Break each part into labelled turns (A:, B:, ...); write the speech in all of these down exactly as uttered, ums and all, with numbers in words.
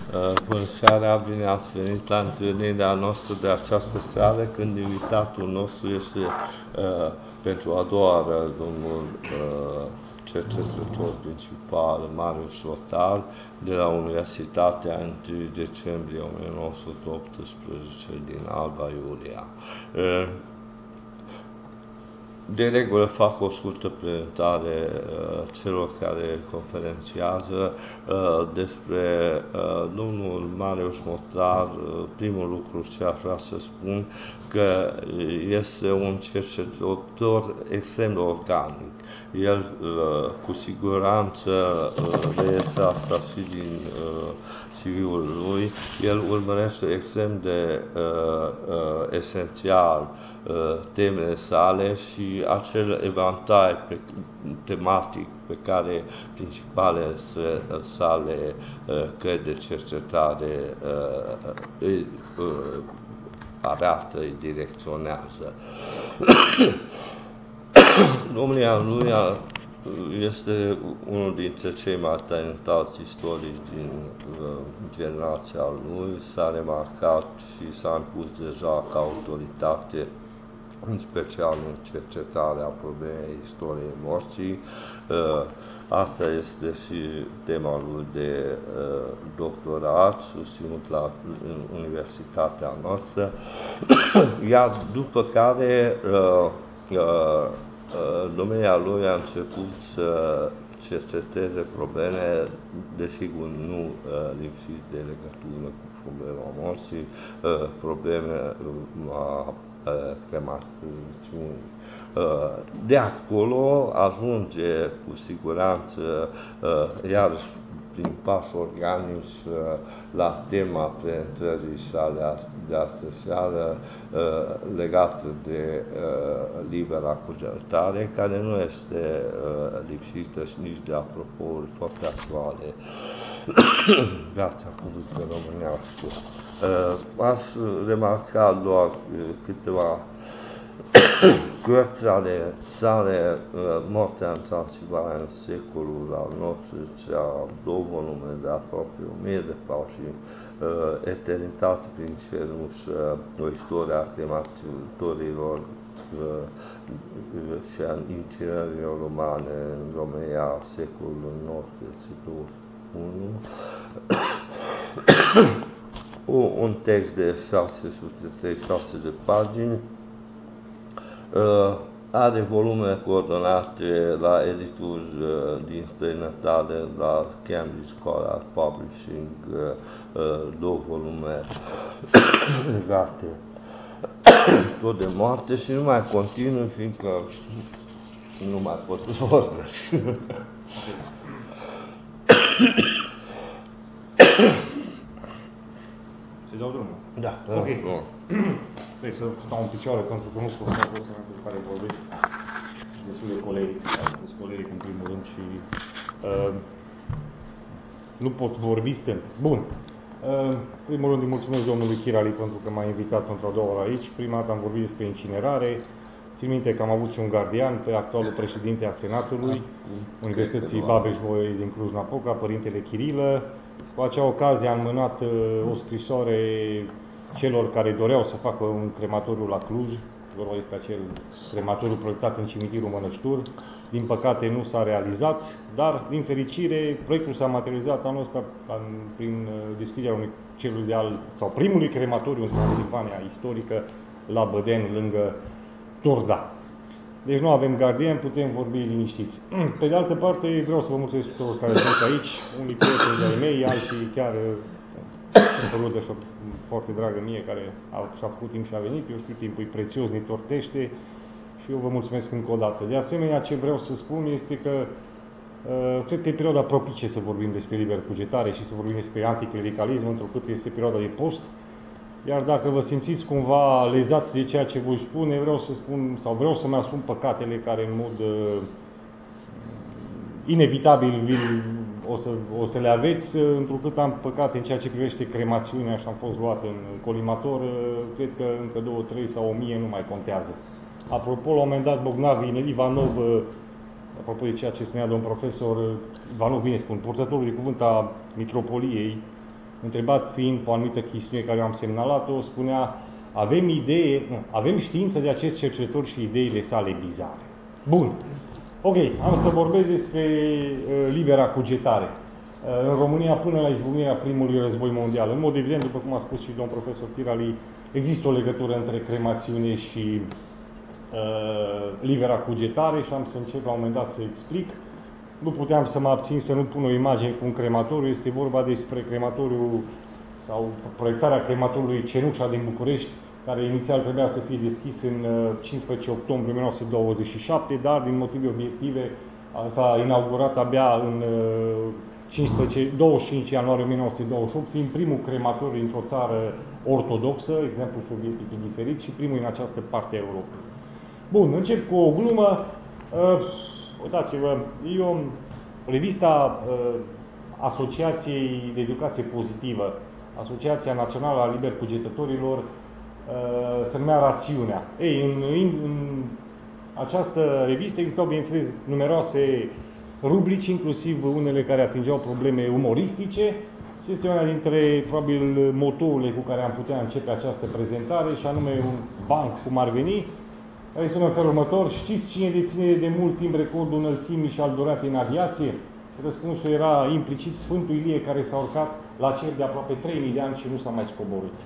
A: Bună seara, bine ați venit la întâlnirea noastră de această seară, când invitatul nostru este uh, pentru a doua oară domnul uh, cercetător principal Marius Otar de la Universitatea întâi decembrie o mie nouă sute optsprezece din Alba Iulia. Uh, De regulă fac o scurtă prezentare uh, celor care conferențiază uh, despre uh, domnul Marius Otar. Uh, primul lucru ce aș vrea să spun că este un cercetător extrem de organic. El uh, cu siguranță uh, reiese asta și din uh, C V-ul lui. El urmărește extrem de uh, uh, esențial temele sale și acel evantai pe, tematic pe care principalele sale căi de cercetare îi arată, îi direcționează. Domnia lui este unul dintre cei mai talentați istorici din uh, generația lui, s-a remarcat și s-a impus deja ca autoritate, în special în cercetarea problemei istoriei morții. Uh, asta este și tema lui de uh, doctorat, susținut la universitatea noastră, iar după care uh, uh, domnia lui a început să cerceteze probleme, desigur nu lipsit de legătură cu problema morții, probleme a cremațiunii. De acolo ajunge cu siguranță, iarăși prin pași organici, la tema prezentării sale de astăzi seară legată de libera cugetare, care nu este lipsită și nici de apropouri foarte actuale viața publică românească. Aș remarca doar câteva cărți ale sale, Moartea în Transilvania în secolul al nouăsprezecea, două volume de aproape o mie de pagini, uh, Eternitate prin cenușă, o istorie a crematorilor uh, și a incinerărilor romane în România, secolul nouăsprezece douăzeci și unu. Un text de șase sute treizeci și șase de pagini. Uh, are volume coordonate la edituri uh, din străinătate, la Cambridge College Publishing, uh, uh, două volume legate tot de moarte și nu mai continui, fiindcă nu mai pot să vorbesc.
B: Să-i dau drumul?
A: Da,
B: ok. Trebuie să stau în picioare, pentru că nu sunt persoana cu care vorbesc destul de coleric, sunt coleric în primul rând și uh, nu pot vorbi stent. Bun. Uh, în primul rând îi mulțumesc domnului Chirali pentru că m-a invitat pentru a doua oră aici. Prima dată am vorbit despre incinerare. Țin minte că am avut și un gardian pe actualul președinte a Senatului, Universității Babeș-Bolyai din Cluj-Napoca, părintele Chirilă. Cu acea ocazie am mânat uh, o scrisoare celor care doreau să facă un crematoriu la Cluj. Vorba este acel crematoriu proiectat în cimitirul Mănăștur. Din păcate nu s-a realizat, dar din fericire proiectul s-a materializat anul ăsta prin deschiderea unui celui de al sau primului crematoriu în Transilvania istorică la Bădeni, lângă Turda. Deci nu avem gardieni, putem vorbi liniștiți. Pe de altă parte, vreau să vă mulțumesc tuturor care sunt aici, unii prieteni de-ai mei, alții chiar o rudă foarte dragă mie care a, și-a făcut timp și a venit. Eu știu, timpul e prețios, ne tortește și eu vă mulțumesc încă o dată. De asemenea, ce vreau să spun este că uh, cred că e perioada propice să vorbim despre liber cugetare și să vorbim despre anticlericalism, întrucât este perioada de post. Iar dacă vă simțiți cumva lezați de ceea ce voi spune, vreau să spun, sau vreau să-mi asum păcatele care în mod uh, inevitabil vi, o, să, o să le aveți, întrucât am păcate în ceea ce privește cremațiunea și am fost luat în colimator, cred că încă două, trei sau o mie nu mai contează. Apropo, la un moment dat, Bognav Ivanov, apropo de ceea ce spunea domn profesor Ivanov, bine spun, purtătorul de cuvânt a Mitropoliei, întrebat fiind pe o anumită chestiune care am semnalat-o, spunea avem idee, nu, avem știință de acest cercetător și ideile sale bizare. Bun. Ok, am să vorbesc despre uh, libera cugetare. Uh, în România, până la izbucnirea primului război mondial, în mod evident, după cum a spus și domn profesor Pirali, există o legătură între cremațiune și uh, libera cugetare și am să încep la un moment dat să explic. Nu puteam să mă abțin să nu pun o imagine cu un crematoriu. Este vorba despre crematoriul sau proiectarea crematoriului Cenușa din București, care inițial trebuia să fie deschis în cincisprezece octombrie o mie nouă sute douăzeci și șapte, dar din motive obiective s-a inaugurat abia în douăzeci și cinci ianuarie o mie nouă sute douăzeci și opt, fiind primul crematoriu într-o țară ortodoxă, exemplu sovietic e diferit, și primul în această parte a Europei. Bun, încep cu o glumă. Uh, uitați-vă, eu, revista uh, Asociației de Educație Pozitivă, Asociația Națională a Liber Cugetătorilor, se numea Rațiunea. Ei, în, în, în această revistă existau, bineînțeles, numeroase rubrici, inclusiv unele care atingeau probleme umoristice, și este una dintre, probabil, motourile cu care am putea începe această prezentare, și anume un banc, cum ar veni, care sună în felul următor: știți cine deține de mult timp recordul înălțimii și al duratei în aviație? Răspunsul era implicit Sfântul Ilie, care s-a urcat la cer de aproape trei mii de ani și nu s-a mai scoborât.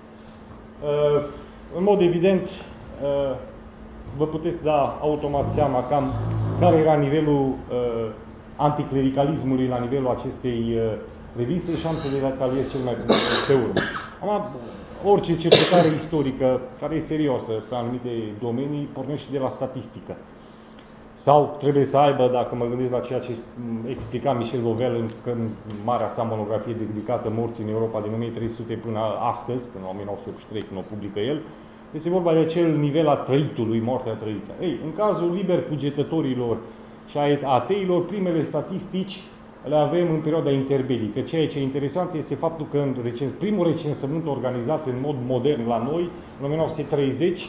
B: Uh, în mod evident, uh, vă puteți da automat seama cam care era nivelul uh, anticlericalismului la nivelul acestei uh, reviste și am să le detaliez cel mai pe urmă. Am, orice cercetare istorică care e serioasă pe anumite domenii pornește de la statistică. Sau trebuie să aibă, dacă mă gândesc la ceea ce explica Michel Vauvel în, în marea sa monografie dedicată morții în Europa din o mie trei sute până astăzi, până la o mie nouă sute optzeci și trei, când o publică el, este vorba de acel nivel a trăitului, moartea trăită. Ei, în cazul liber cugetătorilor și a ateilor, primele statistici le avem în perioada interbelică. Ceea ce e interesant este faptul că în recens, primul recensământ organizat în mod modern la noi, în o mie nouă sute treizeci,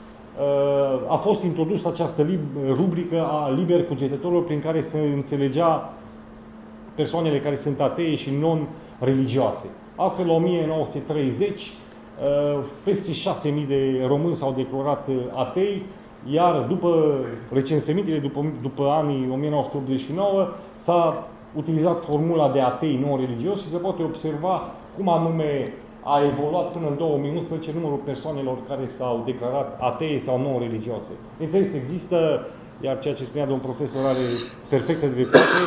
B: a fost introdusă această rubrică a liber cugetătorilor, prin care se înțelegea persoanele care sunt atee și non-religioase. Astfel, la o mie nouă sute treizeci, peste șase mii de români s-au declarat atei, iar după recensămintele, după, după anii o mie nouă sute optzeci și nouă, s-a utilizat formula de atei non-religios și se poate observa cum anume a evoluat până în două mii unsprezece numărul persoanelor care s-au declarat atee sau non-religioase. Înțeles, există, iar ceea ce spunea domn profesor are perfectă dreptate,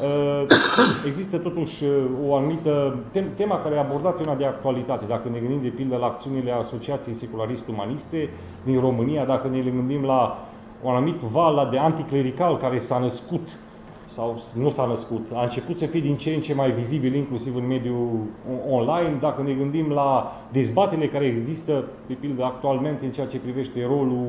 B: există totuși o anumită tema care e abordată, una de actualitate. Dacă ne gândim de pildă la acțiunile Asociației Secularist-Umaniste din România, dacă ne gândim la un anumit val de anticlerical care s-a născut sau nu s-a născut, a început să fie din ce în ce mai vizibil, inclusiv în mediul online, dacă ne gândim la dezbaterile care există, de pildă actualmente, în ceea ce privește rolul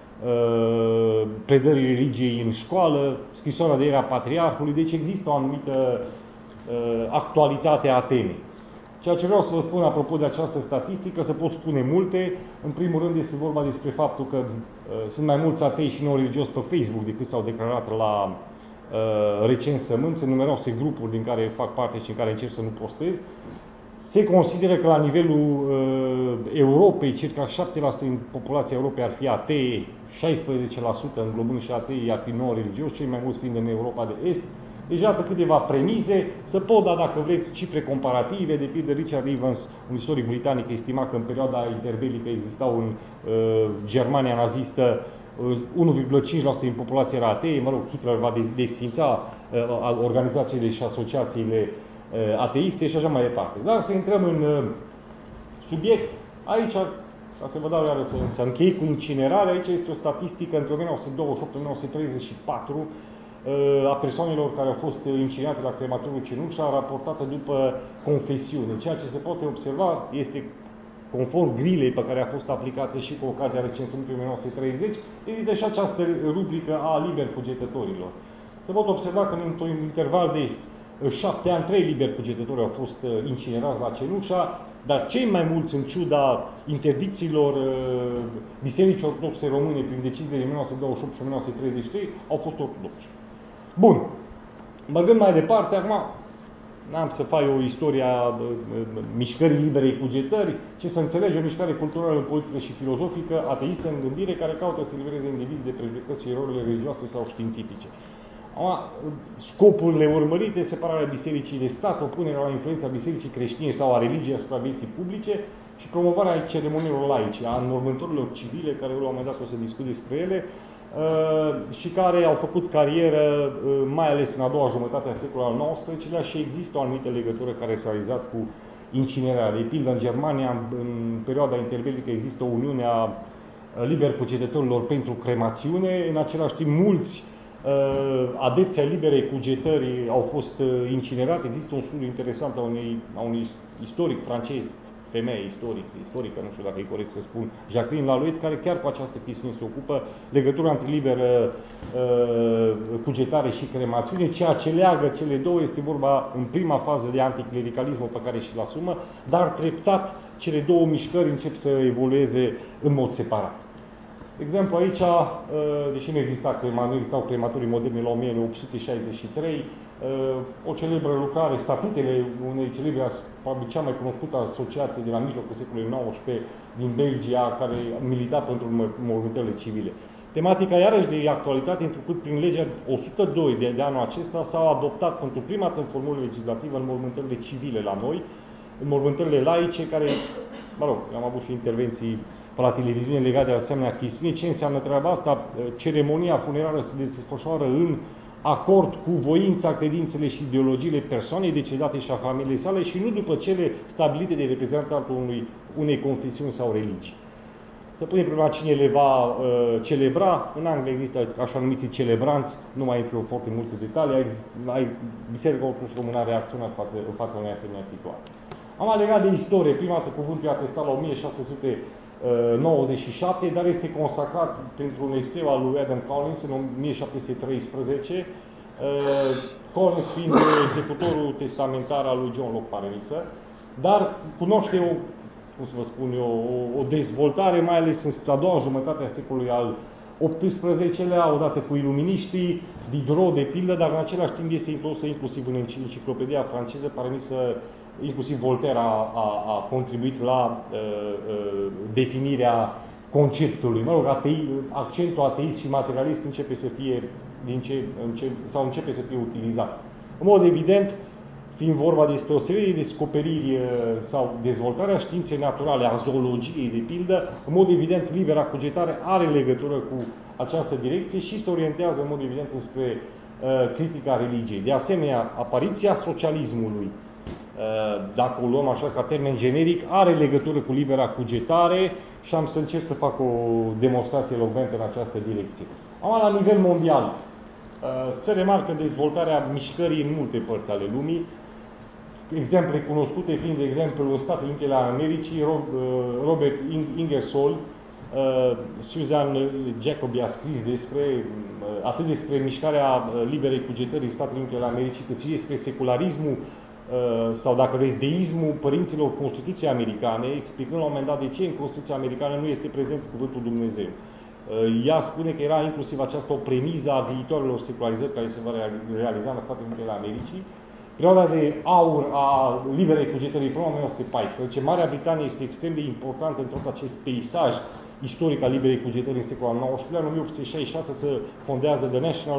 B: uh, predării religiei în școală, scrisoarea de era Patriarhului, deci există o anumită uh, actualitate a temei. Ceea ce vreau să vă spun apropo de această statistică, să pot spune multe. În primul rând este vorba despre faptul că uh, sunt mai mulți atei și non-religioși pe Facebook decât s-au declarat la recensământ, sunt numeroase grupuri din care fac parte și în care încerc să nu postez. Se consideră că la nivelul uh, Europei, circa șapte la sută din populația Europei ar fi atei, șaisprezece la sută înglobând și atei ar fi non-religioși, cei mai mulți fiind în Europa de Est. Deci, iată câteva premize, să pot da, dacă vreți, cifre comparative. De pildă, Richard Evans, un istoric britanic, estima că în perioada interbelică existau în uh, Germania nazistă unu virgulă cinci la sută din populație era atee, mă rog, Hitler va desfința uh, organizațiile și asociațiile uh, ateiste și așa mai departe. Dar să intrăm în uh, subiect. Aici, ca să vă dau iară să, să închei cu incinerarea, aici este o statistică între o mie nouă sute douăzeci și opt - o mie nouă sute treizeci și patru uh, a persoanelor care au fost incinerate la crematoriul Cenușa, raportată după confesiune. Ceea ce se poate observa este, conform grilei pe care a fost aplicată și cu ocazia recensământului o mie nouă sute treizeci, există și această rubrică a liber cugetătorilor. Se pot observa că într-un interval de șapte ani, trei liber cugetători au fost incinerați la Cenușa, dar cei mai mulți, în ciuda interdicțiilor Bisericii Ortodoxe Române prin deciziile o mie nouă sute douăzeci și opt și o mie nouă sute treizeci și trei, au fost ortodoxi. Bun. Mergând mai departe, acum, n-am să fac o istoria mișcării liberei cugetări, ci să înțelegi o mișcare culturală, politică și filozofică, ateistă în gândire, care caută să libereze indivizi de prejudecăți și erorile religioase sau științifice. Scopurile urmărite, separarea bisericii de stat, opunerea la influența bisericii creștine sau a religiei asupra vieții publice și promovarea ceremoniilor laice, a înmormântărilor civile, care la un moment dat o să discut despre ele, și care au făcut carieră, mai ales în a doua jumătate a secolului al nouăsprezecelea, și există o anumită legătură care s-a realizat cu incinerarea. De pildă, în Germania, în perioada interbelică, există o uniune a liber cugetătorilor pentru cremațiune. În același timp, mulți adepții ai liberei cugetări au fost incinerate. Există un studiu interesant a unui, a unui istoric francez, femeie istoric, istorică, nu știu dacă e corect să spun, Jacqueline Lalouette, care chiar cu această chestiune se ocupă, legătura între liberă uh, cugetare și cremațiune. Ceea ce leagă cele două este vorba în prima fază de anticlericalismul pe care și-l asumă, dar treptat cele două mișcări încep să evolueze în mod separat. Exemplu aici, deși nu exista crema, nu existau crematorii moderne la o mie opt sute șaizeci și trei, o celebră lucrare, statutele unei celebre, probabil cea mai cunoscută asociație de la mijlocul secolului nouăsprezece din Belgia, care milita pentru mormântările civile. Tematica iarăși de actualitate, întrucât prin legea o sută doi de, de anul acesta s-au adoptat pentru prima dată în formulă legislativă în mormântările civile la noi, în mormântările laice, care, mă rog, am avut și intervenții pe la televiziune legate de asemenea chestiune. Ce înseamnă treaba asta? Ceremonia funerară se desfășoară în acord cu voința, credințele și ideologiile persoanei decedate și a familiei sale și nu după cele stabilite de reprezentantul unui, unei confesiuni sau religii. Să punem problema cine le va uh, celebra. În Anglia există așa numiții celebranți, nu mai intru foarte multe detalii. Biserica Ortodoxă Română a reacționat față, în fața unei asemenea situații. Am legat de istorie. Prima dată cuvântul e atestat la o mie șase sute nouăzeci și șapte, dar este consacrat printr-un eseu al lui Adam Collins în o mie șapte sute treisprezece, Collins fiind executorul testamentar al lui John Locke, pare mi se, dar cunoaște o, cum să vă spun eu, o, o dezvoltare, mai ales în a doua jumătate a secolului al optsprezecelea, odată cu iluminiștii, Diderot de pildă, dar în același timp este inclusă inclusiv în enciclopedia franceză, pare mi se, inclusiv Voltaire a, a, a contribuit la uh, uh, definirea conceptului. Mă rog, atei, accentul ateist și materialist începe să fie, din ce, înce, sau începe să fie utilizat. În mod evident, fiind vorba despre o serie de descoperiri uh, sau dezvoltarea științei naturale, a zoologiei, de pildă, în mod evident, libera cugetare are legătură cu această direcție și se orientează, în mod evident, înspre uh, critica religiei. De asemenea, apariția socialismului, dacă o luăm așa ca termen generic, are legătură cu libera cugetare și am să încerc să fac o demonstrație elocventă în această direcție. Am la nivel mondial, se remarcă dezvoltarea mișcării în multe părți ale lumii, exemple cunoscute fiind, de exemplu, în Statele Unite ale Americii, Robert Ingersoll, Susan Jacobi a scris despre, atât despre mișcarea liberei cugetării în Statele Unite ale Americii, cât și despre secularismul sau, dacă vreți, deismul părinților Constituției americane, explicând la un moment dat de ce în Constituția americană nu este prezent cuvântul Dumnezeu. Ea spune că era inclusiv aceasta o premiză a viitoarelor secularizări care se va realiza în Statele Unite ale Americii. Perioada de aur a liberei cugetării până în o mie nouă sute paisprezece. Marea Britanie este extrem de importantă în tot acest peisaj istoric al liberei cugetării în secolul al nouăsprezecelea. În o mie opt sute șaizeci și șase se fondează The National,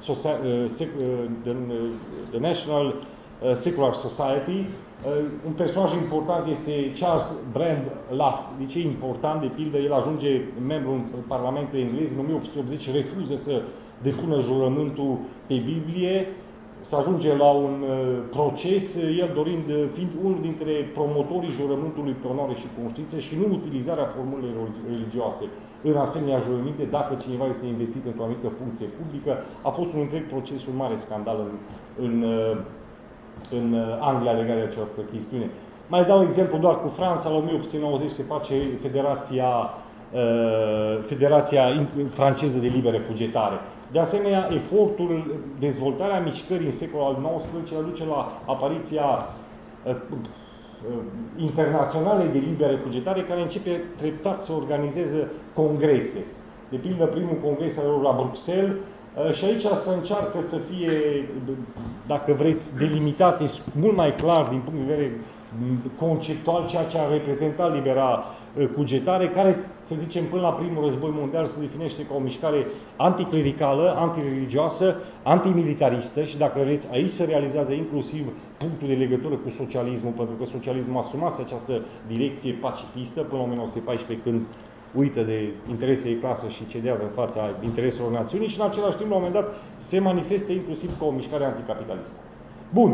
B: The National Secular Society. Un personaj important este Charles Brand Laff. De ce e important? De pildă, el ajunge membru în Parlamentul englez, în o mie opt sute optzeci refuză să depună jurământul pe Biblie, să ajunge la un proces, el dorind, fiind unul dintre promotorii jurământului pe onoare și conștiință și nu utilizarea formulelor religioase în asemenea jurăminte, dacă cineva este investit într-o anumită funcție publică. A fost un întreg proces, un mare scandal în, în în Anglia legat de această chestiune. Mai dau exemplu doar cu Franța. La o mie opt sute nouăzeci se face Federația, uh, Federația franceză de liberă cugetare. De asemenea, efortul, dezvoltarea mișcării în secolul al nouăsprezecelea aduce la apariția uh, uh, internaționale de liberă cugetare, care începe treptat să organizeze congrese. De pildă, primul congres al lor la Bruxelles Și aici se încearcă să fie, dacă vreți, delimitate mult mai clar din punct de vedere conceptual ceea ce a reprezentat libera cugetare, care, să zicem, până la primul război mondial se definește ca o mișcare anticlericală, antireligioasă, antimilitaristă și, dacă vreți, aici se realizează inclusiv punctul de legătură cu socialismul, pentru că socialismul asumase această direcție pacifistă până în o mie nouă sute paisprezece, când uită de interesele de clasă și cedează în fața intereselor națiunii și, în același timp, la un moment dat, se manifestă inclusiv ca o mișcare anticapitalistă. Bun.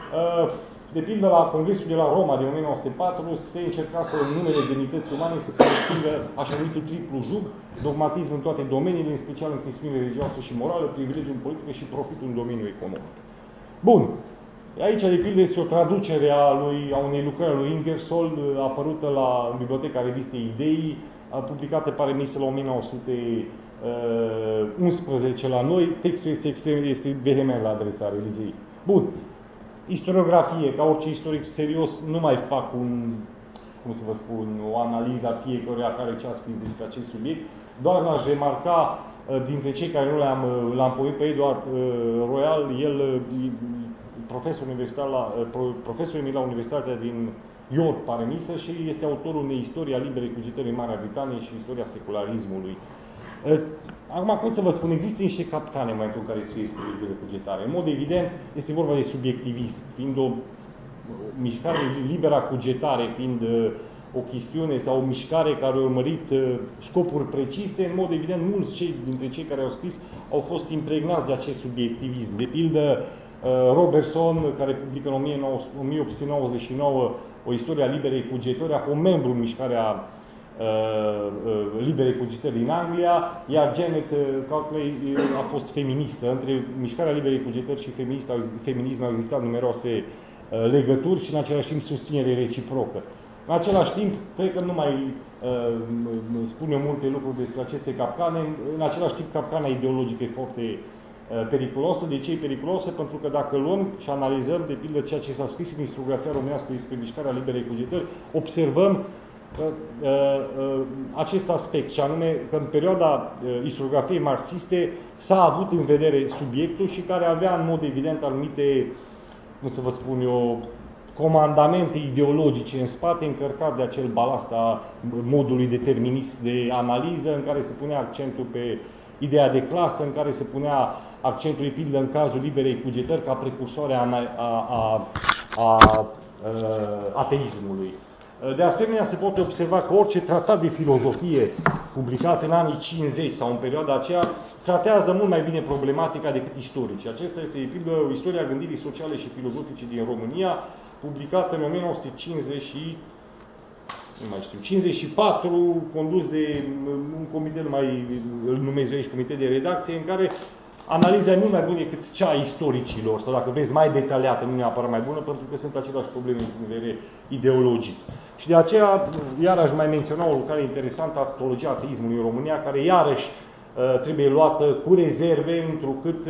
B: De pildă, la Congresul de la Roma din o mie nouă sute patru se încerca să, în numele demnității umane, să se respingă așa numitul triplu jug, dogmatism în toate domeniile, în special în chestiuni religioase și morale, privilegiul în politică și profitul în domeniul economic. Bun. Aici, de pildă, este o traducere a, lui, a unei lucrări a lui Ingersoll, apărută la, în biblioteca revistei Idei, publicată, pare mi se, la o mie nouă sute unsprezece la noi. Textul este extrem, este vehement la adresa religiei. Bun. Istoriografie, ca orice istoric serios, nu mai fac un, cum să vă spun, o analiză a fiecăruia care ce a scris despre acest subiect, doar l-aș remarca dintre cei care nu l-am l-am pomenit pe Eduard Royal, el profesor universitar la, profesor emit la Universitatea din York, pare mi se, și este autorul unei istorie a liberei cugetării în Marea Britanie și istoria secularismului. Acum, cum să vă spun, există niște capcane în momentul în care se este liberă cugetare. În mod evident, este vorba de subiectivism, fiind o, o mișcare libera cugetare, fiind uh, o chestiune sau o mișcare care a urmărit uh, scopuri precise, în mod evident, mulți cei, dintre cei care au scris au fost impregnați de acest subiectivism. De pildă, uh, Robertson, care publică în o mie opt sute nouăzeci și nouă o istorie a liberei cugetări, a fost membru în mișcarea liberei cugetări din Anglia, iar Janet Courtney a fost feministă. Între mișcarea liberei cugetări și feminism au existat numeroase legături și, în același timp, susținere reciprocă. În același timp, cred că nu mai uh, spun eu multe lucruri despre aceste capcane. În același timp, capcana ideologică e foarte uh, periculoasă. De ce e periculoasă? Pentru că dacă luăm și analizăm, de pildă, ceea ce s-a scris în istoriografia românească despre mișcarea liberei cugetări, observăm uh, uh, acest aspect, și anume că în perioada uh, istoriografiei marxiste s-a avut în vedere subiectul și care avea, în mod evident, anumite, cum să vă spun eu, comandamente ideologice în spate, încărcat de acel balast a modului determinist de analiză, în care se punea accentul pe ideea de clasă, în care se punea accentul, de pildă, în cazul liberei cugetări, ca precursoare a, a, a, a, a ateismului. De asemenea, se poate observa că orice tratat de filozofie publicat în anii cincizeci sau în perioada aceea tratează mult mai bine problematica decât istorici. Acesta este, de pildă, istoria gândirii sociale și filozofice din România, publicată în o mie nouă sute cincizeci și, nu mai știu, cincizeci și patru, condus de un comitet, mai îl numesc aici comitet de redacție, în care analiza nu mai bună decât cea a istoricilor, sau dacă vreți mai detaliată, nu neapărat mai bună, pentru că sunt aceleași probleme din punct de vedere ideologic. Și de aceea, iarăși mai menționa o lucrare interesantă, Arheologia ateismului în România, care iarăși trebuie luată cu rezerve, întrucât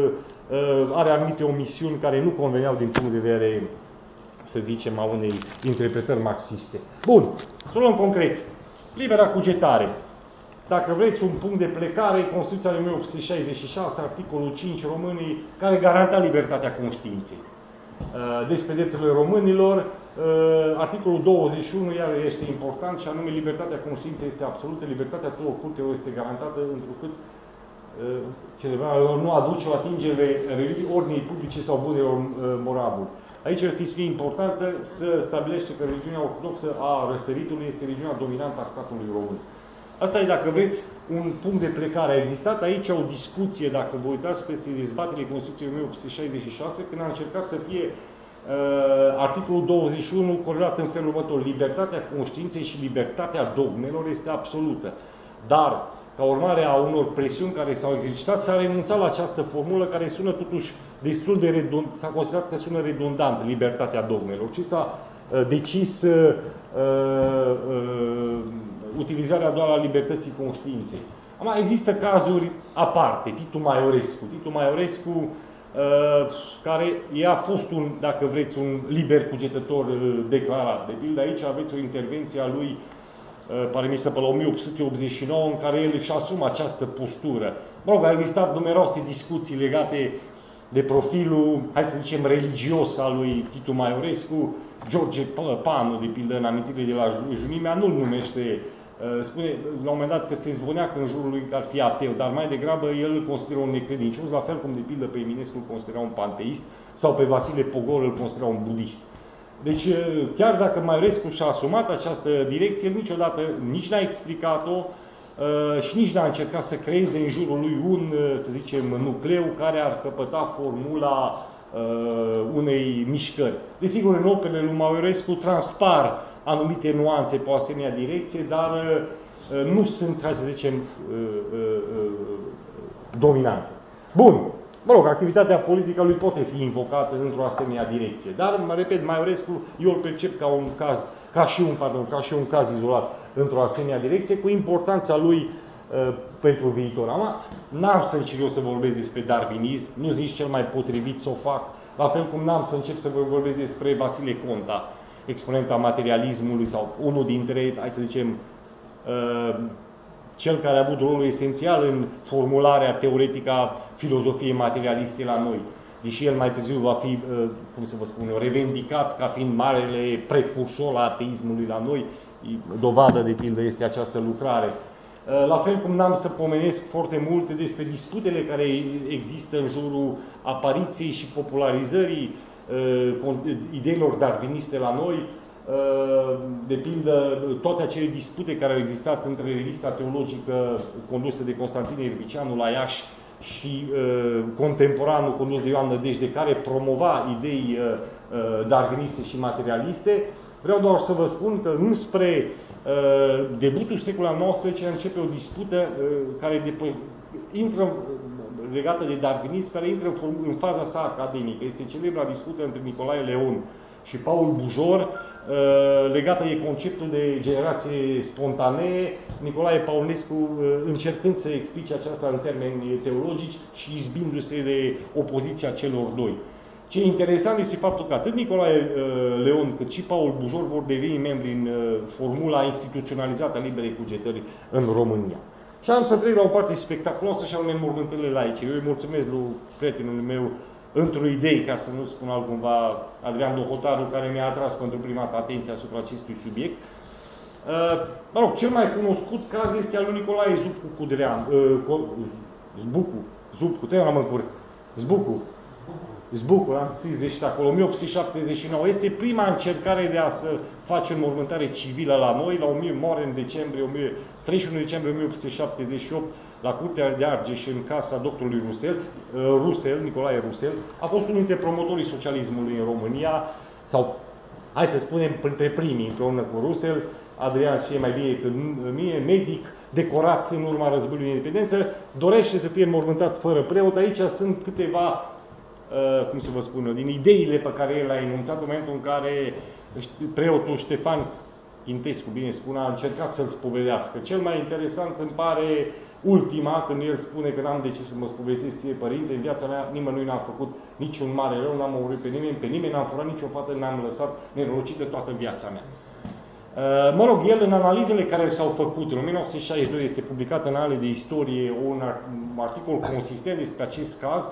B: are anumite omisiuni care nu conveneau din punct de vedere, să zicem, a unei interpretări marxiste. Bun, să luăm concret. Libera cugetare. Dacă vreți un punct de plecare, Constituția din o mie opt sute șaizeci și șase, articolul cinci, românii, care garanta libertatea conștiinței. Despre drepturile românilor, articolul douăzeci și unu, iar este important, și anume libertatea conștiinței este absolută, libertatea tuturor cultelor este garantată, întrucât nu aduce o atingere ordinii publice sau bunelor morale. Aici ar fi să fie importantă să stabilește că religiunea ortodoxă a răsăritului este religiunea dominantă a statului român. Asta e, dacă vreți, un punct de plecare. A existat aici o discuție, dacă vă uitați peste dezbaterile Constituției o mie opt sute șaizeci și șase, când a încercat să fie uh, articolul douăzeci și unu corelat în felul următor. Libertatea conștiinței și libertatea dogmelor este absolută. Dar, ca urmare a unor presiuni care s-au exercitat, s-a renunțat la această formulă care sună totuși destul de redundant, s-a considerat că sună redundant, libertatea dogmelor, și s-a uh, decis uh, uh, utilizarea doar a libertății conștiinței. Acum, există cazuri aparte. Titu Maiorescu. Titu Maiorescu, uh, care i-a fost un, dacă vreți, un liber cugetător uh, declarat. De pildă, aici aveți o intervenție a lui pare mi se pe la o mie opt sute optzeci și nouă, în care el își asumă această postură. Mă rog, au existat numeroase discuții legate de profilul, hai să zicem, religios al lui Titu Maiorescu. George Panu, de pildă, în amintirile de la Junimea, nu-l numește, spune la un moment dat că se zvonea că în jurul lui că ar fi ateu, dar mai degrabă el îl consideră un necredincios, la fel cum de pildă pe Eminescu îl considera un panteist sau pe Vasile Pogor îl considera un budist. Deci, chiar dacă Maiorescu și-a asumat această direcție, el niciodată nici n-a explicat-o și nici n-a încercat să creeze în jurul lui un, să zicem, nucleu care ar căpăta formula unei mișcări. Desigur, în operele lui Maiorescu transpar anumite nuanțe pe o asemenea direcție, dar nu sunt, hai să zicem, dominante. Bun. Mă rog, activitatea politică lui poate fi invocată într-o asemenea direcție. Dar, mă repet, Maiorescu, eu îl percep ca un caz, ca și un, pardon, ca și un caz izolat într-o asemenea direcție, cu importanța lui uh, pentru viitor. Acum, n-am să încep eu să vorbesc despre darwinism, nu zici cel mai potrivit să o fac, la fel cum n-am să încep să vă vorbesc despre Vasile Conta, exponenta materialismului sau unul dintre, hai să zicem, uh, cel care a avut rolul esențial în formularea teoretică a filozofiei materialiste la noi. Deși el mai târziu va fi, cum să vă spun eu, revendicat ca fiind marele precursor al ateismului la noi, dovadă de pildă este această lucrare. La fel cum n-am să pomenesc foarte multe despre disputele care există în jurul apariției și popularizării ideilor darwiniste la noi, de pildă, toate acele dispute care au existat între revista teologică condusă de Constantin Irbicianu la Iași și uh, contemporanul condus de Ioan Nădejde, care promova idei uh, darwiniste și materialiste. Vreau doar să vă spun că înspre uh, debutul secolului al nouăsprezecelea începe o dispută uh, care de, intră legată de darwinism, care intră în, în faza sa academică. Este celebra dispută între Nicolae Leon și Paul Bujor, legată de conceptul de generație spontanee, Nicolae Paulescu încercând să explice aceasta în termeni teologici și izbindu-se de opoziția celor doi. Ce e interesant este faptul că atât Nicolae Leon cât și Paul Bujor vor deveni membri în formula instituționalizată a liberei cugetări în România. Și am să trec la o parte spectaculoasă și anume mormântările laice. Eu îi mulțumesc lui prietenul meu într-o idee, ca să nu spun altcumva, Adrian Dohotaru, care mi-a atras pentru prima dată atenția asupra acestui subiect. Mă rog, cel mai cunoscut caz este al lui Nicolae Zubcu Cudrean, Zbucu, Zubcu, te am încurc, Zbucu, Zbucu, am scris de acolo, o mie opt sute șaptezeci și nouă. Este prima încercare de a să face înmormântare civilă la noi, la o mie, moare în decembrie, treizeci și unu decembrie o mie opt sute șaptezeci și opt, la Curtea de Argeș, în casa doctorului Rusel, Rusel, Nicolae Rusel. A fost unul dintre promotorii socialismului în România, sau, hai să spunem, printre primii, împreună cu Rusel. Adrian știe mai bine decât mie, medic, decorat în urma războiului de independență, dorește să fie înmormântat fără preot. Aici sunt câteva, uh, cum să vă spun eu, din ideile pe care el a enunțat în momentul în care preotul Ștefan Chintescu, bine spune, a încercat să-l spovedească. Cel mai interesant îmi pare ultima, când el spune că n-am de ce să mă spovedesc ție, părinte, în viața mea nimănui n-a făcut niciun mare rău, n-am omorât pe nimeni, pe nimeni n-am furat nicio fată, n-am lăsat nenorocită toată viața mea. Mă rog, el în analizele care s-au făcut, în o mie nouă sute șaizeci și doi este publicat în Anale de Istorie un articol consistent despre acest caz,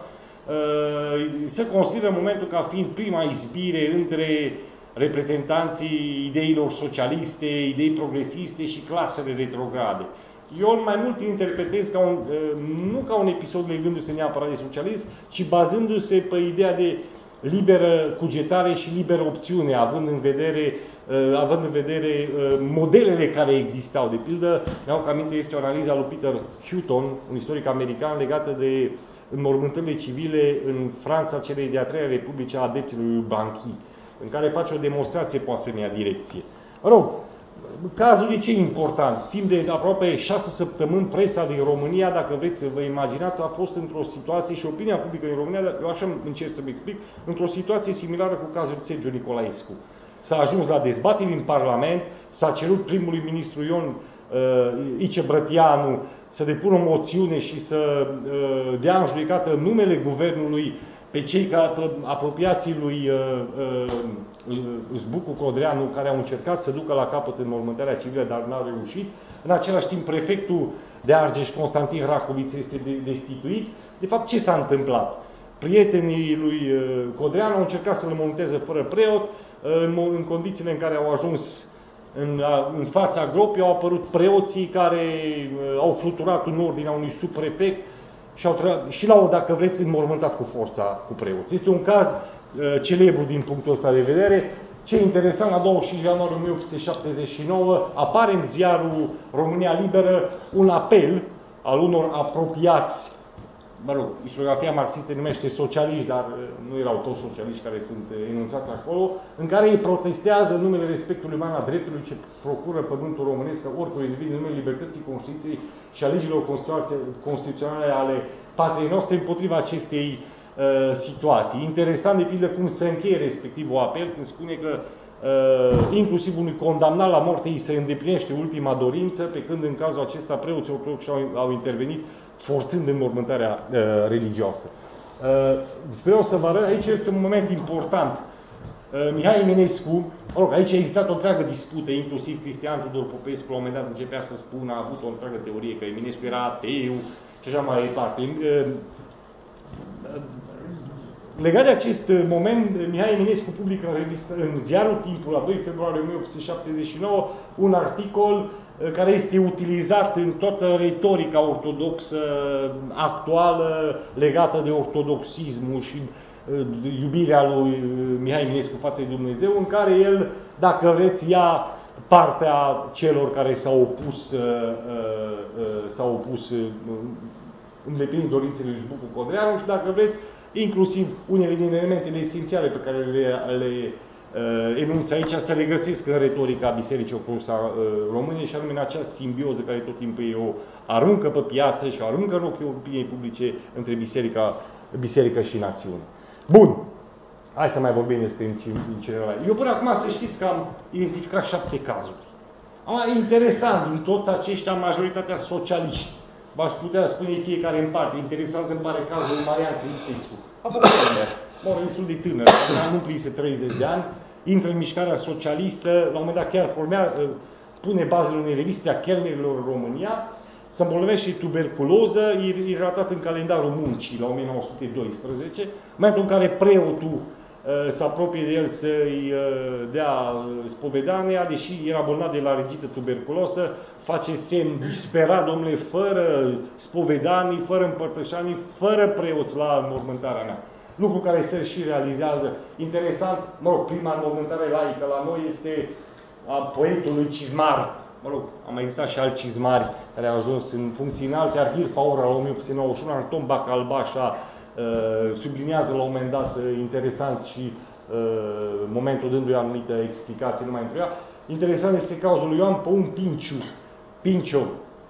B: se consideră în momentul ca fiind prima izbire între reprezentanții ideilor socialiste, idei progresiste și clasele retrograde. Eu mai mult interpretez ca un, nu ca un episod legându-se neapărat de socialism, ci bazându-se pe ideea de liberă cugetare și liberă opțiune, având în vedere, având în vedere modelele care existau. De pildă, mi-au că aminte, este o analiză a lui Peter Hutton, un istoric american, legată de înmormântările civile în Franța celei de-a treia Republice a adepților lui Banchi, în care face o demonstrație pe o asemenea direcție. Mă rog, cazul de ce e important? Timp de aproape șase săptămâni, presa din România, dacă vreți să vă imaginați, a fost într-o situație, și opinia publică din România, eu așa încerc să-mi explic, într-o situație similară cu cazul Sergiu Nicolaescu. S-a ajuns la dezbateri în Parlament, s-a cerut primului ministru Ion uh, Ice Brătianu să depună o moțiune și să uh, dea în judecată numele guvernului pe cei ca, pe apropiații lui uh, uh, Zbucu Codreanu, care au încercat să ducă la capăt înmormântarea civilă, dar n-au reușit. În același timp, prefectul de Argeș, Constantin Racoviț, este destituit. De fapt, ce s-a întâmplat? Prietenii lui Codreanu au încercat să-l înmormânteze fără preot, în, în condițiile în care au ajuns în, în fața gropii, au apărut preoții care au fluturat în ordinea unui subprefect și, au și l-au, dacă vreți, înmormântat cu forța cu preoți. Este un caz uh, celebru din punctul ăsta de vedere. Ce e interesant, la douăzeci și cinci ianuarie o mie opt sute șaptezeci și nouă apare în ziarul România Liberă un apel al unor apropiați, mă rog, istoriografia marxistă numește socialiști, dar nu erau toți socialiști care sunt enunțați acolo, în care ei protestează în numele respectului uman a dreptului ce procură pământul românesc oricui individ, în numele libertății Constituției și a legilor constituționale ale patriei noastre împotriva acestei uh, situații. Interesant, de pildă, cum se încheie respectivul apel, când spune că uh, inclusiv unui condamnat la moarte îi se îndeplinește ultima dorință, pe când în cazul acesta preoții ortodoxi au, au intervenit forțând înmormântarea uh, religioasă. Uh, vreau să vă arăt, aici este un moment important. Uh, Mihai Eminescu, rog, aici a existat o întreagă dispută, inclusiv Cristian Tudor Popescu la un moment dat începea să spună, a avut o întreagă teorie că Eminescu era ateu și așa mai departe. Uh, uh, legat de acest moment, Mihai Eminescu publică în, revista, în ziarul Timpul, la doi februarie o mie opt sute șaptezeci și nouă, un articol care este utilizat în toată retorica ortodoxă actuală legată de ortodoxismul și iubirea lui Mihai Eminescu față de Dumnezeu, în care el, dacă vreți, ia partea celor care s-au opus, s-au opus îndeplinind dorințele lui Zbucu Codreanu și, dacă vreți, inclusiv unele din elementele esențiale pe care le, le Uh, enunț aici se regăsesc în retorica Bisericii Ortodoxe a uh, României și anume în acea simbioză care tot timpul ei o aruncă pe piață și o aruncă în ochii opiniei publice între biserica, biserică și națiune. Bun. Hai să mai vorbim despre celelalte. Eu până acum să știți că am identificat șapte cazuri. Am interesant, din toți aceștia, majoritatea socialiști. V-aș putea spune fiecare în parte. Interesant îmi pare cazul lui Marian Cristescu. Apropo, mor destul de tânăr, nu plinse treizeci de ani, intră în mișcarea socialistă, la un moment dat chiar formea, pune bazele unei reviste a chelnerilor în România, se îmbolnăvește tuberculoză, e, e ratat în calendarul muncii la o mie nouă sute doisprezece, în momentul în care preotul uh, se apropie de el să-i uh, dea spovedania, deși era bolnav de laringită tuberculosă, face semn disperat, domnule, fără spovedanii, fără împărtășanii, fără preoți la înmormântarea mea. Lucru care se și realizează. Interesant, mă rog, prima înmormântare laică la noi este a poetului Cizmar. Mă rog, am mai existat și alți cizmari care au ajuns în funcții înalte. Arghir Paura, la o mie opt sute nouăzeci și unu, Anton Bacalbașa uh, subliniază la un moment dat uh, interesant și uh, momentul dându-i anumită explicație, nu mai într-o ea. Interesant este cazul lui Ioan Păun Pinciu, Pincio,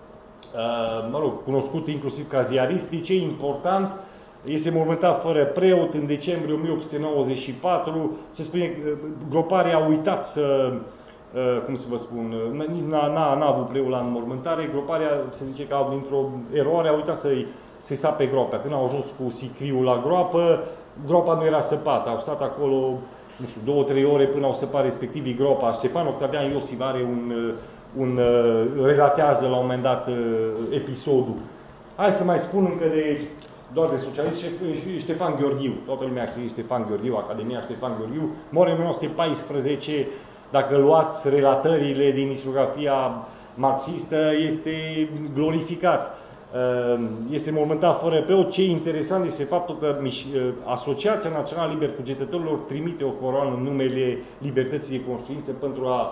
B: uh, mă rog, cunoscut inclusiv ca ziarist. De ce e important? Este mormântat fără preot în decembrie o mie opt sute nouăzeci și patru. Se spune că groparea a uitat să, cum să vă spun, n-a avut preot la înmormântare. Groparea, se zice că dintr-o eroare a uitat să-i să sape groapa. Când au ajuns cu sicriul la groapă, groapa nu era săpată. Au stat acolo, nu știu, două, trei ore până au săpat respectivii groapa. Ștefan Octavian Iosif are un, un, relatează la un moment dat episodul. Hai să mai spun încă de doar de socialist, și Ștefan Gheorghiu. Toată lumea știe Ștefan Gheorghiu, Academia Ștefan Gheorghiu. Moare în o mie nouă sute paisprezece, dacă luați relatările din istoriografia marxistă, este glorificat. Este mormântat fără preot. Ce e interesant este faptul că Asociația Națională Liber Cugetătorilor trimite o coroană în numele libertății de conștiință pentru a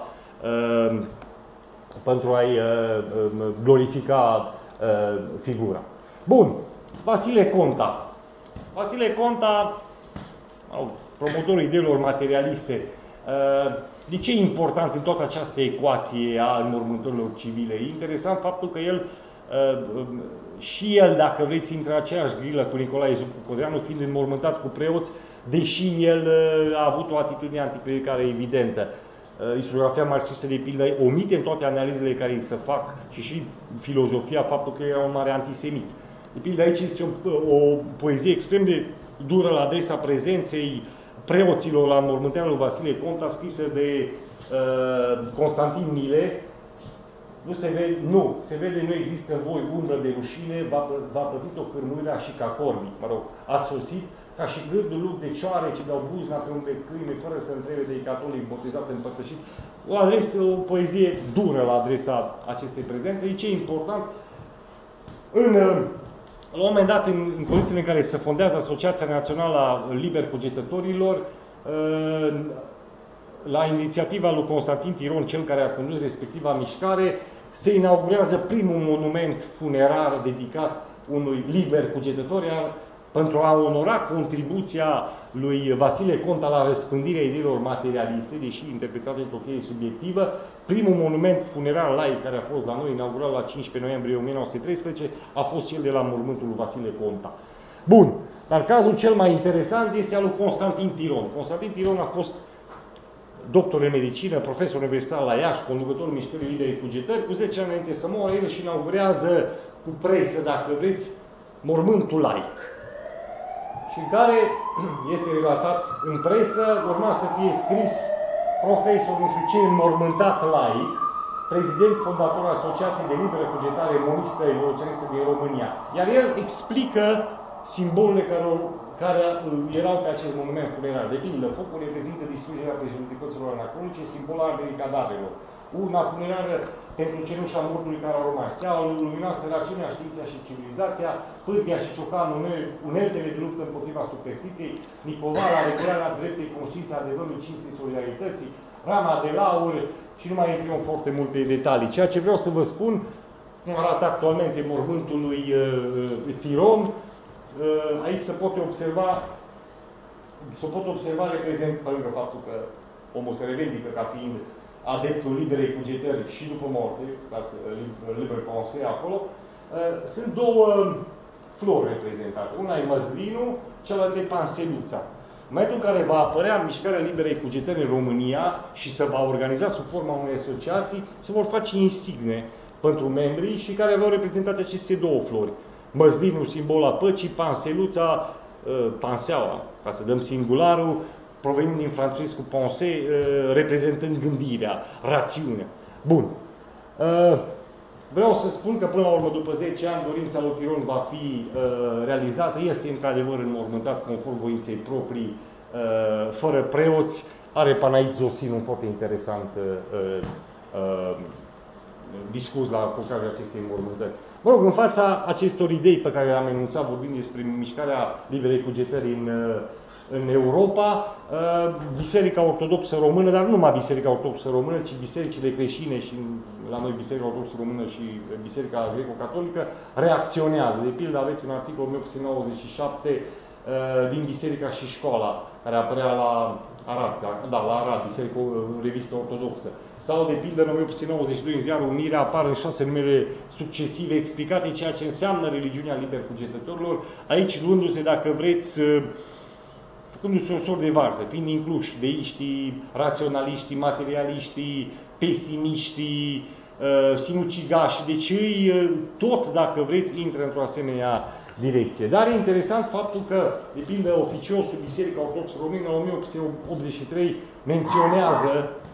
B: pentru a-i glorifica figura. Bun. Vasile Conta. Vasile Conta, promotorul ideilor materialiste. De ce e important în toată această ecuație a înmormântărilor civile? E interesant faptul că el, și el, dacă vreți, intră în aceeași grilă cu Nicolae Zbucu Codreanu, fiind înmormântat cu preoți, deși el a avut o atitudine anticlericală evidentă. Istoriografia marxistă, de pildă, omite în toate analizele care îi se fac și și filozofia faptul că era un mare antisemit. De pildă, aici este o, o poezie extrem de dură la adresa prezenței preoților la înmormântarea lui Vasile Conta, scrisă de uh, Constantin Mile. Nu se vede, nu, se vede, nu există în voi umbră de rușine, v-a plătit-o cârmuirea și ca corbii, mă rog, ați sosit, ca și gârdul lui de cioare ce dau buzna pe un de câine, fără să întrebe de catolic botezat împărtășit. O adresă, o poezie dură la adresa acestei prezențe. E ce e important, în, la un moment dat, în, în condițiile în care se fondează Asociația Națională a Liber Cugetătorilor, la inițiativa lui Constantin Tiron, cel care a condus respectiva mișcare, se inaugurează primul monument funerar dedicat unui liber cugetător, iar pentru a onora contribuția lui Vasile Conta la răspândirea ideilor materialiste, deși interpretate într-o cheie subiectivă, primul monument funerar laic care a fost la noi inaugurat la cincisprezece noiembrie o mie nouă sute treisprezece a fost cel de la mormântul lui Vasile Conta. Bun, dar cazul cel mai interesant este al lui Constantin Tiron. Constantin Tiron a fost doctor în medicină, profesor universitar la Iași, conducătorul Mișcării Libere Cugetări, cu zece ani înainte să moară, el și inaugurează cu presă, dacă vreți, mormântul laic. Și în care este relatat în presă, urma să fie scris profesor, nu știu ce, înmormântat laic, prezident fondator al Asociației de Liberă Cugetare Monistă Evoluționistă din România. Iar el explică simbolele care, care erau pe acest monument funerar. De pildă, focul reprezintă distrugerea prejudicăților anacronice, simbol arderii cadavrelor. Urna funerară pentru cenușa mortului care a rămas. Steaua lumina sărăciunea, știința și civilizația, pârghia și ciocanul, uneltele de luptă împotriva superstiției, Nicovala, regularea dreptei, conștiința adevărului, cinstei, solidarității, rama de laur și nu mai intrăm foarte multe detalii. Ceea ce vreau să vă spun, cum arată actualmente mormântul lui uh, Tiron, uh, aici se poate observa, se pot observa reprezent, pe lângă faptul că omul se revendică ca fiind adeptul liberei cugetări și după moarte, liber pensée acolo, sunt două flori reprezentate. Una e măslinul, cealaltă e panseluța. În momentul în care va apărea mișcarea liberei cugetări în România și se va organiza sub forma unei asociații, se vor face insigne pentru membrii și care aveau reprezentate aceste două flori. Măslinul, simbol al păcii, panseluța, panseaua, ca să dăm singularul, provenind din francez cu pensée, reprezentând gândirea, rațiunea. Bun. Vreau să spun că până la urmă, după zece ani, dorința lui Tiron va fi realizată. Este într-adevăr înmormântat conform voinței proprii, fără preoți. Are Panaid Zosin un foarte interesant discurs la ocazia acestei înmormântări. Mă rog, în fața acestor idei pe care le-am enunțat, vorbind despre mișcarea liberei cugetării în în Europa, Biserica Ortodoxă Română, dar nu numai Biserica Ortodoxă Română, ci bisericile creștine și la noi Biserica Ortodoxă Română și Biserica Greco-Catolică reacționează. De pildă aveți un articol o mie opt sute nouăzeci și șapte din Biserica și Școala, care apărea la Arad, da, la Arad, Biserica Revistă Ortodoxă. Sau, de pildă, în o mie opt sute nouăzeci și doi, în ziarul Unirea, apar în șase numere succesive explicate ceea ce înseamnă religiunea liber cugetătorilor, aici luându-se, dacă vreți, făcându-se o sort de varză, fiind incluși deiștii, raționaliștii, materialiștii, pesimiștii, uh, sinucigași, deci ei tot, dacă vreți, intră într-o asemenea direcție. Dar e interesant faptul că, de pildă, oficiosul Biserica Ortodoxă Română, în o mie opt sute optzeci și trei, menționează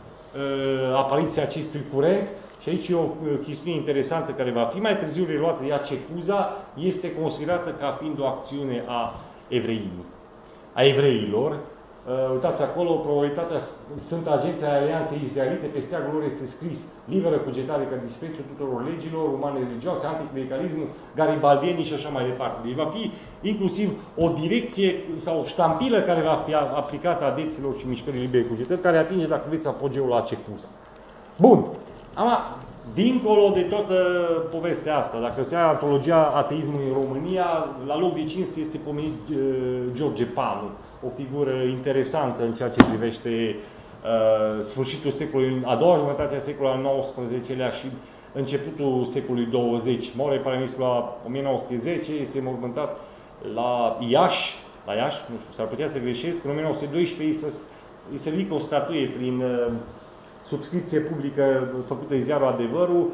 B: uh, apariția acestui curent și aici e o chestiune interesantă care va fi mai târziu reluată, ea cecuza, este considerată ca fiind o acțiune a evreimii. A evreilor. Uh, uitați acolo, probabilitatea sunt agenții Alianței Israelite, pe steagul lor este scris liberă cugetare ca disprețul tuturor legilor umane religioase, anticlericalismul, garibaldienii și așa mai departe. Deci va fi inclusiv o direcție sau o ștampilă care va fi aplicată adepților și mișcării libere cugetări, care atinge, dacă vreți, apogeul la cecuza. Bun. Am, dincolo de toată povestea asta, dacă se ia antologia ateismului în România, la loc de cinste este pomenit uh, George Panu, o figură interesantă în ceea ce privește uh, sfârșitul secolului, a doua jumătate a secolului al nouăsprezecelea și începutul secolului douăzeci. Moare paramis la o mie nouă sute zece, este mormântat la Iași, la Iași, nu știu, s-ar putea să greșesc, în o mie nouă sute doisprezece îi se ridică o statuie prin uh, subscripție publică făcută în ziarul Adevărul,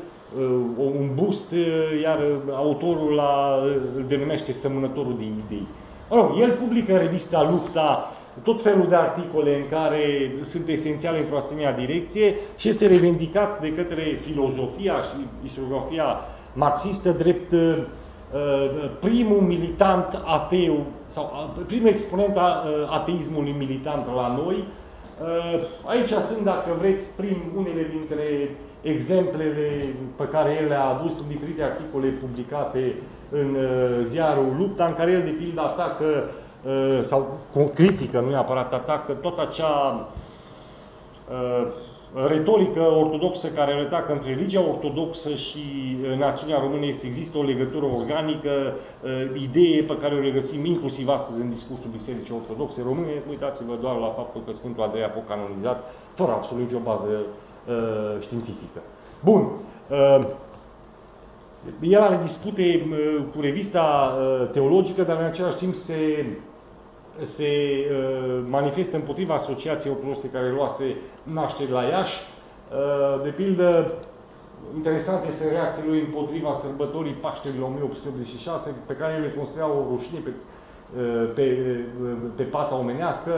B: un bust, iar autorul la, îl denumește semănătorul de idei. Mă rog, el publică în revista Lupta tot felul de articole în care sunt esențiale într-o asemenea direcție și este revendicat de către filozofia și istoriografia marxistă drept uh, primul militant ateu sau primul exponent a uh, ateismului militant la noi. Uh, aici sunt, dacă vreți, prin unele dintre exemplele pe care el le-a adus în diferite articole publicate în uh, ziarul Lupta, în care el, de pildă, atacă uh, sau critică, nu neapărat atacă, tot acea uh, retorică ortodoxă care arăta că între religia ortodoxă și națiunea română este, există o legătură organică, uh, idee pe care o regăsim inclusiv astăzi în discursul Bisericii Ortodoxe Române. Uitați-vă doar la faptul că Sfântul Andrei a fost canonizat fără absolut nicio bază uh, științifică. Bun. Uh, el are dispute uh, cu revista uh, teologică, dar în același timp se, se uh, manifestă împotriva Asociației Ortodoxe care luase naștere la Iași. Uh, de pildă, interesant este reacția lui împotriva sărbătorii Paștelui o mie opt sute optzeci și șase, pe care el le considera o rușine pe, uh, pe, uh, pe pata omenească.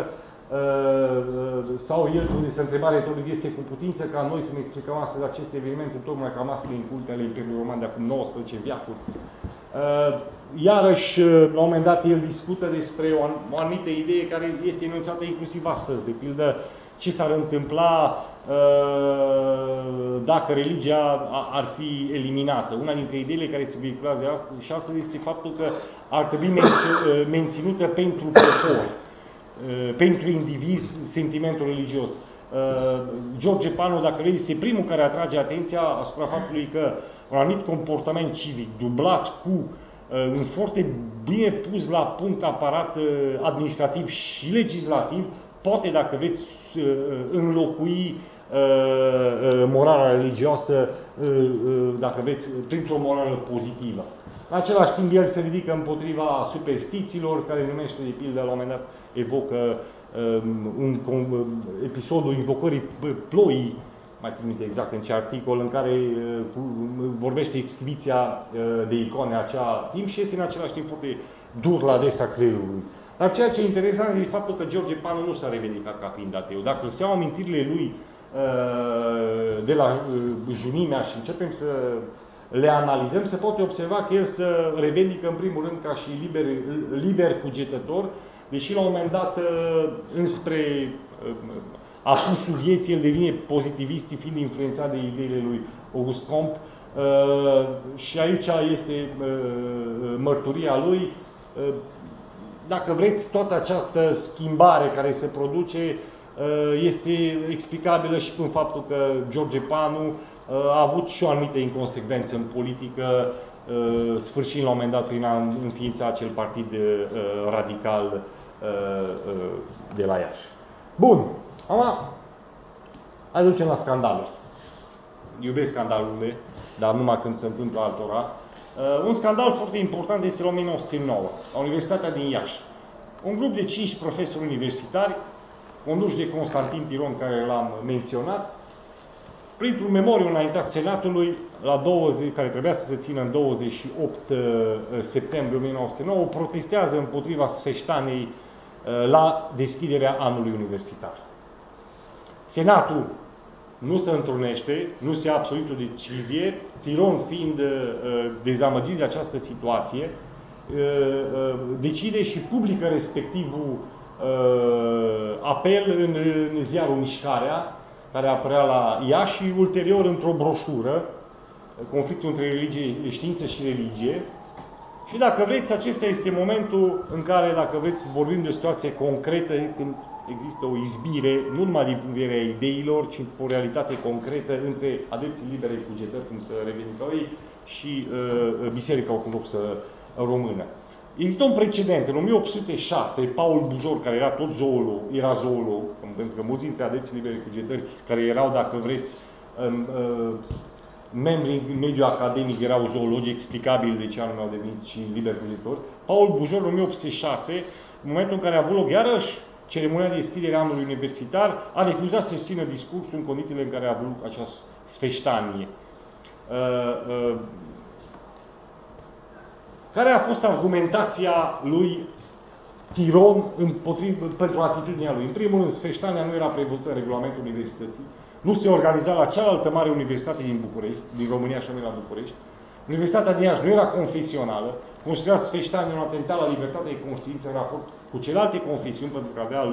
B: Sau el pune să întreba retoric, este cu putință ca noi să ne explicăm astăzi aceste evenimente tocmai ca masele inculte ale Imperiului Roman de acum nouăsprezece veacuri. Iarăși, la un moment dat, el discută despre o anumită idee care este enunțată inclusiv astăzi, de pildă ce s-ar întâmpla dacă religia ar fi eliminată. Una dintre ideile care se vehiculează astăzi și astăzi este faptul că ar trebui menținută pentru popor, pentru indiviz, sentimentul religios. George Panu, dacă vezi, este primul care atrage atenția asupra faptului că un anumit comportament civic, dublat cu un foarte bine pus la punct aparat administrativ și legislativ, poate, dacă vreți, înlocui morala religioasă, dacă vreți, printr-o morală pozitivă. În același timp, el se ridică împotriva superstițiilor, care numește, de pildă, la un moment dat, evocă um, un, um, episodul invocării ploii, mai țin minte exact în ce articol, în care uh, vorbește exhibiția uh, de icone acea timp și este în același timp foarte dur la adresa creierului. Dar ceea ce e interesant este faptul că George Panu nu s-a revendicat ca fiind ateu. Dacă se iau amintirile lui uh, de la uh, Junimea și începem să le analizăm, se poate observa că el se revendică în primul rând ca și liber, liber cugetător, deși la un moment dat înspre apusul vieții el devine pozitivist, fiind influențat de ideile lui August Comte. Și aici este mărturia lui. Dacă vreți, toată această schimbare care se produce este explicabilă și prin faptul că George Panu a avut și o anumită inconsecvență în politică, sfârșind la un moment dat prin a înființa acel partid radical de la Iași. Bun. Acum, hai ducem la scandaluri. Iubesc scandalurile, dar numai când se întâmplă altora. Un scandal foarte important este la o mie nouă sute nouă, la Universitatea din Iași. Un grup de cinci profesori universitari, conduși de Constantin Tiron, care l-am menționat, printr-un memoriu înaintat Senatului, la douăzeci, care trebuia să se țină în douăzeci și opt septembrie o mie nouă sute nouă, protestează împotriva sfeștanei la deschiderea anului universitar. Senatul nu se întrunește, nu se ia absolut o decizie, Tiron fiind dezamăgit de această situație, decide și publică respectivul apel în, în ziarul Mișcarea, care apărea la Iași și ulterior într-o broșură, conflictul între religie, știință și religie. Și dacă vreți, acesta este momentul în care, dacă vreți, vorbim de o situație concretă, când există o izbire, nu numai din punct de vedere a ideilor, ci o realitate concretă între adepții liberei cugetări, cum se revendicau ei, și uh, Biserica Ortodoxă Română. Există un precedent. În o mie opt sute șase, Paul Bujor, care era tot zoolog, era zoolog, pentru că mulți dintre adepții liberei cugetări, care erau, dacă vreți, um, uh, membrii în mediul academic, erau zoologi, explicabil de ce anume au devenit și liberi cugetători. Paul Bujor, în o mie opt sute șase, în momentul în care a avut loc iarăși ceremonia de deschidere a anului universitar, a refuzat să țină discursul în condițiile în care a avut loc acea sfeștanie. Uh, uh, Care a fost argumentația lui Tiron împotriva, pentru atitudinea lui. În primul rând, sfeștania nu era prevăzută în regulamentul universității, nu se organiza la cealaltă mare universitate din București, din România și anume la București. Universitatea din Iași nu era confesională, considera sfeștania un atentat la libertatea de conștiință în raport cu celelalte confesiuni, pentru că avea,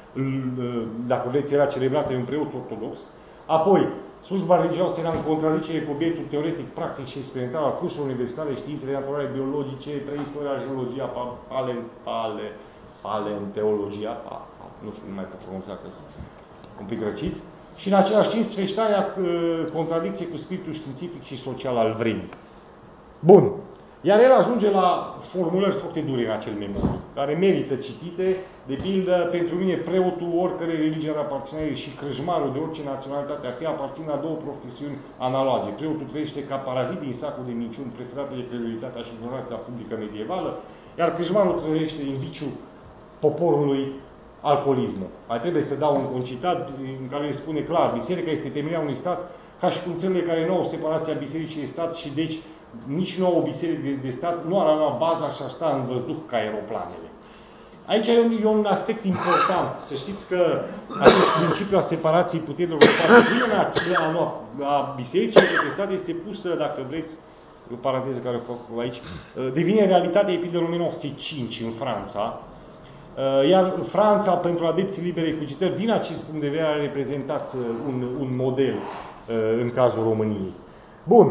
B: dacă vreți, era celebrată de un preot ortodox. Apoi, slujba religioasă era în contradicere cu obiectul teoretic, practic și experimental al cursurilor universitare, științele naturale, biologice, preistoria, arheologia, pale, pale, paleonteologia, pa, nu știu, nu mai pot pronunța că sunt un pic răcit, și în același timp sfeștarea contradicție cu spiritul științific și social al vremii. Bun. Iar el ajunge la formulări foarte dure în acel memoriu, care merită citite, de pildă, pentru mine preotul oricărei religii ar aparține și crâșmarul de orice naționalitate ar fi aparțin la două profesiuni analoge. Preotul trăiește ca parazit din sacul de minciuni presărate de credulitatea și ignoranța publică medievală, iar crâșmarul trăiește din viciul poporului alcoolismul. Mai trebuie să dau un concitat în care îi spune clar, biserica este temelia unui stat, ca și cum țările care nu au separația bisericii de stat și deci nici nu au o biserică de, de stat, nu ar avea baza și ar sta în văzduh ca aeroplanele. Aici e un, e un aspect important. Să știți că acest principiu a separației puterilor în spațiu prin a, a bisericii de stat este pusă, dacă vreți, o paranteză care o fac aici, devine realitate de pildă în o mie nouă sute cinci în Franța, iar Franța, pentru adepții liberei cugetări, din acest punct de vedere, a reprezentat un, un model în cazul României. Bun.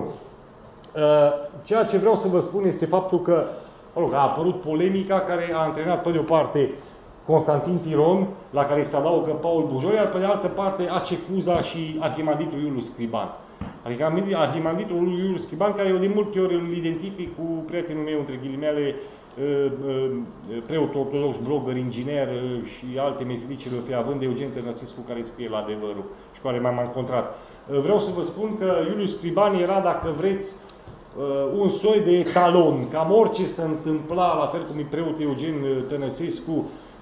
B: Ceea ce vreau să vă spun este faptul că mă rog, a apărut polemica care a antrenat pe de o parte Constantin Tiron, la care se adaugă Paul Bujor, iar pe de altă parte Acecuza și arhimanditul Iulius Scriban. Arhimanditul Iulius Scriban, care eu de multe ori îl identific cu prietenul meu, între ghilimele, preot ortodox, blogger, inginer și alte meserii ce le-o fi având, de Eugen Tănăsescu, care scrie la Adevărul și cu care m-am încontrat. Vreau să vă spun că Iulius Scriban era, dacă vreți, un soi de etalon. Cam orice se întâmpla, la fel cum e preot Eugen Tănăsescu,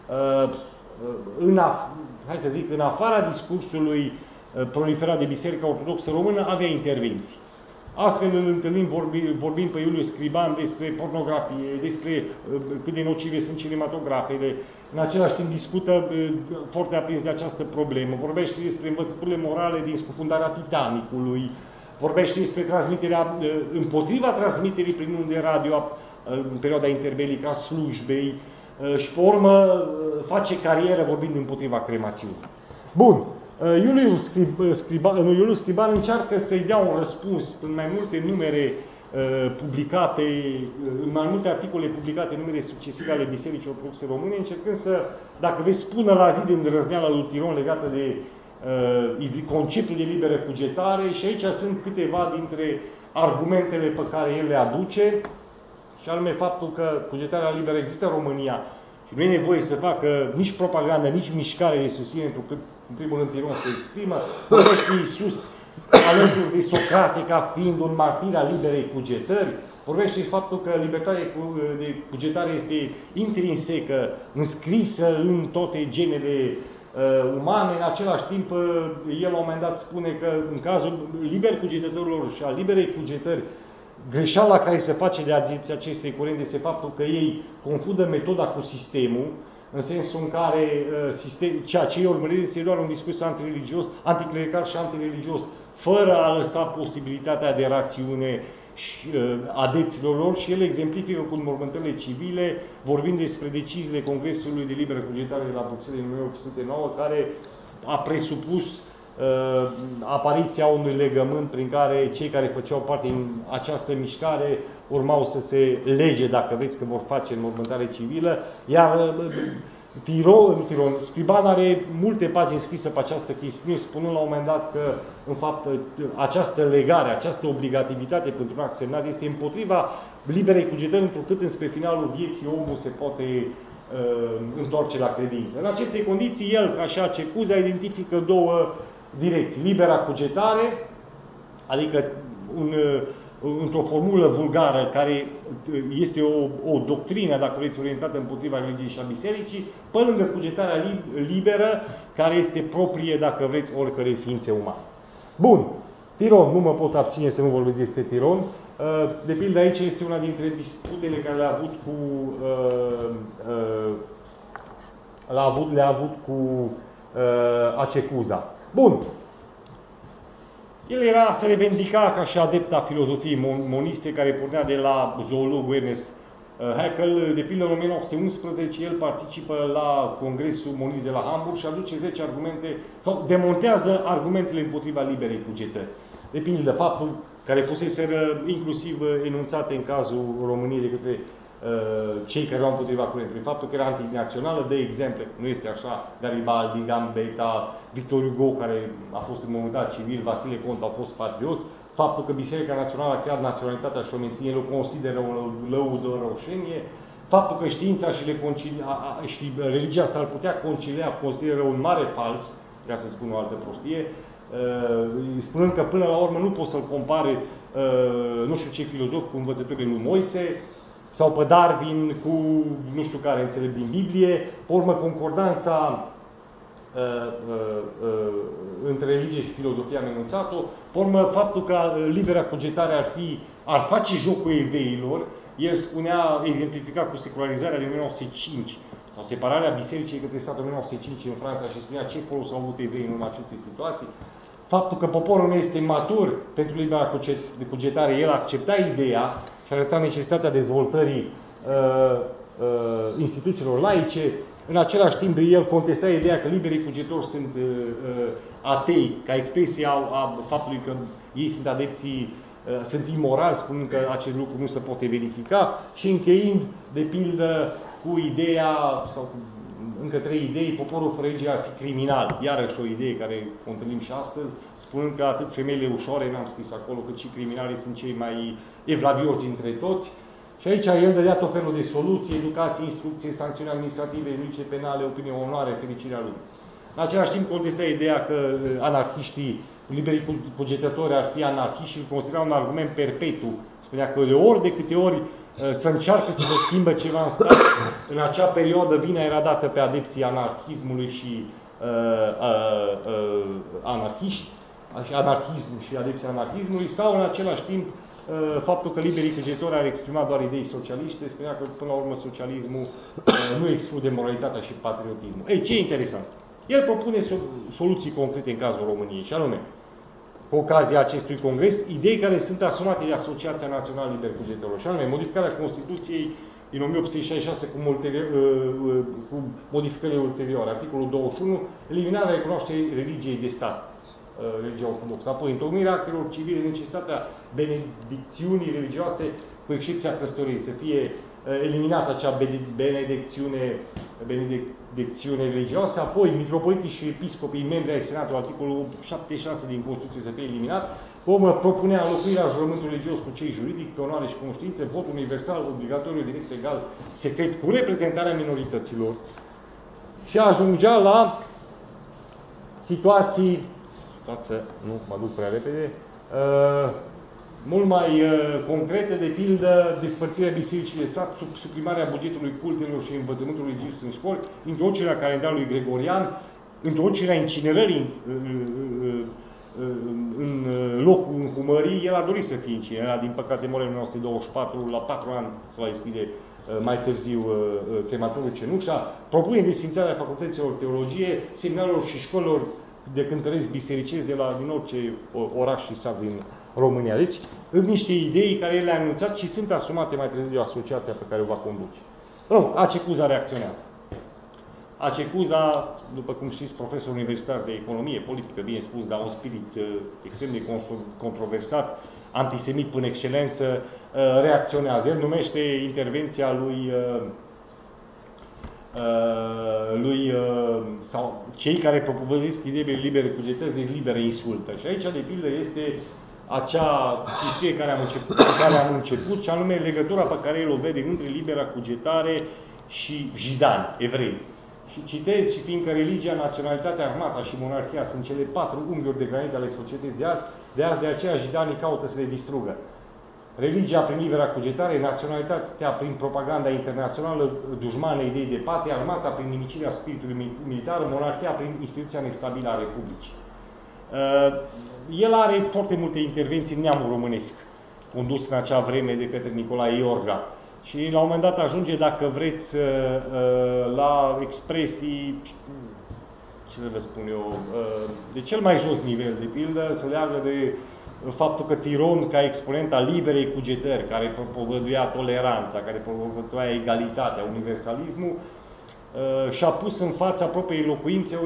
B: în, af- hai să zic, în afara discursului proliferat de Biserica Ortodoxă Română, avea intervenții. Astfel îl întâlnim vorbind vorbi pe Iulius Scriban despre pornografie, despre cât de nocive sunt cinematografele. În același timp discută foarte aprins de această problemă. Vorbește despre învățăturile morale din scufundarea Titanicului. Vorbește despre transmiterea, împotriva transmiterii prin unde radio în perioada interbelică a slujbei și pe urmă face carieră vorbind împotriva cremațiunii. Bun. Iulius Scriban, Iulius Scriban încearcă să-i dea un răspuns în mai multe numere publicate, în mai multe articole publicate în numere succesive ale Bisericii Ortodoxe Române, încercând să, dacă veți, pună la zi de îndrăzneala lui Tiron legată de uh, conceptul de liberă cugetare, și aici sunt câteva dintre argumentele pe care el le aduce, și anume faptul că cugetarea liberă există în România și nu e nevoie să facă nici propagandă, nici mișcare de susținere, pentru că, în primul rând, Tiron se exprimă, vorbește Iisus alături de Socrate ca fiind un martir al liberei cugetări, vorbește și faptul că libertatea de cugetare este intrinsecă, înscrisă în toate genele uh, umane. În același timp, uh, el la un moment dat spune că în cazul liber cugetătorilor și al liberei cugetări, greșeala care se face de adepții acestei curente este faptul că ei confundă metoda cu sistemul, în sensul în care uh, sistem, ceea ce ei urmăresc este doar un discurs antireligios, anticlerical și antireligios, fără a lăsa posibilitatea de rațiune și, uh, adepților lor, și el exemplifică cu înmormântările civile, vorbind despre deciziile Congresului de Liberă Cugetare de la Bruxelles în o mie opt sute nouă, care a presupus uh, apariția unui legământ prin care cei care făceau parte din această mișcare urmau să se lege, dacă vreți, că vor face înmormântare civilă, iar uh, Tiron, Tiron, Scriban are multe pagini scrise pe această chestiune, spunând la un moment dat că, în fapt, această legare, această obligativitate pentru un act semnat este împotriva liberei cugetări, întrucât înspre finalul vieții omul se poate uh, întoarce la credință. În aceste condiții, el, ca și Acecuza, identifică două direcții. Libera cugetare, adică un... Uh, într-o formulă vulgară, care este o, o doctrină, dacă vreți, orientată împotriva religiei și a bisericii, pe lângă cugetarea liberă, care este proprie, dacă vreți, oricărei ființe umane. Bun. Tiron, nu mă pot abține să nu vorbesc despre Tiron. De pildă, aici este una dintre disputele care le-a avut cu uh, uh, l-a avut, le-a avut cu uh, Acecuza. Bun. El era, se revendica ca și adept a filozofiei moniste, care pornea de la zoologul Ernest Haeckel. De pildă, în o mie nouă sute unsprezece, el participă la Congresul Monist de la Hamburg și aduce zece argumente, sau demontează argumentele împotriva liberei cugetări. De pildă, faptul care fuseseră inclusiv enunțate în cazul României de către uh, cei care erau împotriva curentului. Faptul că era antinațională, de exemple, nu este așa, Garibaldi, Gambetta, Victor Hugo, care a fost înmormântat civil, Vasile Cont au fost patrioți, faptul că Biserica Națională a creat naționalitatea și o menține, el o consideră o lăudă roșenie, faptul că știința și, le concilia, și religia s-ar putea concilia, consideră un mare fals, vreau să spun o altă prostie, spunând că până la urmă nu poți să-l compare nu știu ce filozof cu învățăturile lui Moise, sau pe Darwin cu nu știu care înțeleg din Biblie, pe urmă concordanța uh, uh, uh, între religie și filozofia am enunțat-o, pe urmă faptul că libera cugetare ar, fi, ar face jocul eveilor. El spunea, exemplifica cu secularizarea din o mie nouă sute cinci sau separarea bisericii către statul o mie nouă sute cinci în Franța și spunea ce folos au avut evrei în urma acestei situații. Faptul că poporul nu este matur pentru libera cugetare, el accepta ideea și arăta necesitatea dezvoltării uh, uh, instituțiilor laice. În același timp, el contesta ideea că liberii cugetori sunt uh, uh, atei, ca expresie a, a faptului că ei sunt adepții, uh, sunt imorali, spunând că acest lucru nu se poate verifica și încheind, de pildă, cu ideea, sau cu încă trei idei, poporul fără religie ar fi criminal. Iarăși o idee care o întâlnim și astăzi, spunând că atât femeile ușoare, n-am scris acolo, cât și criminalii sunt cei mai evlavioși dintre toți. Și aici el dădea tot felul de soluții, educație, instrucție, sancțiuni administrative, juridice, penale, opinie, onoare, fericirea lui. În același timp contesta ideea că anarhiștii, liberii cugetători ar fi anarhiști și îl considera un argument perpetu. Spunea că de ori de câte ori să încearcă să se schimbă ceva în stat, în acea perioadă vina era dată pe adepții anarhismului și uh, uh, uh, anarhiști, anarhism și adepții anarhismului, sau în același timp uh, faptul că liberii cugetători ar exprima doar idei socialiste, spunea că până la urmă socialismul uh, nu exclude moralitatea și patriotismul. Ei, ce interesant! El propune soluții concrete în cazul României, și anume, cu ocazia acestui congres, idei care sunt asumate de Asociația Națională Liber Cugetătorilor, și anume modificarea Constituției din o mie opt sute șaizeci și șase cu, ulterior, cu modificările ulterioare, articolul douăzeci și unu, eliminarea recunoașterii religiei de stat, religia ortodoxă, apoi întocmirea actelor civile, necesitatea benedicțiunii religioase, cu excepția căsătoriei, să fie eliminată acea benedicțiune, benedicțiune religioasă, apoi mitropolitii și episcopii, membri ai Senatului, articolul șaptezeci și șase din Constituție să fie eliminat, omă propunea înlocuirea jurământului religios cu cei juridic, pe onoare și cunoștințe, vot universal, obligatoriu, direct, egal, secret, cu reprezentarea minorităților și ajungea la situații, stați să nu mă duc prea repede, uh, mult mai uh, concrete, de pildă despărțirea bisericii de sat, sub suprimarea bugetului cultelor și învățământului religios în școli, introducerea calendarului gregorian, introducerea incinerării uh, uh, uh, în locul înhumării. El a dorit să fie incinerat, din păcate moare în o mie nouă sute douăzeci și patru, la patru ani se va deschide uh, mai târziu uh, crematorul Cenușa, propune desfințarea facultăților teologie, seminarilor și școlilor de cântăreți bisericezi de la, din orice oraș și sat din România. Deci, sunt niște idei care el le-a anunțat și sunt asumate mai târziu de asociația pe care o va conduce. Bun, Acecuza reacționează. Acecuza, după cum știți, profesor universitar de economie, politică, bine spus, dar un spirit uh, extrem de controversat, antisemit până excelență, uh, reacționează. El numește intervenția lui uh, Uh, lui, uh, sau cei care propovăduiesc idei libere cugetări de libere insultă. Și aici, de pildă, este acea chestie care am început, care am început, și anume legătura pe care el o vede între libera cugetare și jidani, evrei. Și citez, și fiindcă religia, naționalitatea, armata și monarhia sunt cele patru unghiuri de granit ale societății de azi, de azi de aceea jidanii caută să le distrugă. Religia prin libera cugetare, naționalitatea prin propaganda internațională, dușmană idei de patrie, armata prin nimicirea spiritului militar, monarhia prin instituția nestabilă a Republicii. Uh, el are foarte multe intervenții în neamul românesc, condus în acea vreme de către Nicolae Iorga. Și la un moment dat ajunge, dacă vreți, la expresii, ce să vă spun eu, de cel mai jos nivel, de pildă, se leagă de faptul că Tiron, ca exponent al liberei cugetări, care propovăduia toleranța, care propovăduia egalitatea, universalismul, și-a pus în fața propriei locuințe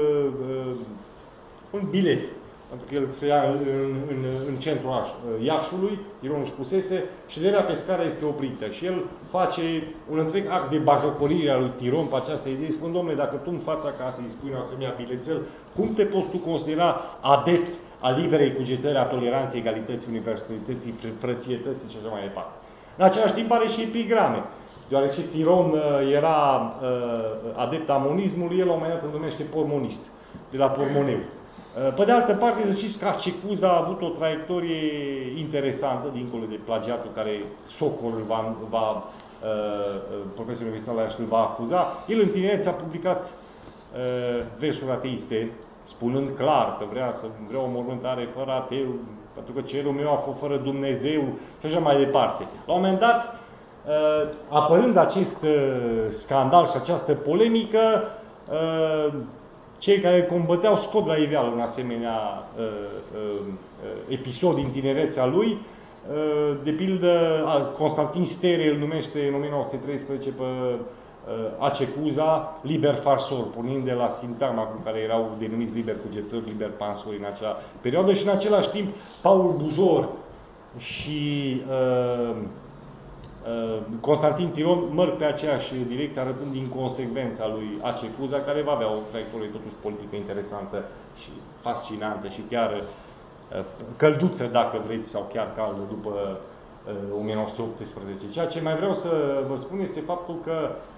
B: un bilet. Pentru că el se ia în, în, în centrul Iașului, Tironul își pusese, șederea pe scară este oprită și el face un întreg act de bajocorire a lui Tiron pe această idee, spun, domnule, dacă tu în fața casei îi spui un asemenea bilețel, cum te poți tu considera adept a liberei cugetări, a toleranței, egalității, universalității, frățietății și așa mai departe. În același timp are și epigrame, deoarece Tiron era adept a monismului, el la un moment dat îl numește pormonist, de la pormoneu. Pe de altă parte, să știți că Acecuza a avut o traiectorie interesantă, dincolo de plagiatul care Socol îl va, va uh, profesorul universitar la Iași îl va acuza. El în tinerețe a publicat uh, versuri ateiste, spunând clar că vrea să vrea o mormântare fără ateu, pentru că cerul meu a fost fără Dumnezeu și așa mai departe. La un moment dat, uh, apărând acest uh, scandal și această polemică, uh, cei care combăteau scot la iveală un asemenea uh, uh, episod din tinerețea lui. Uh, de pildă, Constantin Stere îl numește în o mie nouă sute treisprezece pe uh, Acecuza liber farsor, pornind de la sintagma cu care erau denumiți liber cugetări, liber pansori în acea perioadă și în același timp Paul Bujor și uh, Constantin Tiron merg pe aceeași direcție, arătând inconsecvența lui Acecuza, care va avea o traiectorie totuși politică interesantă și fascinantă și chiar călduță, dacă vreți, sau chiar caldă după o mie nouă sute optsprezece. Ceea ce mai vreau să vă spun este faptul că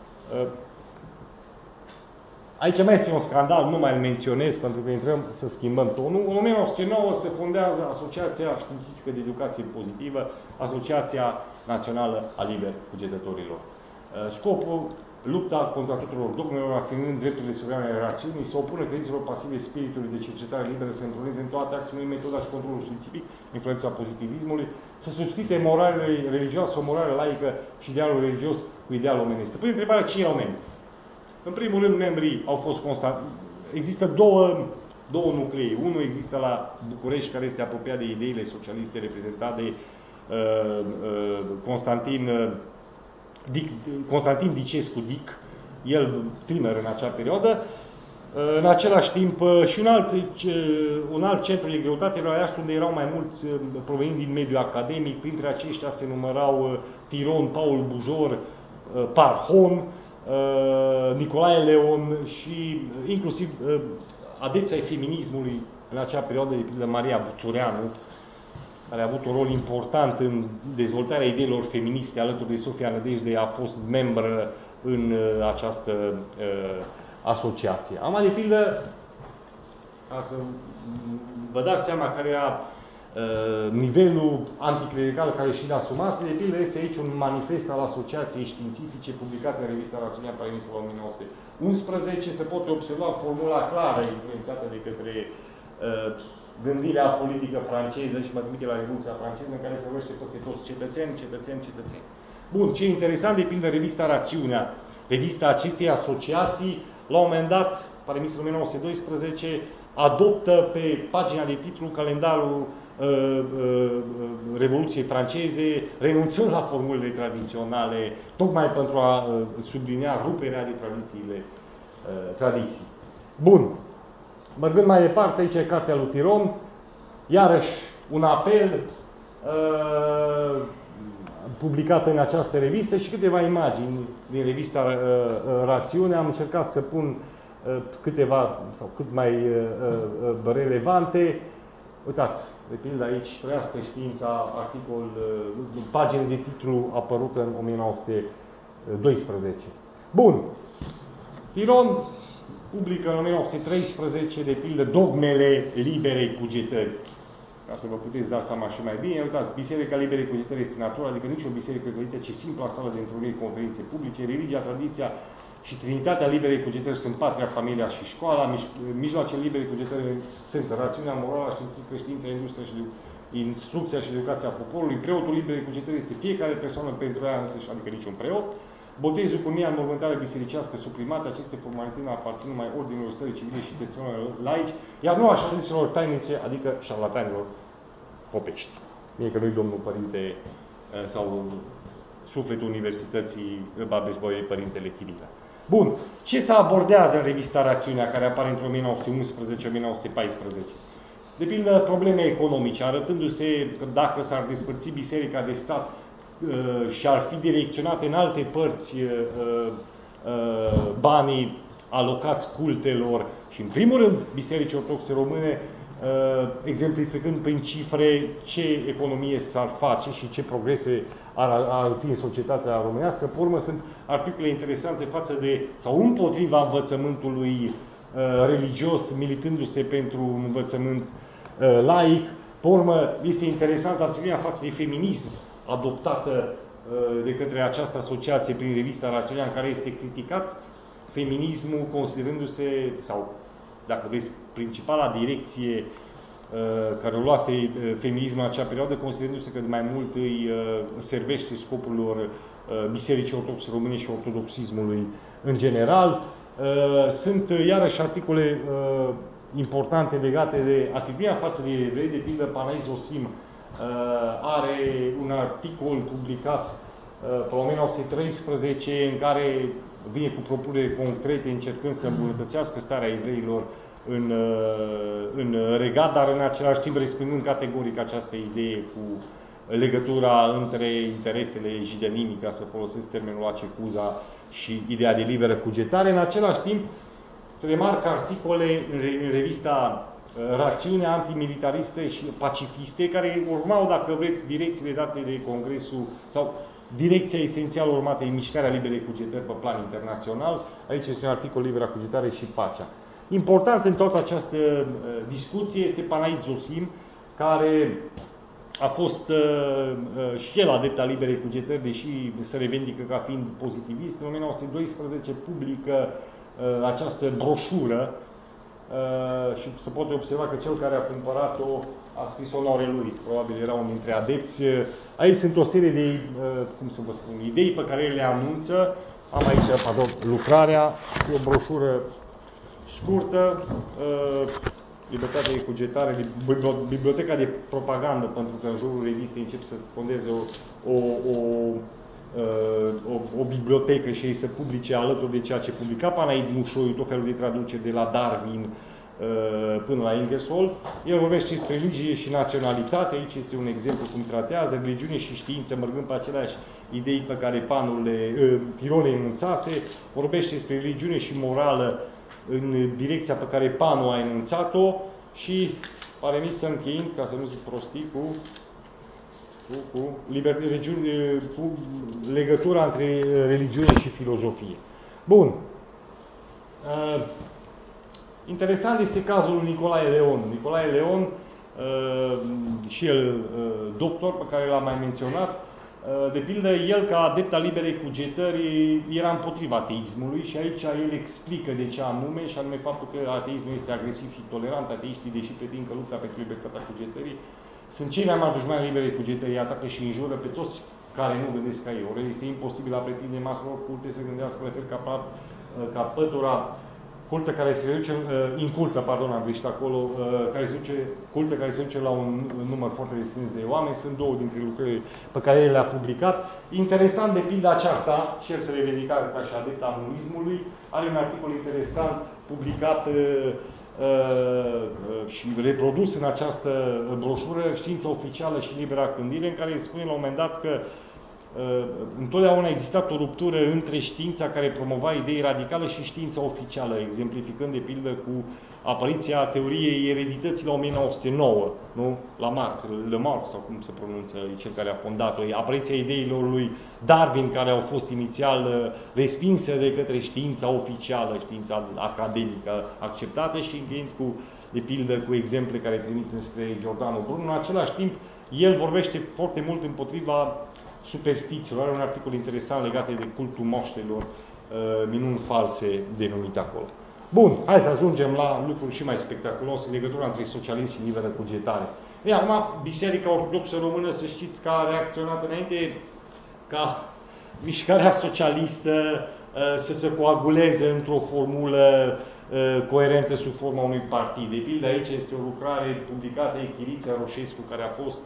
B: aici mai este un scandal, nu mai îl menționez pentru că intrăm să schimbăm tonul. În o mie nouă sute nouă se fondează Asociația Științifică de Educație Pozitivă, Asociația Națională a Liber Cugetătorilor. Scopul, lupta contra tuturor dogmelor, afirmând drepturile suverane ale rațiunii, să opună credințelor pasive spiritului de cercetare liberă, să întroneze în toate acțiunile, metoda și controlul științific, influența pozitivismului, să substituie moralele religioasă, o morală laică și idealul religios cu idealul omenesc. Să pune întrebarea cine erau membri. În primul rând, membrii au fost constat. Există două, două nuclei. Unul există la București, care este apropiat de ideile socialiste, reprezentat de uh, uh, Constantin, uh, Dic, Constantin Dicescu Dic, el tânăr în acea perioadă. Uh, în același timp, uh, și un alt, uh, un alt centru de greutate era Iași, unde erau mai mulți uh, provenind din mediul academic. Printre aceștia se numărau uh, Tiron, Paul Bujor, uh, Parhon, Uh, Nicolae Leon și uh, inclusiv uh, adepții ai feminismului în acea perioadă, de pildă Maria Buțureanu, care a avut un rol important în dezvoltarea ideilor feministe alături de Sofia Nădejde, a fost membră în uh, această uh, asociație. Am de pildă, ca să vă dați seama care era uh, nivelul anticlerical care și l-a asumat, de pildă este aici un manifest al Asociației Științifice publicat în revista Rațiunea Parimisă la o mie nouă sute unsprezece. Se poate observa formula clară influențată de către uh, gândirea politică franceză și mă trimite la Revoluția franceză, în care se vorbește peste toți cetățeni, cetățeni, cetățeni. Bun, ce e interesant, de pildă, revista Rațiunea, revista acestei asociații, la un moment dat, Parimisă în o mie nouă sute doisprezece, adoptă pe pagina de titlu calendarul uh, uh, Revoluției franceze, renunțând la formulele tradiționale, tocmai pentru a uh, sublinia ruperea de tradițiile uh, tradiții. Bun. Mergând mai departe, aici e cartea lui Tiron, iarăși un apel uh, publicat în această revistă și câteva imagini din revista uh, Rațiune. Am încercat să pun uh, câteva, sau cât mai uh, uh, relevante. Uitați, de pildă aici, Trăiască știința, articol, uh, pagină de titlu apărută în o mie nouă sute doisprezece. Bun. Tiron publică în o mie nouă sute treisprezece, de pildă, Dogmele liberei cugetări. Ca să vă puteți da seama și mai bine, uitați, Biserica liberei cugetări este natura, adică nici o biserică gândită, ci simpla sală de întruniri, conferințe publice, religia, tradiția și trinitatea liberei cugetări sunt patria, familia și școala, mijloacele liberei cugetări sunt rațiunea morală, științifică, știința, industria și instrucția și educația poporului, preotul liberei cugetări este fiecare persoană pentru ea însăși, adică niciun preot. Botezul cu mia în mormântare bisericească suprimate, aceste formalități aparțin numai ordinilor stării civile și cetățenilor laici, iar nu așa ziselor tainice, adică șarlatanilor popești. Mie că nu-i domnul părinte sau sufletul Universității Babeș-Bolyai, părintele Chirica. Bun. Ce se abordează în revista Rațiunea, care apare între o mie nouă sute unsprezece - o mie nouă sute paisprezece? De pildă, probleme economice, arătându-se că dacă s-ar despărți Biserica de stat uh, și ar fi direcționate în alte părți uh, uh, banii alocați cultelor și, în primul rând, Bisericii Ortodoxe Române, uh, exemplificând prin cifre ce economie s-ar face și ce progrese ar, ar fi în societatea românească. Pe urmă, sunt articole interesante față de, sau împotriva învățământului uh, religios, militându-se pentru un învățământ uh, laic. Pe urmă, este interesant atitudinea față de feminism adoptată uh, de către această asociație prin revista Rațiunea, în care este criticat feminismul, considerându-se, sau, dacă vreți, principala direcție uh, care o luase uh, feminismul în acea perioadă, considerându-se că mai mult îi uh, servește scopurilor uh, Bisericii Ortodoxe Române și ortodoxismului în general. Uh, sunt, uh, iarăși, articole uh, importante legate de atitudinea față de evrei. De pildă, Panais Zosim uh, are un articol publicat uh, pe o mie nouă sute treisprezece în care vine cu propuneri concrete încercând să îmbunătățească starea evreilor în, în regat, dar în același timp respingând categoric această idee cu legătura între interesele jidenimii, ca să folosesc termenul acecuza, și ideea de liberă cugetare. În același timp, se remarcă articole în revista Rațiunea antimilitariste și pacifiste, care urmau, dacă vreți, direcțiile date de Congresul sau direcția esențială urmată în mișcarea liberei cugetări pe plan internațional. Aici este un articol, libera cugetare și pacea. Important în toată această uh, discuție este Panais Zosim, care a fost uh, uh, și el adept al liberei cugetări, deși se revendică ca fiind pozitivist. În o mie nouă sute doisprezece publică uh, această broșură uh, și se poate observa că cel care a cumpărat-o a scris onore lui. Probabil era unul dintre adepți. Aici sunt o serie de, cum să vă spun, idei pe care le anunță. Am aici, pardon, lucrarea, o broșură scurtă, Libertatea de cugetare, biblioteca de propagandă, pentru că în jurul revistei încep să fondeze o, o, o, o, o bibliotecă și ei să publice alături de ceea ce publica Panaid Mușoiu, tot felul de traduceri de la Darwin până la Ingersoll. El vorbește despre religie și naționalitate. Aici este un exemplu cum tratează religiune și știință, mergând pe aceleași idei pe care Panul le, Tirone enunțase. Vorbește despre religiune și morală în direcția pe care Panul a enunțat-o și pare mi să încheind, ca să nu zic prostii, cu, cu, cu, liber, regiune, cu legătura între religiune și filozofie. Bun. Uh, Interesant este cazul lui Nicolae Leon. Nicolae Leon, uh, și el uh, doctor, pe care l-am mai menționat, uh, de pildă, el ca adept al liberei cugetări era împotriva ateismului și aici el explică de ce anume, și anume faptul că ateismul este agresiv și tolerant. Ateiștii, deși pretind că lupta pentru libertatea cugetării, sunt cei mai mari dușmani liberei cugetării, atacă și înjură pe toți care nu gândesc ca ei. Ori este imposibil a pretinde maselor culte să gândească la fel ca, ca pătura cultă care se reduce, uh, incultă, pardon, am greșit acolo, uh, care se duce, cultă care se duce la un număr foarte restrâns de oameni. Sunt două dintre lucrurile pe care el le-a publicat. Interesant, de pildă aceasta, și el se revendica ca și adept al numismului, are un articol interesant publicat uh, uh, și reprodus în această broșură, Știința oficială și libera gândire, în care spune la un moment dat că Uh, întotdeauna a existat o ruptură între știința care promova idei radicale și știința oficială, exemplificând de pildă cu apariția teoriei eredității la o mie nouă sute nouă, nu? La Marx, Le Marx, sau cum se pronunță, cel care a fondat-o, apariția ideilor lui Darwin, care au fost inițial respinse de către știința oficială, știința academică acceptată, și încheind cu, de pildă, cu exemple care trimit înspre Giordano Bruno. În același timp, el vorbește foarte mult împotriva superstițiilor. Are un articol interesant legat de cultul moștelor, minuni false denumite acolo. Bun, hai să ajungem la lucruri și mai spectaculos, legătura între socialism și liberă cugetare. E, acum, Biserica Ortodoxă Română, să știți că a reacționat înainte ca mișcarea socialistă să se coaguleze într-o formulă coerentă sub forma unui partid. De pildă, aici este o lucrare publicată de Chiriță Roșescu, care a fost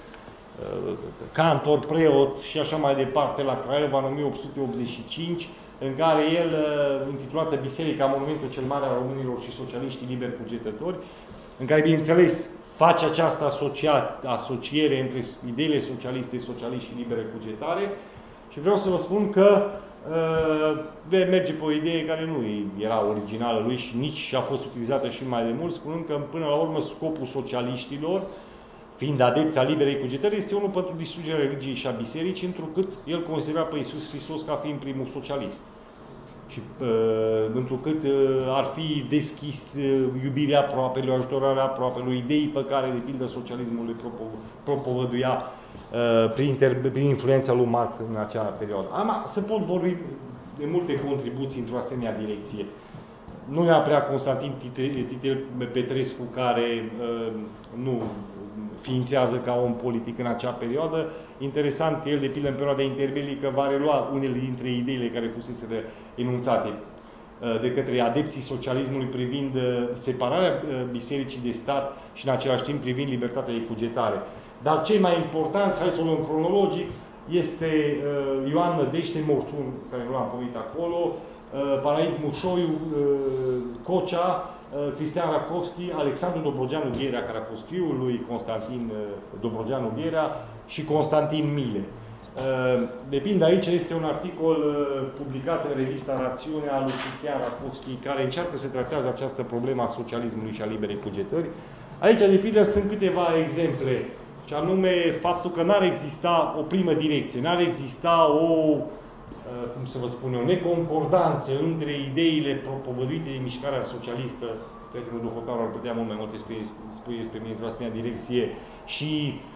B: cantor, preot și așa mai departe la Craiova în o mie opt sute optzeci și cinci, în care el, intitulată Biserica, Monumentul cel Mare al Românilor și Socialiștii Liberi Cugetători, în care, bineînțeles, face această asociere între ideile socialiste, socialiști și libere cugetare. Și vreau să vă spun că uh, merge pe o idee care nu era originală lui și nici a fost utilizată și mai de mult, spunând că, până la urmă, scopul socialiștilor, fiind adepți a liberei cugetări, este unul pentru distrugerea religiei și a bisericii, întrucât el considera pe Iisus Hristos ca fiind primul socialist. Și uh, întrucât uh, ar fi deschis uh, iubirea aproapelui, ajutorarea aproapelui, idei pe care, de pildă, socialismul le propovăduia uh, prin, prin influența lui Marx în acea perioadă. Acum, se pot vorbi de multe contribuții într-o asemenea direcție. Nu era prea Constantin Titel Petrescu, care uh, nu ființează ca om politic în acea perioadă. Interesant că el, de pildă, în perioada interbelică, va relua unele dintre ideile care fusese enunțate de către adepții socialismului privind separarea bisericii de stat și, în același timp, privind libertatea de cugetare. Dar cei mai importanți, hai să o luăm cronologic, este Ioan Nădejde Morțun, care nu l-am pomenit acolo, Paraid Mușoiu, Cocea, Cristian Rakovski, Alexandru Dobrogeanu Gherea, care a fost fiul lui Constantin Dobrogeanu Gherea, și Constantin Mile. De pildă, aici este un articol publicat în revista Rațiunea a lui Cristian Rakovski, care încearcă să tratează această problemă a socialismului și a liberei cugetări. Aici, de pildă, sunt câteva exemple, și anume faptul că n-ar exista o primă direcție, n-ar exista o, cum să vă spun eu, neconcordanță între ideile propovăduite de mișcarea socialistă, cred că Duhotarul ar putea mult mai multe spui despre mine într-o asemenea direcție, și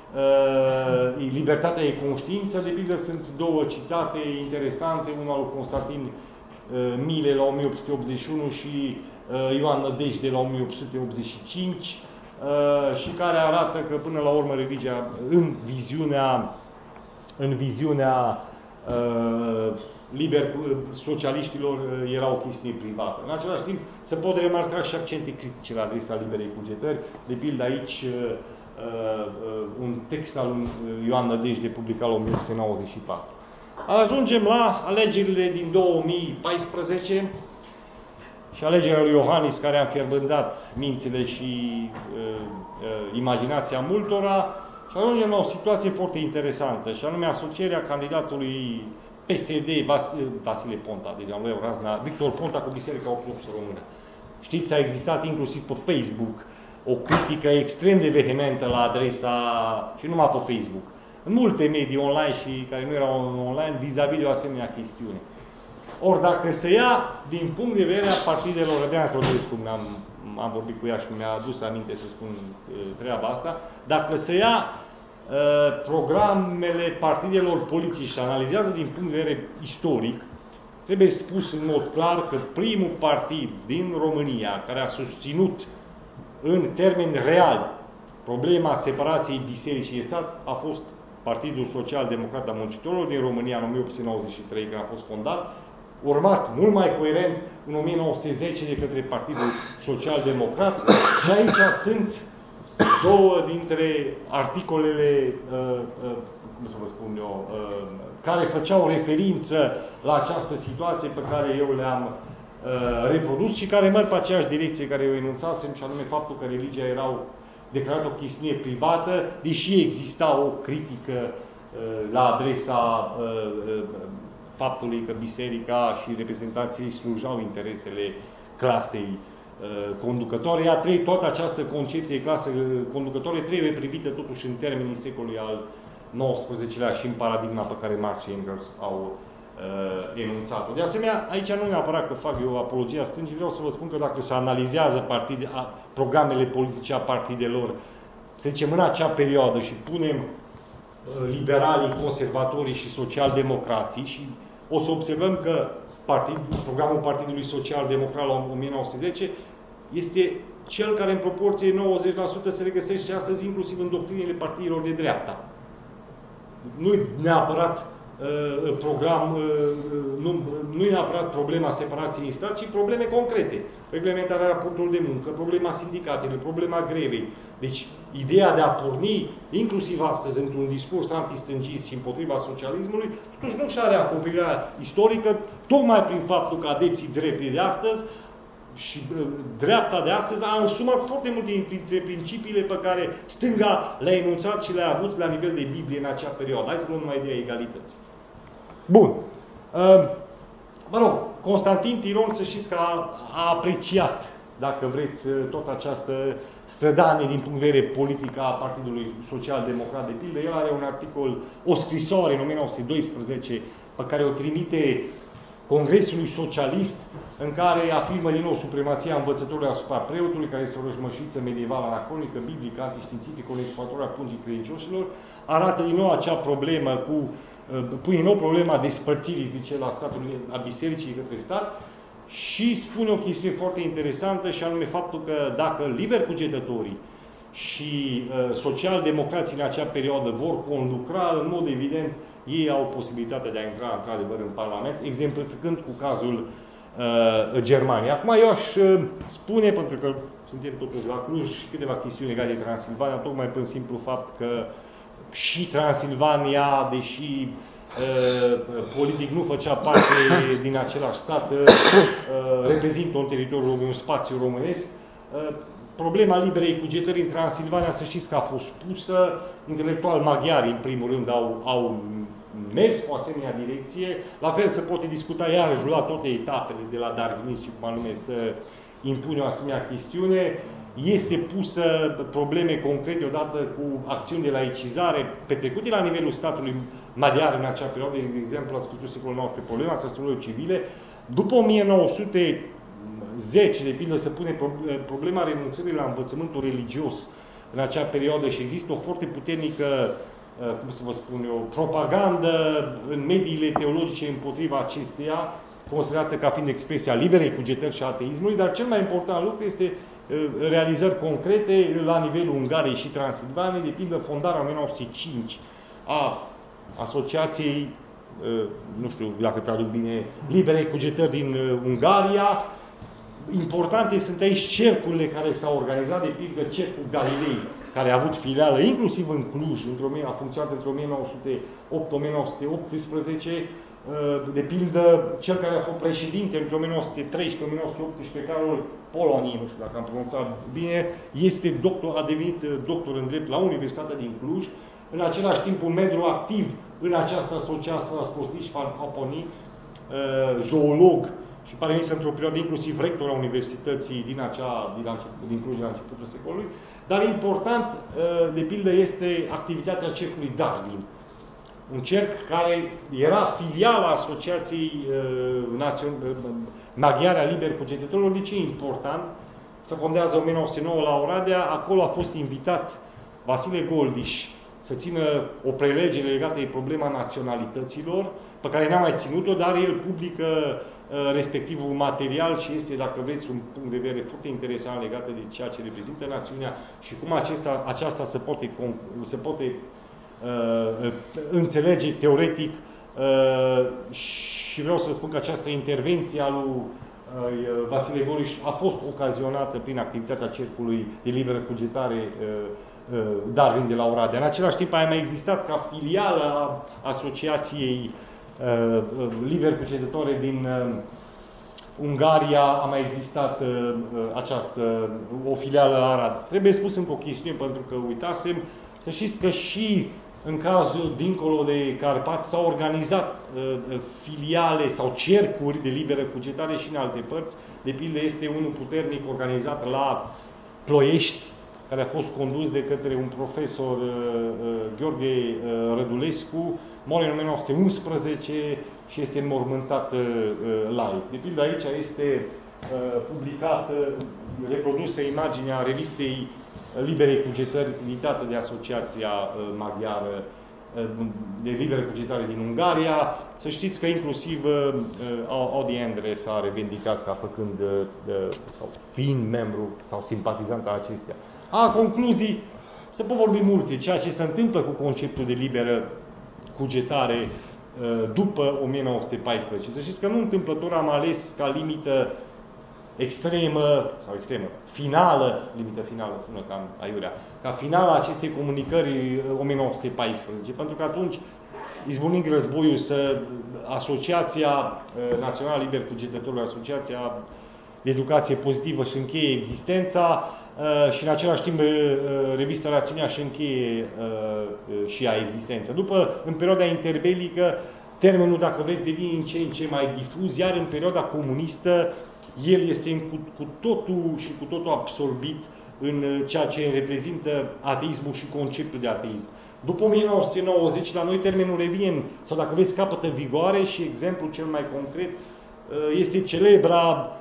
B: uh, libertatea de conștiință. De pildă, sunt două citate interesante, unul al lui Constantin uh, Mile la o mie opt sute optzeci și unu și uh, Ioan Nădejde la o mie opt sute optzeci și cinci, uh, și care arată că, până la urmă, religia, în viziunea, în viziunea uh, liber socialiștilor, era o chestie privată. În același timp, se pot remarca și accente critice la adresa liberei cugetări. De pildă, aici uh, uh, un text al lui Ioan Nădejde publicat la o mie opt sute nouăzeci și patru. Ajungem la alegerile din două mii paisprezece și alegerea lui Iohannis, care a înfierbântat mințile și uh, uh, imaginația multora, și ajungem la o situație foarte interesantă, și anume asocierea candidatului P S D, Vas Vasile Ponta, deci am luat razna, Victor Ponta, cu Biserica Ortodoxă Română. Știți, a existat inclusiv pe Facebook o critică extrem de vehementă la adresa, și numai pe Facebook, în multe medii online și care nu erau online, vis-a-vis de o asemenea chestiune. Ori dacă se ia din punct de vedere a partidelor, Rădeana Teodorescu, am, am vorbit cu ea și mi-a adus aminte să spun treaba asta, dacă se ia uh, programele partidelor politici și analizează din punct de vedere istoric, trebuie spus în mod clar că primul partid din România care a susținut în termeni reali problema separației bisericii de stat a fost Partidul Social-Democrat al Muncitorilor din România în o mie opt sute nouăzeci și trei, când a fost fondat, urmat mult mai coerent în o mie nouă sute zece de către Partidul Social-Democrat. Și aici sunt două dintre articolele, uh, uh, cum să vă spun eu, uh, care făceau referință la această situație pe care eu le-am uh, reprodus și care merg pe aceeași direcție care eu enunțasem, și anume faptul că religia erau declarat o chestiune privată, deși exista o critică uh, la adresa uh, faptului că biserica și reprezentanții slujau interesele clasei uh, conducătoare. Ea trebuie, toată această concepție clasă conducătoare trebuie privită totuși în termenii secolului al nouăsprezecelea și în paradigma pe care Marx și Engels au uh, enunțat-o. De asemenea, aici nu neapărat că fac eu apologia stângii, vreau să vă spun că dacă se analizează partide, a, programele politice a partidelor, să zicem, în acea perioadă, și punem uh, liberalii, conservatorii și social-democrații, și o să observăm că partid, programul Partidului Social Democrat la o mie nouă sute zece, este cel care în proporție nouăzeci la sută se regăsește astăzi inclusiv în doctrinele partidelor de dreapta. Nu neapărat uh, program, uh, nu, nu e neapărat problema separației în stat, ci probleme concrete. Reglementarea raportului de muncă, problema sindicatelor, problema grevei. Deci, ideea de a porni, inclusiv astăzi, într-un discurs antistângist și împotriva socialismului, totuși nu și are acoperirea istorică, tocmai prin faptul că adepții drepte de astăzi și dreapta de astăzi a însumat foarte multe dintre principiile pe care stânga le-a enunțat și le-a avut la nivel de Biblie în acea perioadă. Hai să luăm numai ideea egalității. Bun. Mă rog, Constantin Tiron, să știți că a, a apreciat, dacă vreți, tot această strădanie din punct de vedere politic a Partidului Social Democrat de pildă. El are un articol, o scrisoare în o mie nouă sute doisprezece, pe care o trimite Congresului Socialist, în care afirmă din nou supremația învățătorului asupra preotului, care este o rășmășiță medievală anacronică, biblică, antiștiințifică, un exploatator a pungii credincioșilor. Arată din nou acea problemă cu, pune din nou problema despărțirii, zice, la statul, a bisericii către stat, și spune o chestiune foarte interesantă, și anume faptul că dacă liber cugetătorii și uh, social-democrații în acea perioadă vor conlucra, în mod evident, ei au posibilitatea de a intra într-adevăr în Parlament, exemplificând cu cazul uh, Germaniei. Acum eu aș uh, spune, pentru că suntem totuși la Cluj, și câteva chestiuni legate de Transilvania, tocmai prin simplu fapt că și Transilvania, deși uh, politic nu făcea parte din același stat, uh, reprezintă un teritoriu, un spațiu românesc. Uh, Problema liberei cugetări în Transilvania, să știți că a fost pusă, intelectual maghiari, în primul rând, au, au mers cu o asemenea direcție. La fel se poate discuta iarăși la toate etapele, de la darwinism și cum anume să impune o asemenea chestiune. Este pusă probleme concrete odată cu acțiuni de laicizare petrecute la nivelul statului maghiar în acea perioadă, de exemplu, la sfârșitul secolului nouăsprezece, problema căsătorilor civile. După o mie nouă sute zece, de pildă, se pune problema renunțării la învățământul religios în acea perioadă și există o foarte puternică, cum să vă spun eu, propagandă în mediile teologice împotriva acesteia, considerată ca fiind expresia liberei cugetări și ateismului, dar cel mai important lucru este realizări concrete la nivelul Ungariei și Transilvaniei, de pildă fondarea în o mie nouă sute cinci a Asociației, nu știu dacă traduc bine, liberei cugetări din Ungaria. Importante sunt aici cercurile care s-au organizat, de pildă Cercul Galilei, care a avut filială inclusiv în Cluj, a funcționat între o mie nouă sute opt - o mie nouă sute optsprezece, de pildă cel care a fost președinte între o mie nouă sute treisprezece - o mie nouă sute optsprezece, Carol Poloni, nu știu dacă am pronunțat bine, este doctor, a devenit doctor în drept la Universitatea din Cluj, în același timp un membru activ în această asociație, a spus Istvan Aponi, zoolog, și pare să într-o perioadă inclusiv rector a Universității din, acea, din, din Cluj la începutul secolului. Dar important, de pildă, este activitatea cercului Darwin. Un cerc care era filiala Asociației Maghiare a Liber Cugetătorilor. De ce e important? Se fondează în o mie nouă sute nouă la Oradea. Acolo a fost invitat Vasile Goldiș să țină o prelegere legată de problema naționalităților, pe care n-a mai ținut-o, dar el publică respectivul material și este, dacă vreți, un punct de vedere foarte interesant legat de ceea ce reprezintă națiunea și cum acesta, aceasta se poate, se poate uh, înțelege teoretic uh, și vreau să spun că această intervenție a lui uh, Vasile Goliș a fost ocazionată prin activitatea Cercului de Liberă Cugetare uh, uh, Darwin de la Oradea. În același timp a mai existat ca filială a Asociației Uh, liber cugetătoare din uh, Ungaria, a mai existat uh, această, o filială la Arad. Trebuie spus încă o chestiune, pentru că uitasem, să știți că și în cazul dincolo de Carpați s-au organizat uh, filiale sau cercuri de liberă cugetare și în alte părți. De pildă este unul puternic organizat la Ploiești, care a fost condus de către un profesor, uh, Gheorghe uh, Rădulescu, moare în o mie nouă sute unsprezece și este înmormântat uh, live. De pildă aici este uh, publicată, reprodusă imaginea revistei Liberei Cugetări, editată de Asociația uh, Maghiară de liberă cugetare din Ungaria. Să știți că inclusiv Audi Andres a revendicat ca făcând, sau fiind membru sau simpatizant al acestea. A, concluzii, se pot vorbi multe, ceea ce se întâmplă cu conceptul de liberă cugetare după o mie nouă sute paisprezece. Să știți că nu întâmplător am ales ca limită extremă, sau extremă, finală, limită finală, sună cam aiurea, ca finală acestei comunicări o mie nouă sute paisprezece, pentru că atunci, izbunind războiul, să Asociația Națională Liber Cugetătorilor, Asociația de Educație Pozitivă și încheie existența și în același timp Revista Rațiunea și încheie și ea existența. După, în perioada interbelică, termenul, dacă vreți, devine în ce în ce mai difuz, iar în perioada comunistă el este cu, cu totul și cu totul absorbit în ceea ce reprezintă ateismul și conceptul de ateism. După o mie nouă sute nouăzeci, la noi termenul revine, sau dacă vreți, capătă vigoare și exemplul cel mai concret este celebra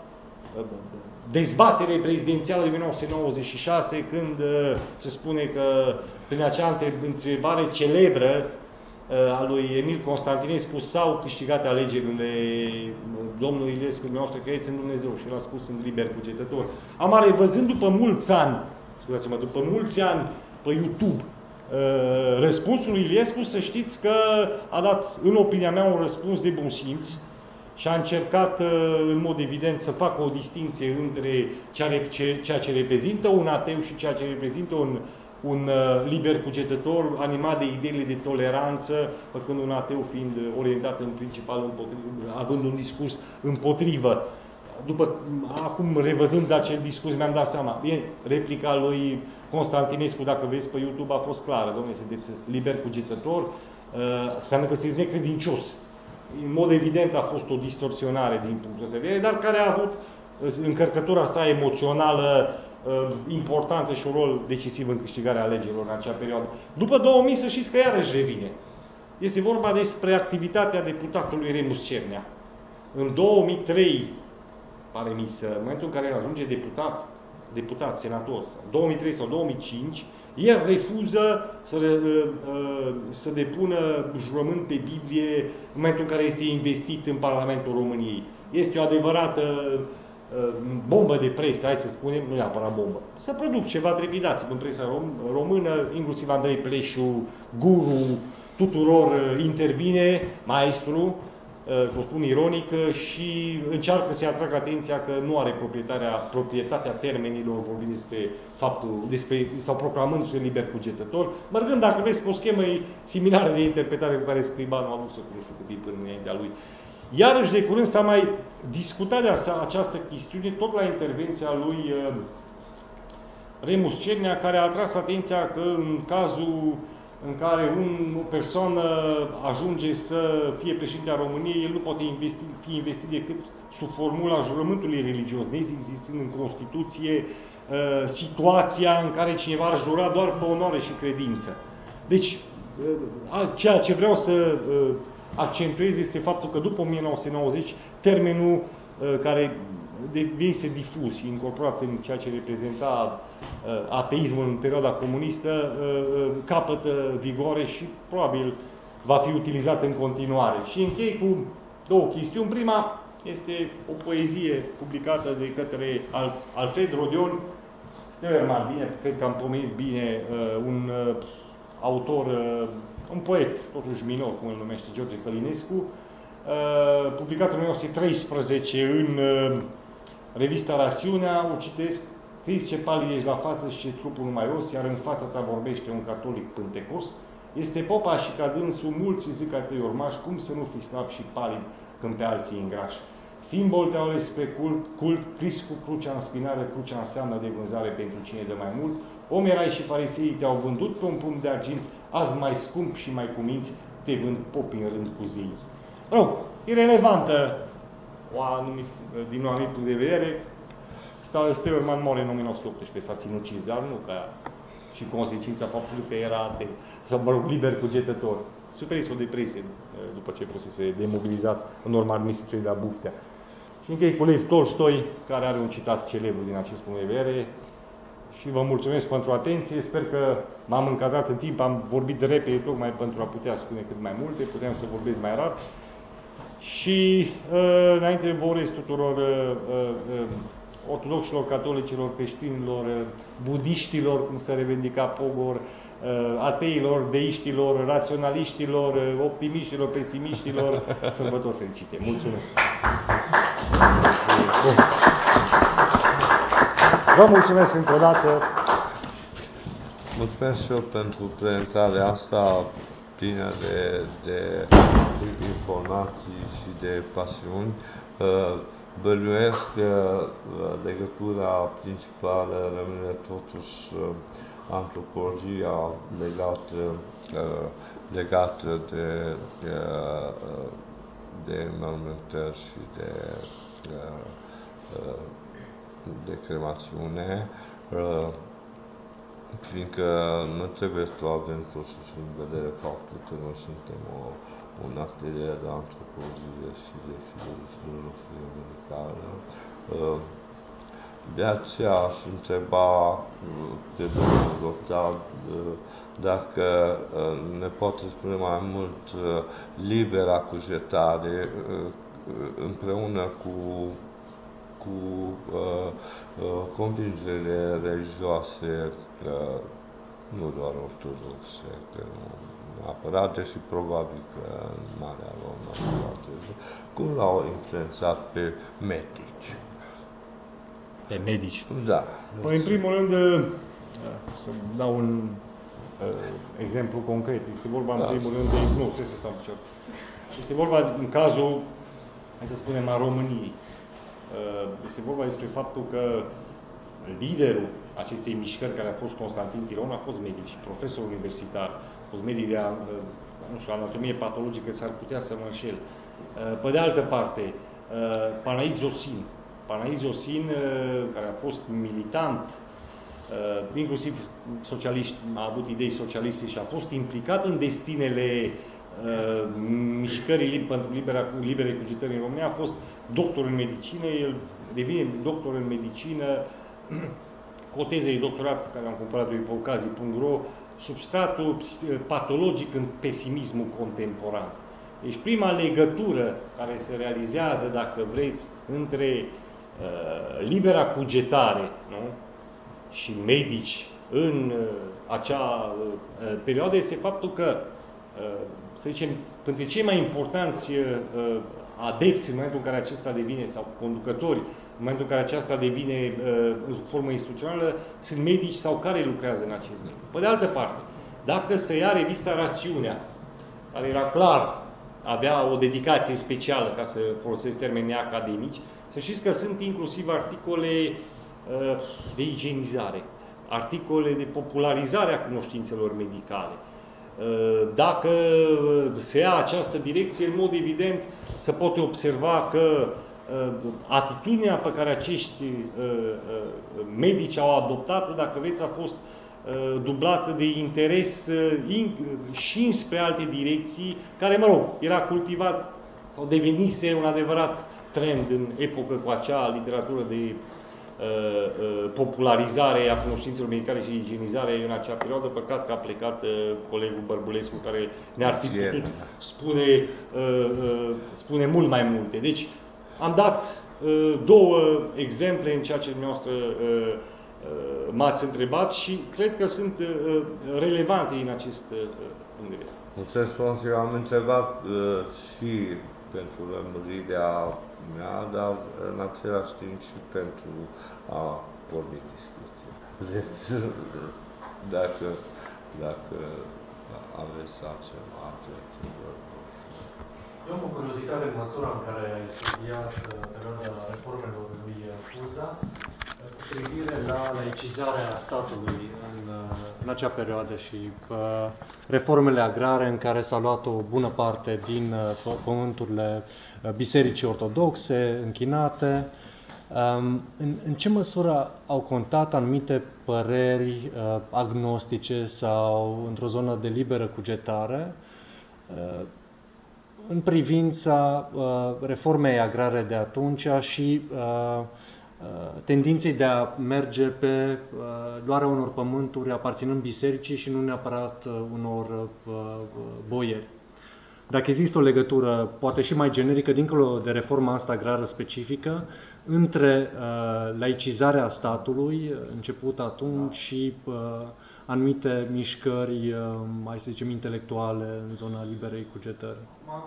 B: dezbatere prezidențială de o mie nouă sute nouăzeci și șase, când se spune că prin acea întrebare celebră a lui Emil Constantinescu s-au câștigat alegerile domnului Iliescu, dumneavoastră credeți în Dumnezeu, și el a spus sunt liber cugetător. Amare, văzând după mulți ani, scuzați-mă, după mulți ani pe YouTube, răspunsul lui Iliescu, să știți că a dat, în opinia mea, un răspuns de bun simț și a încercat, în mod evident, să facă o distinție între ceea ce reprezintă un ateu și ceea ce reprezintă un un liber cugetător animat de ideile de toleranță, făcând un ateu fiind orientat în principal împotrivă, având un discurs împotrivă. După, acum, revăzând acel discurs, mi-am dat seama. Bine, replica lui Constantinescu, dacă vezi pe YouTube, a fost clară. Dom'le, sunteți liber cugetător, înseamnă că sunteți necredincios. În mod evident a fost o distorsionare din punctul de vedere, dar care a avut încărcătura sa emoțională importantă și un rol decisiv în câștigarea alegerilor în acea perioadă. După două mii, să știți că iarăși revine. Este vorba despre activitatea deputatului Remus Cernea. În două mii trei, pare mi să, în momentul în care el ajunge deputat, deputat, senator, două mii trei sau două mii cinci, el refuză să, să depună jurământ pe Biblie în momentul în care este investit în Parlamentul României. Este o adevărată bombă de presă, hai să spunem, nu neapărat bombă. Să produc ceva trepidați în presa rom- română, inclusiv Andrei Pleșu, guru tuturor, intervine, maestru, și o spun ironic, și încearcă să-i atragă atenția că nu are proprietatea, proprietatea termenilor, vorbind despre faptul, despre, sau proclamându-se liber cugetător, mărgând, dacă vreți, pe o schemă similară de interpretare cu care Scribanul a avut să nu știu cât timp înaintea lui. Iarăși, de curând, s-a mai discutat de această chestiune, tot la intervenția lui uh, Remus Cernea, care a atras atenția că în cazul în care un, o persoană ajunge să fie președinte a României, el nu poate investi, fi investit decât sub formula jurământului religios, neexistând în Constituție uh, situația în care cineva ar jura doar pe onoare și credință. Deci, uh, ceea ce vreau să uh, accentuez este faptul că după o mie nouă sute nouăzeci, termenul uh, care devine difuz și incorporat în ceea ce reprezenta uh, ateismul în perioada comunistă, uh, capătă vigoare și probabil va fi utilizat în continuare. Și închei cu două chestiuni. Prima este o poezie publicată de către Alfred Rodion Steuermann, bine, cred că am pomenit bine, uh, un uh, autor, uh, un poet, totuși minor, cum îl numește George Călinescu, uh, publicat în o mie nouă sute treisprezece în uh, Revista Rațiunea, o citesc: trist ce palid ești la față și ce trupul nu mai os, iar în fața ta vorbește un catolic pântecos. Este popa și ca dânsul mulți zic ai tăi urmași, cum să nu fii slab și palid când pe alții îngrași. Simbol te-au ales pe cult, cult, Crist cu crucea în spinare, crucea înseamnă de vânzare pentru cine dă mai mult. Om erai și fariseii te-au vândut pe un pumn de argint, azi mai scump și mai cuminți, te vând popi în rând cu zii. Rog, irelevantă o anumit, din un anumit punct de vedere, Steuermann moare în o mie nouă sute optsprezece, s-a sinucis, dar nu ca și consecința faptului că era ateu, sau mă rog, liber cugetător. Suferise o depresie după ce fusese demobilizat în urma administrației de la Buftea. Și închei cu Lev Tolstoi, care are un citat celebru din acest punct de vedere, și vă mulțumesc pentru atenție. Sper că m-am încadrat în timp, am vorbit de repede tocmai pentru a putea spune cât mai multe, puteam să vorbesc mai rar. Și uh, înainte vă urez tuturor uh, uh, ortodoxilor, catolicilor, creștinilor, uh, budiștilor, cum se revendica Pogor, uh, ateilor, deiștilor, raționaliștilor, uh, optimiștilor, pesimiștilor, sărbători fericite. Mulțumesc! Vă mulțumesc încă o dată!
A: Mulțumesc și eu pentru prezentarea asta plină de, de informații și de pasiuni. Bănuiesc că legătura principală rămâne totuși antropologia legată, legată de, de, de înmormântări și de, de cremațiune, fiindcă nu trebuie să avem totuși în vedere faptul că noi suntem o, un atelier de antropologie și de filozofie medicală. De aceea aș întreba pe domnul doctor dacă ne poate spune mai mult libera cugetare împreună cu cu uh, uh, convingerile religioase, uh, nu doar ortodoxe, că neapărat, deși probabil că în marea lor majoritate, cum l-au influențat pe medici.
B: Pe medici?
A: Da.
B: Păi, în primul rând, să dau un uh, exemplu concret. Este vorba, da. în primul rând, de... Nu, trebuie să stau picior. Este vorba, în cazul, hai să spunem, a României. Este vorba despre faptul că liderul acestei mișcări, care a fost Constantin Tiron, a fost medic și profesor universitar, a fost medic de nu știu, anatomie patologică, s-ar putea să mă înșel. Pe de altă parte, Panais Zosin, Panais Zosin, care a fost militant, inclusiv socialist, a avut idei socialiste și a fost implicat în destinele mișcării pentru libera, libere cugetări în România, a fost doctor în medicină, el devine doctor în medicină cu o teză de doctorat care am cumpărat-o pe ocazii punct ro, substratul patologic în pesimismul contemporan. Deci prima legătură care se realizează, dacă vreți, între uh, libera cugetare, nu? Și medici în uh, acea uh, perioadă este faptul că uh, să zicem, între cei mai importanți uh, adepți în momentul în care acesta devine, sau conducători, în momentul în care aceasta devine uh, în formă instituțională, sunt medici sau care lucrează în acest mediu. Pe de altă parte, dacă se ia revista Rațiunea, care era clar, avea o dedicație specială, ca să folosesc termeni academici, să știți că sunt inclusiv articole uh, de igienizare, articole de popularizare a cunoștințelor medicale. Dacă se ia această direcție, în mod evident, se poate observa că atitudinea pe care acești medici au adoptat-o, dacă vreți, a fost dublată de interes și înspre alte direcții, care, mă rog, era cultivat sau devenise un adevărat trend în epocă cu acea literatură de popularizare a cunoștințelor medicale și igienizare în acea perioadă. Păcat că a plecat uh, colegul Bărbulescu, care ne-ar fi putut spune, uh, uh, spune mult mai multe. Deci am dat uh, două exemple în ceea ce dumneavoastră uh, uh, m-ați întrebat și cred că sunt uh, relevante în acest uh, punct de vedere.
A: Mulțumesc, eu am întrebat uh, și pentru lămurirea mea, dar în același timp și pentru a porni discuție. Deci, dacă, dacă aveți altceva, întrebări.
C: Eu am o curiozitate în măsura în care ai studiat perioada reformelor lui Cuza cu privire la laicizarea statului în, în acea perioadă și uh, reformele agrare în care s-a luat o bună parte din uh, pământurile bisericii ortodoxe, închinate. Um, în, în ce măsură au contat anumite păreri uh, agnostice sau într-o zonă de liberă cugetare uh, în privința uh, reformei agrare de atunci și uh, tendinței de a merge pe luarea unor pământuri aparținând bisericii și nu neapărat unor boieri. Dacă există o legătură, poate și mai generică, dincolo de reforma asta agrară specifică, între uh, laicizarea statului, început atunci, și uh, anumite mișcări, uh, mai să zicem, intelectuale în zona liberei cugetări.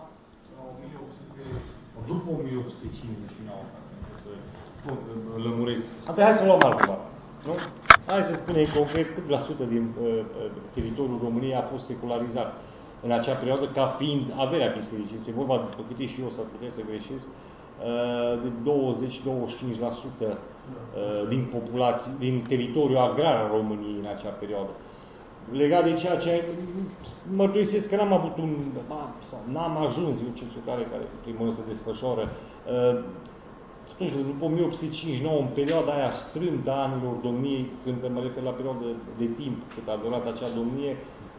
B: După o mie opt sute cincizeci și nouă, ca să lămuresc. Atunci hai să luăm altceva. Nu? Hai să spunem concret cât la sută din uh, teritoriul României a fost secularizat în acea perioadă, ca fiind averea bisericii. Este vorba, după câte și eu s-ar putea să greșesc, de douăzeci la douăzeci și cinci la sută din populație, din teritoriul agrar al României în acea perioadă. Legat de ceea ce mărturisesc că n-am avut un, sau n-am ajuns, eu ce care, care primul rând se desfășoară. Atunci, după o mie opt sute cincizeci și nouă, în perioada aia strâmtă a anilor domniei, strâmtă, mă refer la perioadă de timp cât a durat acea domnie,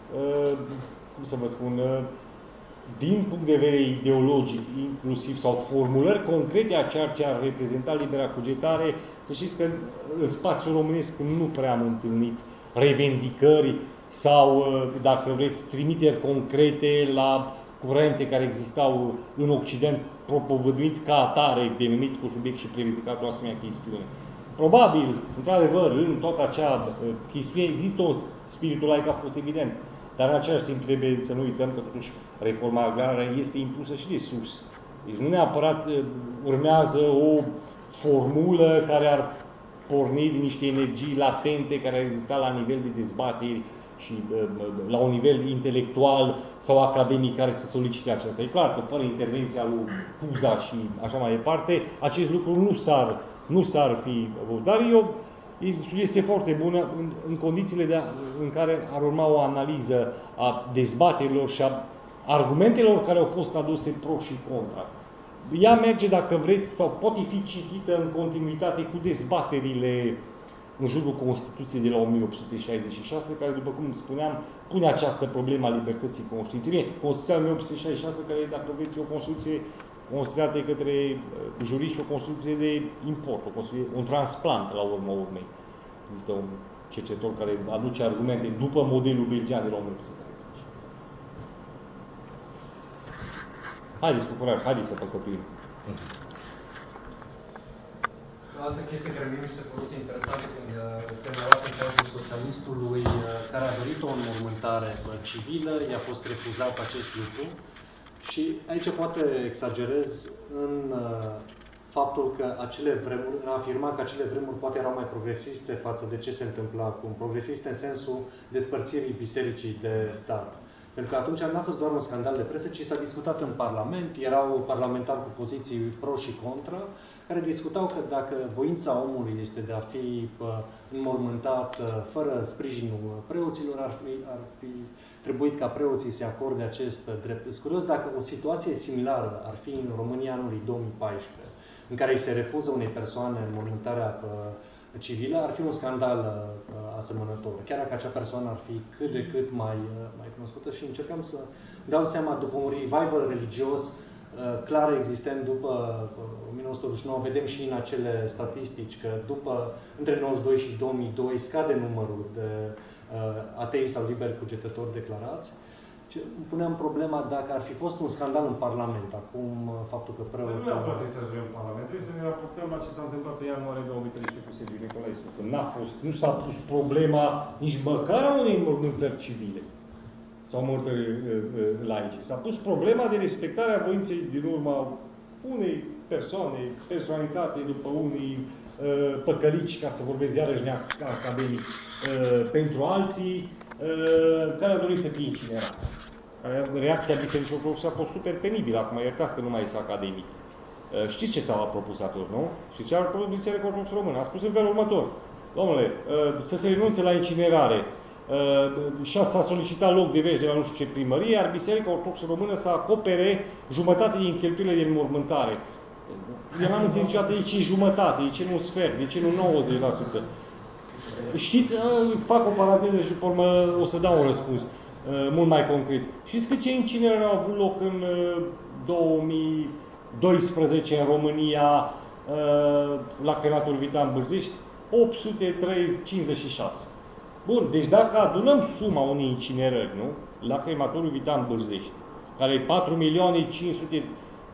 B: cum să vă spun, din punct de vedere ideologic, inclusiv, sau formulări concrete a ceea ce ar reprezenta libera cugetare, să știți că în spațiul românesc nu prea am întâlnit revendicări sau, dacă vreți, trimiteri concrete la curente care existau în Occident, propovăduind ca atare, denumit cu subiect și predicat o asemenea chestiune. Probabil, într-adevăr, în toată acea chestiune există un spiritul laic, a fost evident. Dar în același timp trebuie să nu uităm că totuși reforma agrară este impusă și de sus. Deci nu neapărat urmează o formulă care ar porni din niște energii latente care ar exista la nivel de dezbateri și la un nivel intelectual sau academic care să solicite aceasta. E clar că fără intervenția lui Cuza și așa mai departe, acest lucru nu s-ar, nu s-ar fi... Dar eu este foarte bună în, în condițiile de a, în care ar urma o analiză a dezbaterilor și a argumentelor care au fost aduse pro și contra. Ea merge, dacă vreți, sau poate fi citită în continuitate cu dezbaterile în jurul Constituției de la o mie opt sute șaizeci și șase, care, după cum spuneam, pune această problemă a libertății conștiinței. Bine, Constituția o mie opt sute șaizeci și șase, care, dacă vreți, o Constituție considerată către juriști o Constituție de import, o Constituție, un transplant, la urma urmei. Există un cercetător care aduce argumente după modelul belgian de la o mie opt sute treizeci. Haideți cu curaj, haideți să păcătuim.
C: O altă chestie care mi se păruse interesantă când se narată în cazul socialistului care a dorit o înmormântare civilă, i-a fost refuzat acest lucru și aici poate exagerez în faptul că acele vremuri, a afirmat că acele vremuri poate erau mai progresiste față de ce se întâmpla acum. Progresiste în sensul despărțirii bisericii de stat. Pentru că atunci n-a fost doar un scandal de presă, ci s-a discutat în Parlament, erau parlamentari cu poziții pro și contra, care discutau că dacă voința omului este de a fi înmormântat fără sprijinul preoților, ar fi, ar fi trebuit ca preoții să acorde acest drept. Sunt curios dacă o situație similară ar fi în România anului două mii paisprezece, în care îi se refuză unei persoane înmormântarea civilă, ar fi un scandal uh, asemănător. Chiar dacă acea persoană ar fi cât de cât mai, uh, mai cunoscută și încercam să dau seama, după un revival religios uh, clar existent după uh, o mie nouă sute optzeci și nouă, vedem și în acele statistici că după, între nouăzeci și doi și două mii doi scade numărul de uh, atei sau liberi cugetători declarați. Îmi puneam problema dacă ar fi fost un scandal în Parlament, acum faptul că preotul...
B: Nu neapărat să ajungem în Parlament, trebuie să ne raportăm la ce s-a întâmplat în ianuarie două mii treisprezece cu Sergiu Nicolaescu, că n-a fost, nu s-a pus problema nici măcar a unei înmormântări civile sau înmormântări laice. S-a pus problema de respectarea voinței din urma unei persoane, personalitate, după unii păcălici, ca să vorbesc iarăși academic, pentru alții, care a dorit să fie incinerat. Reacția Bisericii Ortodoxe a fost super penibilă. Acum iertați că nu mai este academic. Știți ce s-a propus atunci, nu? Știți ce a propus Biserica Ortodoxă Română? A spus în felul următor. Domnule, să se renunțe la incinerare și s-a solicitat loc de veci de la nu știu ce primărie, iar Biserica Ortodoxă Română să acopere jumătate din cheltuielile de înmormântare. Eu n-am înțeles niciodată de ce jumătate, de ce nu un sfert, de ce nu nouăzeci la sută. Știți, fac o paranteză și pe urmă o să dau un răspuns mult mai concret. Știți că ce incinerări au avut loc în două mii doisprezece în România la crematorul Vitan Bârzești opt sute cincizeci și șase. Bun, deci dacă adunăm suma unei incinerări, nu? La crematorul Vitan Bârzești, care e patru milioane cinci sute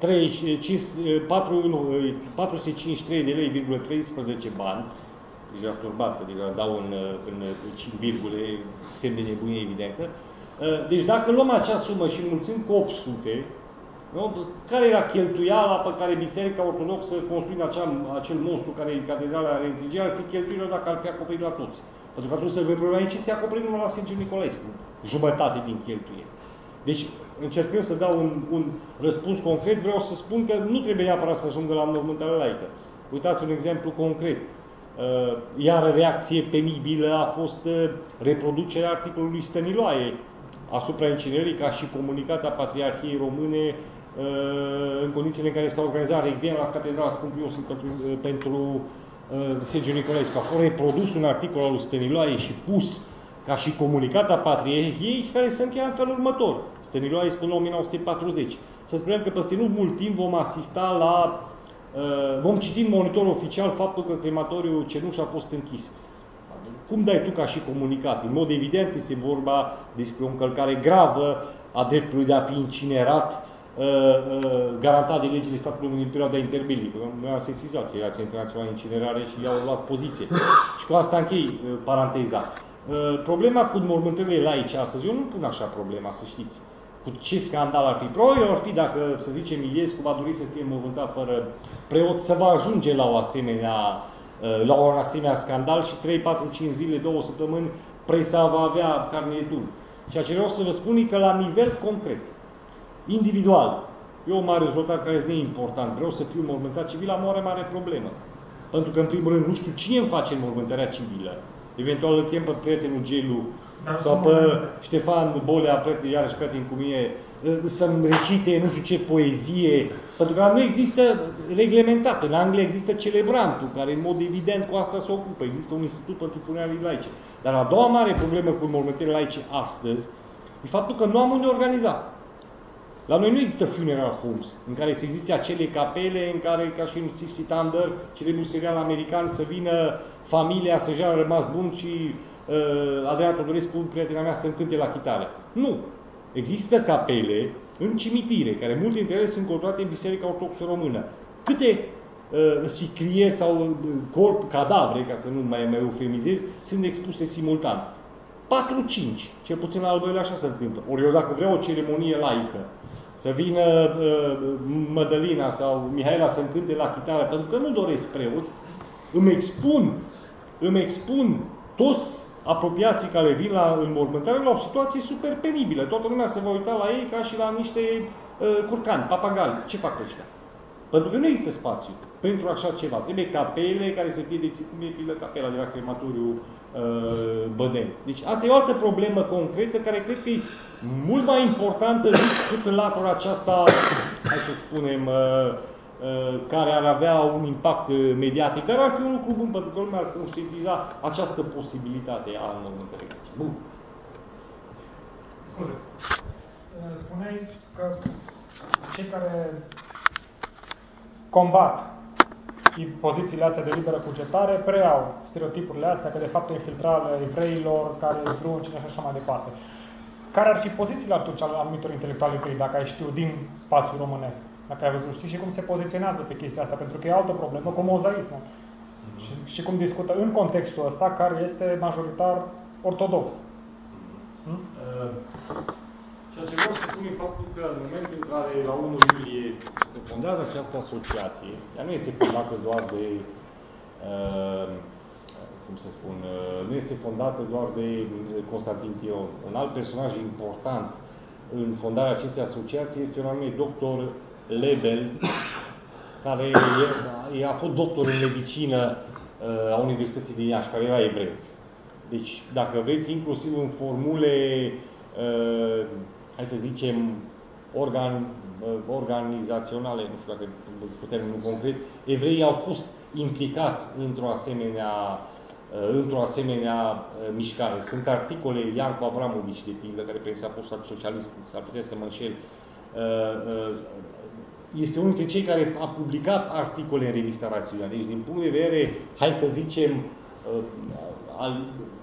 B: cincizeci și trei de lei, virgulă treisprezece bani, deja sturbată, deja dau în, în cinci virgule, semn de nebunie evidență. Deci dacă luăm acea sumă și înmulțim cu opt sute, nu? Care era cheltuiala pe care Biserica Ortodoxă, construind acea, acel monstru care e Catedrala Reîntregirea, ar fi cheltuit-o dacă ar fi acoperit la toți. Pentru că atunci să vedem aici se acoperit numai la Sfântul Nicolaescu, jumătate din cheltuieli. Deci, încercând să dau un, un răspuns concret, vreau să spun că nu trebuie neapărat să ajungă la înmormântare laică. Uitați un exemplu concret. Iar reacție penibilă a fost reproducerea articolului Stăniloae asupra incinerării ca și comunicat a Patriarhiei Române în condițiile în care s-a organizat recviem la Catedrala Sfântul Iosif pentru, pentru Sergiu Nicolaescu. A fost reprodus un articol al lui Stăniloae și pus ca și comunicat a Patriarhiei, care se încheia în felul următor. Stăniloae spune o mie nouă sute patruzeci. Să sperăm că peste nu mult timp vom asista la... Uh, vom citi în monitor oficial faptul că crematoriul Cenuș a fost închis. Cum dai tu ca și comunicat? În mod evident este vorba despre o încălcare gravă a dreptului de a fi incinerat, uh, uh, garantat de legile statului român în perioada interbelică. Noi am sesizat Federația Internațională de Incinerare și i-au luat poziție. Și cu asta închei uh, paranteza. Uh, problema cu înmormântările laice astăzi, eu nu pun așa problema, să știți. Cu ce scandal ar fi? Probabil ar fi dacă, să zicem, Iliescu va dori să fie înmormântat fără preot, să va ajunge la o asemenea la un asemenea scandal și trei, patru, cinci zile, două săptămâni, presa va avea carnetul. Ceea ce vreau să vă spun e că la nivel concret, individual, eu, Marius Rotar, care este neimportant, vreau să fiu înmormântat civil, am o mare problemă. Pentru că, în primul rând, nu știu cine îmi face înmormântarea civilă. Eventual îl chem pe prietenul Gelu sau pe Ștefan Bolea, prieten, iarăși prieten cu mine, să-mi recite nu știu ce poezie, pentru că nu există reglementat. În Anglia există celebrantul, care în mod evident cu asta se ocupă. Există un institut pentru funeralii laice. Dar a doua mare problemă cu înmormântările laice astăzi e faptul că nu am unde organiza. La noi nu există funeral homes, în care să existe acele capele în care, ca și în Six Feet Under, celebrul serial american, să vină familia să-și a rămas bun și uh, Adriana Todorescu, prietena mea, să încânte la chitară. Nu. Există capele în cimitire, care multe dintre ele sunt controlate în Biserica Ortodoxă Română. Câte uh, sicrie sau uh, corp, cadavre, ca să nu mai, mai eufemizez, sunt expuse simultan? patru cinci, cel puțin la Albăile așa se întâmplă. Ori eu dacă vreau o ceremonie laică, să vină uh, Mădălina sau Mihaela să încânte la chitară, pentru că nu doresc preoți, îmi expun, îmi expun toți apropiații care vin la înmormântare la o situație super penibilă. Toată lumea se va uita la ei ca și la niște uh, curcani, papagali. Ce fac ăștia? Pentru că nu există spațiu pentru așa ceva. Trebuie capele care să fie deținute, cum e pildă capela de la crematoriu uh, Bădeni. Deci asta e o altă problemă concretă care cred că e mult mai importantă decât în latura aceasta, hai să spunem, uh, uh, care ar avea un impact mediatic, care ar fi un lucru bun, pentru că lumea ar conștientiza această posibilitate a înmormântării. Bun.
D: Scuze. Spuneai că cei care combat pozițiile astea de liberă cugetare preiau stereotipurile astea, că de fapt e infiltrarea evreilor, care e zdruncine și așa mai departe. Care ar fi pozițiile atunci al anumitor intelectuali evrei, dacă ai știu, din spațiul românesc? Dacă ai văzut, știi, și cum se poziționează pe chestia asta, pentru că e altă problemă, cu mozaismul. Mm-hmm. Și, și cum discută în contextul ăsta, care este majoritar ortodox. Hmm?
B: Uh, ceea ce vreau să spun e faptul că în momentul în care la unu iulie se fondează această asociație, ea nu este fondată doar de uh, cum să spun, nu este fondată doar de Constantin Tion. Un alt personaj important în fondarea acestei asociații este un anume doctor Lebel, care e, a fost doctor în medicină a Universității din Iași, care era evreu. Deci, dacă vreți, inclusiv în formule, hai să zicem, organ, organizaționale, nu știu dacă cu termenul concret, evreii au fost implicați într-o asemenea într-o asemenea uh, mișcare. Sunt articole Iancu Avramovici, de pildă, care pe a fost socialist, s-ar putea să mă înșel, este unul dintre cei care a publicat articole în revista Rațiunea. Deci, din punct de vedere, hai să zicem, al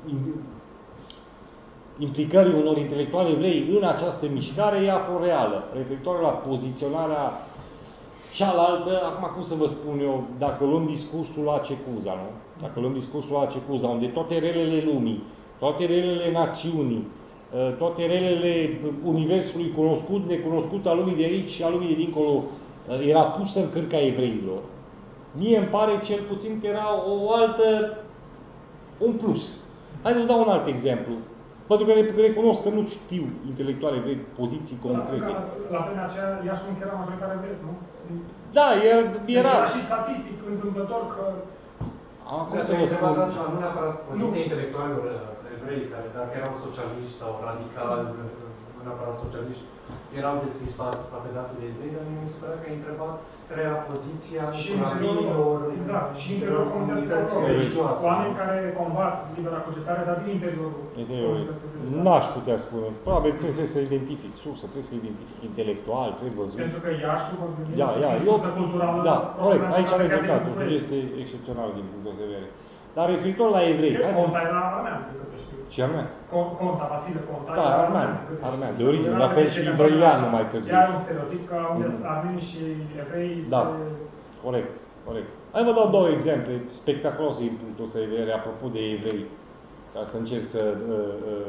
B: implicării unor intelectuali evrei în această mișcare, ea a fost reală, referitoare la poziționarea cealaltă. Acum, cum să vă spun eu, dacă luăm discursul la Cecuza, nu? Dacă luăm discursul la Cecuza, unde toate relele lumii, toate relele națiunii, toate relele universului cunoscut, necunoscut, al lumii de aici și al lumii de dincolo, era pusă în cârca evreilor, mie îmi pare cel puțin că era o altă, un plus. Hai să vă dau un alt exemplu. Pentru că recunosc că nu știu intelectuale evrei poziții concrete.
D: La, la vremea aceea, Iașul încă era majoritar evresc, nu?
B: Da, era...
D: Deci era și statistic întâmplător că...
B: Acum să vă spun...
C: Nu neapărat poziția intelectualilor evrei, care dacă erau socialiști sau radicali, nu neapărat socialiști, erau deschis față de astfel de idei, dar mi se părea că ai întrebat care era poziția
D: și rabinilor, exact, și în interiorul comunității religioase. Oameni care combat libera cugetare, dar din interiorul comunității.
B: N-aș putea spune. Probabil trebuie să identific sursă, trebuie să identific intelectual, trebuie văzut.
D: Pentru că Iașul, vă gândim,
B: da, ia, eu,
D: culturală,
B: da, corect, aici aveți dreptate, este excepțional din punct de vedere. Dar referitor la evrei...
D: Conta era armean, de câte știu.
B: Ce armean?
D: Conta, Vasile Conta.
B: Da, armean, armean, de origine, la fel și brăileanu mai târziu.
D: Iar un stereotip că unde mm. armenii și evrei
B: da,
D: se...
B: corect, corect. Hai vă dau două exemple spectaculoase din punctul ăsta de vedere, apropo de evrei, ca să încerc să uh, uh,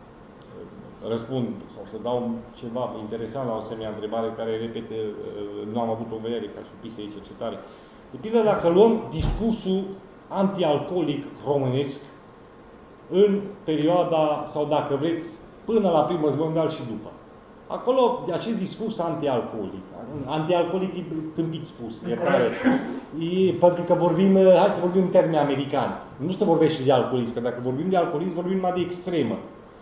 B: răspund sau să dau ceva interesant la o asemenea întrebare care, repete, uh, nu am avut o vedere ca și pistă de cercetare. De pildă, dacă luăm discursul antialcoolic românesc în perioada, sau dacă vreți, până la primul război mondial și după. Acolo, de acest discurs antialcoolic, antialcoolic e tâmpit spus, iertare, e, pentru că vorbim, hai să vorbim în termeni americani, nu se vorbește de alcoolism, că dacă vorbim de alcoolism, vorbim numai de extremă.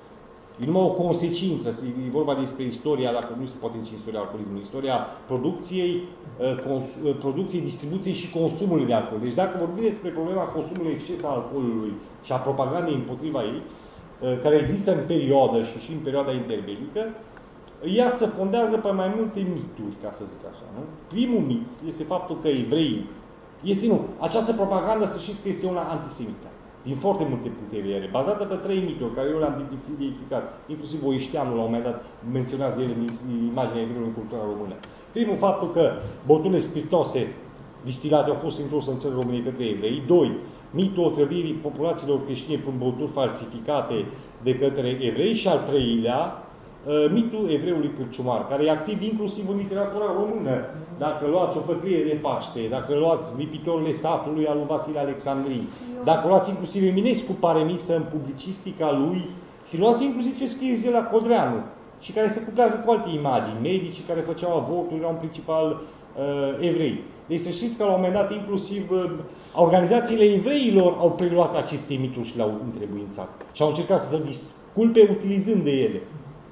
B: E numai o consecință, e vorba despre istoria, dacă nu se poate zice istoria alcoolismului, istoria producției, producției, distribuției și consumului de alcool. Deci dacă vorbim despre problema consumului exces al alcoolului și a propagandei împotriva ei, care există în perioadă și și în perioada interbelică, ea se fondează pe mai multe mituri, ca să zic așa. Nu? Primul mit este faptul că evreii, este nu, această propagandă, să știți că este una antisemită. Din foarte multe puncte de vedere, bazată pe trei mituri, care eu le-am identificat, inclusiv Voișteanul, la un moment dat, menționați de ele în imaginea evreilor în cultura română. Primul, faptul că băuturile spiritoase distilate au fost introduse în țările României către evrei. Doi, mitul otrăvirii populațiilor creștine prin băuturi falsificate de către evrei. Și al treilea, mitul evreului cârciumar, care e activ inclusiv în literatura română. Dacă luați o făclie de Paște, dacă luați Lipitorul satului al lui Vasile Alexandrin, dacă luați inclusiv Eminescu Paremisă în publicistica lui și luați inclusiv ce scrie Zila Codreanu și care se cuplează cu alte imagini, medicii care făceau avorturi erau în principal uh, evrei. Deci să știți că la un moment dat inclusiv uh, organizațiile evreilor au preluat aceste mituri și le-au întrebuințat și au încercat să se disculpe utilizând de ele.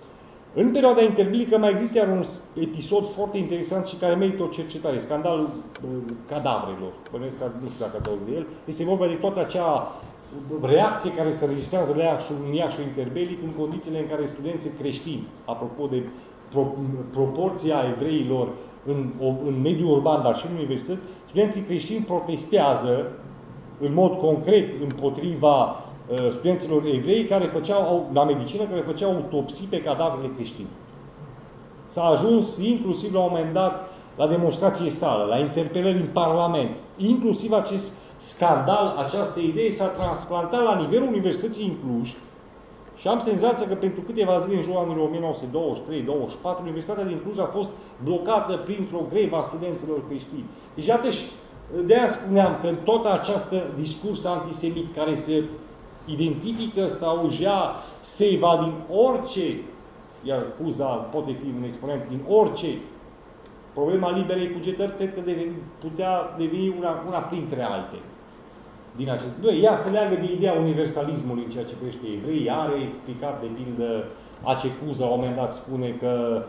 B: În perioada interbelică mai există iar un episod foarte interesant și care merită o cercetare, scandalul uh, cadavrelor. Bănuiesc că nu știu dacă ați auzit de el. Este vorba de toată acea reacție care se registrează la Iașul, în Iașul interbelic în condițiile în care studenții creștini, apropo de pro, proporția evreilor în, în mediul urban, dar și în universități, studenții creștini protestează în mod concret împotriva studenților evrei care făceau, la medicină, care făceau autopsii pe cadavrele creștine. S-a ajuns inclusiv la un moment dat la demonstrație sală, la interpelări în Parlament. Inclusiv acest scandal, această idee s-a transplantat la nivelul Universității în Cluj și am senzația că pentru câteva zile în jurul anului o mie nouă sute douăzeci și trei douăzeci și patru, Universitatea din Cluj a fost blocată printr-o grevă a studenților creștini. Deci, iată, și de-aia spuneam că tot această discurs antisemit care se identifică sau își ia seva din orice, iar Cuza poate fi un exponent din orice, problema liberei cugetări, cred că deveni, putea deveni una, una printre alte. Din acest, ea se leagă de ideea universalismului în ceea ce privește evrei, are explicat, de pildă, Acecuza, la un moment dat spune că,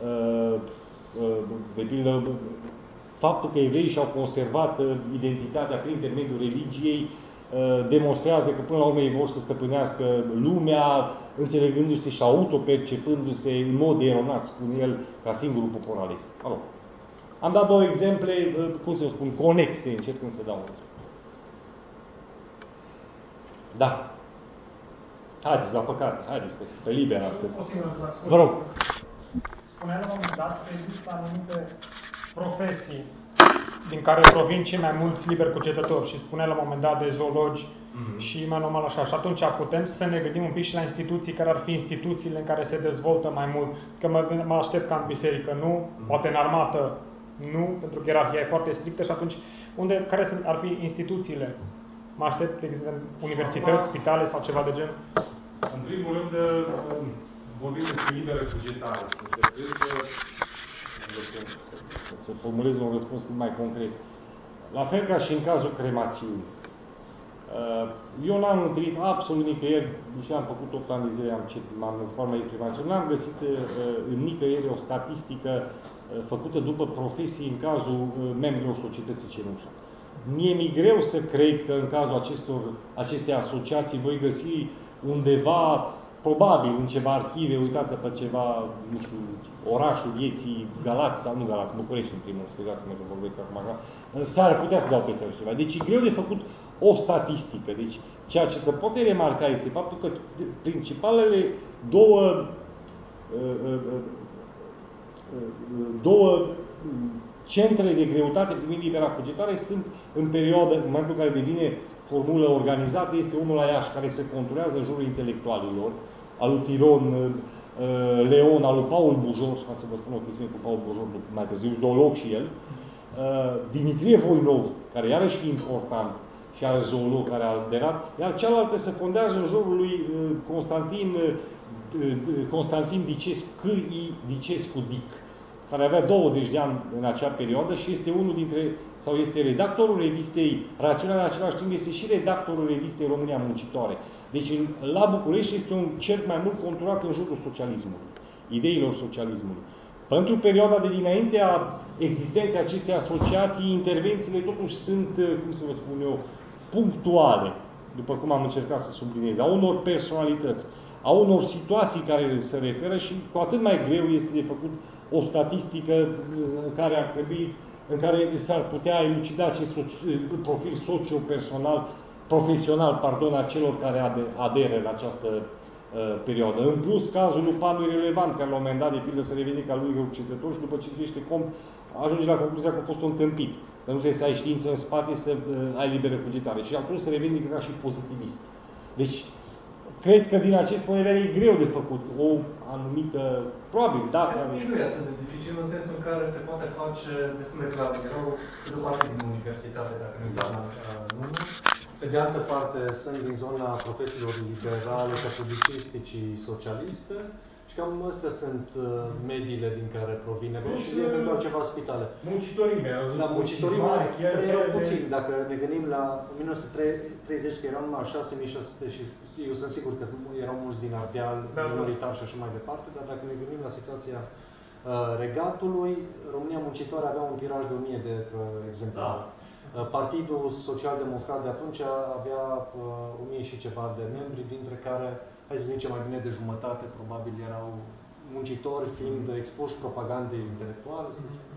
B: de pildă, faptul că evreii și-au conservat identitatea prin intermediul religiei demonstrează că până la urmă ei vor să stăpânească lumea, înțelegându-se și autopercepându-se în mod eronat, spune el, ca singurul popor ales. Alo. Am dat două exemple, cum să spun, conexe, încercând să dau un răspuns. Da. Haideți, la păcate, haideți, că sunt pe liber astăzi. Vă rog.
D: Spunea la un moment dat că există anumite profesii din care provin cei mai mulți liberi cugetători și spunea la un moment dat de zoologi mm-hmm. și mai normal așa. Și atunci putem să ne gândim un pic și la instituții care ar fi instituțiile în care se dezvoltă mai mult. Că mă, mă aștept ca în biserică, nu, mm-hmm. poate în armată, nu, pentru că ierarhia e foarte strictă și atunci unde, care sunt, ar fi instituțiile? Mă aștept, de exemplu, universități, spitale sau ceva de gen?
B: În primul rând, vorbim despre liberă cugetare. Să formulez un răspuns mai concret. La fel ca și în cazul cremațiunii. Eu n-am întâlnit absolut nicăieri, deși am făcut opt ani de zile, am m-am informat de cremațiuni, n-am găsit în nicăieri o statistică făcută după profesii în cazul membrilor societății cenușă. Mie mi-e greu să cred că în cazul acestor, acestei asociații voi găsi undeva, probabil în ceva arhive, uitate pe ceva, nu știu, orașul vieții, Galați sau nu Galați, București în primul, scuzați-mă că vorbesc acum așa, s-ar putea să dau pe seara ceva. Deci e greu de făcut o statistică. Deci ceea ce se poate remarca este faptul că principalele două două centrele de greutate privind libera cugetare sunt în perioadă, în momentul în care devine formulă organizată, este unul la Iași, care se conturează în jurul intelectualilor, al lui Tiron, Leon, al lui Paul Bujor, ca să vă spun o chestiune cu Paul Bujor, mai târziu, zoolog și el, Dimitrie Voinov, care iarăși e important, și al zoolog care a aderat, iar cealaltă se fondează în jurul lui Constantin, Constantin Dicescu, C I Dicescu Dic, care avea douăzeci de ani în acea perioadă și este unul dintre, sau este redactorul revistei Rațiunea, în același timp este și redactorul revistei România Muncitoare. Deci la București este un cerc mai mult conturat în jurul socialismului, ideilor socialismului. Pentru perioada de dinainte a existenței acestei asociații, intervențiile totuși sunt, cum să vă spun eu, punctuale, după cum am încercat să subliniez, a unor personalități, a unor situații care se referă și cu atât mai greu este de făcut o statistică în care ar trebui, în care s-ar putea elucida acest profil socio-personal, profesional, pardon, a celor care aderă la această uh, perioadă. În plus, cazul lui Panu e relevant, care la un moment dat, de pildă, se revede ca lui cercetător și după ce citește cont, ajunge la concluzia că a fost un tâmpit. Că nu trebuie să ai știință în spate să uh, ai liberă cugetare. Și atunci se revede ca și pozitivist. Deci, cred că din acest punct de vedere e greu de făcut o anumită, probabil, dacă...
C: Nici nu e atât de dificil în sensul în care se poate face destul de clar. Erau de o parte din universitate, dacă nu uităm la nume. Pe de altă parte, sunt din zona profesiilor liberale, publicisticii socialiste. Și cam astea sunt mediile din care provine și eventual ceva spitale.
B: Muncitorime.
C: La muncitorime erau puțini. Dacă ne gândim la o mie nouă sute treizeci, că erau numai șase mii șase sute și eu sunt sigur că erau mulți din Ardeal, minoritari și așa mai departe, dar dacă ne gândim la situația uh, regatului, România Muncitoare avea un tiraj de o mie de uh, exemplare. Da. Partidul Social-Democrat de atunci avea uh, o mie și ceva de membri, dintre care, hai să zicem, mai bine de jumătate, probabil erau muncitori, fiind expuși propagandei intelectuale, să zicem.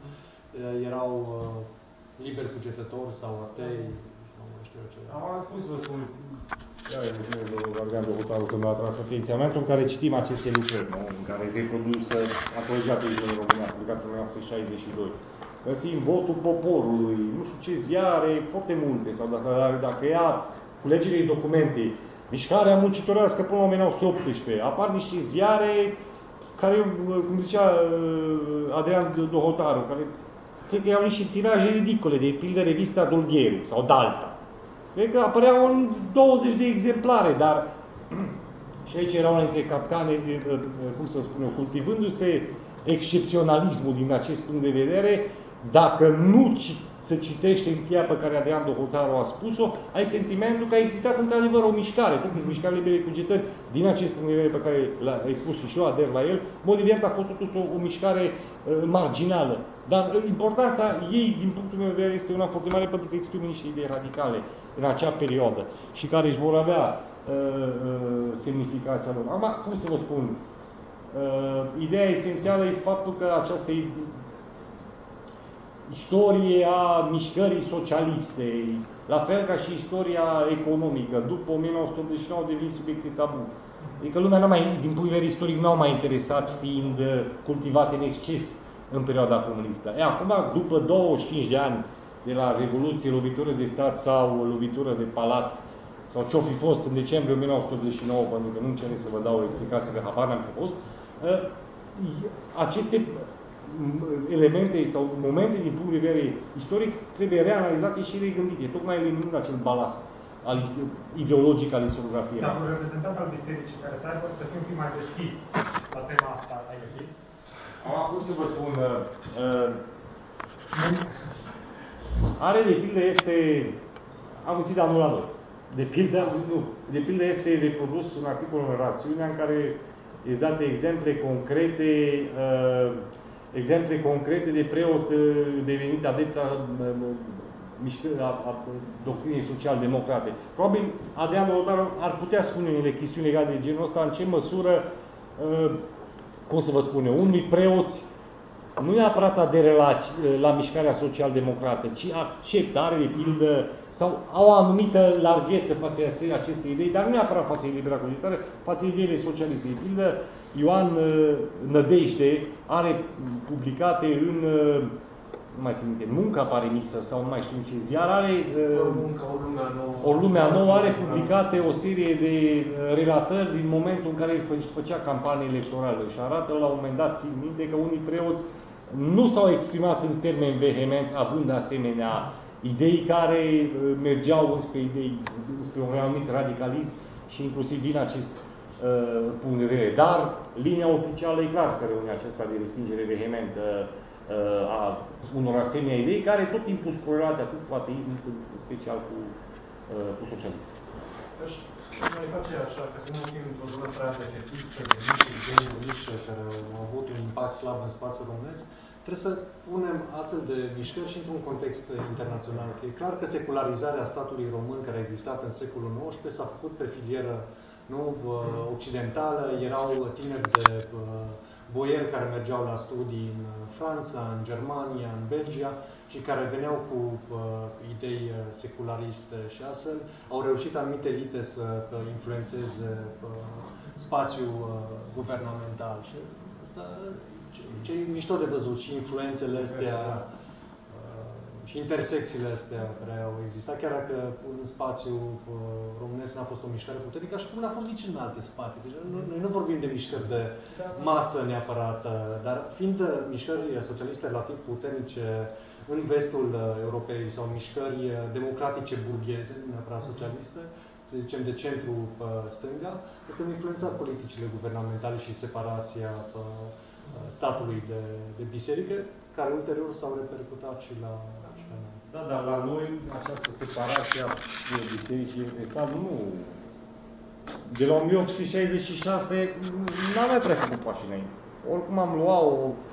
C: Erau uh, liberi cugetători sau atei, sau mai știu eu ce.
B: Am spus să vă spun, iar domnul Gargan de Hotaru, că mi-a atras atenția. În momentul în care citim aceste lucrări, nu? În care este reprodusă apologia în România, publicat în o mie nouă sute șaizeci și doi, găsim votul poporului, nu știu ce ziare, foarte multe, sau dacă ia culegerile documente, mișcarea muncitorească până la o mie nouă sute optsprezece, apar niște ziare care, cum zicea Adrian Dohotaru, care cred că erau niște tiraje ridicole, de pildă revista Dolghieru sau Dalta. Cred că apăreau în douăzeci de exemplare, dar și aici era una dintre capcane, cum să spun eu, cultivându-se excepționalismul din acest punct de vedere, dacă nu se citește în cheia pe care Adrian Dohotaru a spus-o, ai sentimentul că a existat într-adevăr o mișcare, totuși mișcarea liberei cugetări, din acest punct de vedere pe care l-a expus și eu, ader la el, mod evident a fost totuși o, o mișcare uh, marginală. Dar uh, importanța ei, din punctul meu de vedere, este una foarte mare pentru că exprimă niște idei radicale în acea perioadă și care își vor avea uh, semnificația lor. Acum, cum să vă spun, uh, ideea esențială e faptul că această istorie a mișcării socialiste, la fel ca și istoria economică, după o mie nouă sute optzeci și nouă a devenit subiect tabu. Adică lumea, n-a mai, din punct de vedere istoric, nu au mai interesat fiind cultivate în exces în perioada comunistă. E, acum, după douăzeci și cinci de ani de la Revoluție, lovitură de stat sau lovitură de palat, sau ce-o fi fost în decembrie o mie nouă sute optzeci și nouă, pentru că nu-mi cere să vă dau o explicație, că habar n-am ce-a fost, aceste elemente sau momente din punct de vedere istoric trebuie reanalizate și regândite, tocmai eliminând acel balast al ideologic al istoriografiei.
D: Dar un reprezentant al bisericii care să aibă să fie un pic mai deschis la tema asta, ai găsit?
B: Acum să vă spun, uh, are de pildă este, am găsit de anul la doi, de pildă, nu, de pildă este reprodus un articol în Rațiunea în care îți date exemple concrete, uh, exemple concrete de preot uh, devenit adept a, uh, a, a doctrinei social-democrate. Probabil Adrian Bolotaru ar putea spune unele chestiuni legate de genul ăsta, în ce măsură, uh, cum să vă spune, unii preoți nu neapărat aderă la, la mișcarea social-democrată, ci acceptă, are de pildă, sau au o anumită larghețe față de aceste idei, dar nu neapărat față de libera comunitară, față de ideile socialiste. De pildă, Ioan Nădejde are publicate în, nu mai țin minte, Munca pare misă, sau nu mai știu în ce ziar, are o lumea nouă, are publicate o serie de relatări din momentul în care el făcea campanie electorală și arată la un moment dat, țin minte, că unii preoți nu s-au exprimat în termeni vehemenți, având asemenea idei care mergeau înspre idei, înspre un anumit radicalism și inclusiv din acest uh, punct de vedere. Dar linia oficială e clar că rămâne acesta de respingere vehementă uh, a unor asemenea idei, care tot timpul sunt corelate atât cu ateismul, în special cu, uh, cu socialismul.
C: Mai face așa, ca să nu fim într-o zonă prea defetistă, de niște idei, de niște care au avut un impact slab în spațiul românesc, trebuie să punem astfel de mișcări și într-un context internațional. Că e clar că secularizarea statului român care a existat în secolul nouăsprezece s-a făcut pe filieră, nu, occidentală, erau tineri de boieri care mergeau la studii în Franța, în Germania, în Belgia și care veneau cu uh, idei uh, seculariste și astfel au reușit anumite elite să uh, influențeze uh, spațiul uh, guvernamental. Și asta ce, ce e mișto de văzut și influențele astea uh, și intersecțiile astea care au existat, chiar dacă în spațiul uh, românesc n-a fost o mișcare puternică, așa cum n-a fost nici în alte spații. Deci noi nu vorbim de mișcări de masă neapărat, uh, dar fiind mișcări socialiste relativ puternice în vestul Europei sau mișcări democratice burgheze, nu neapărat socialiste, să zicem de centru-stânga, este au influențat politicile guvernamentale și separația statului de, de biserică, care ulterior s-au repercutat și la, și la noi.
B: Da, dar la noi această separație a bisericii între stat nu... De la o mie opt sute șaizeci și șase n-am mai prea făcut pași înainte. Oricum am luat-o.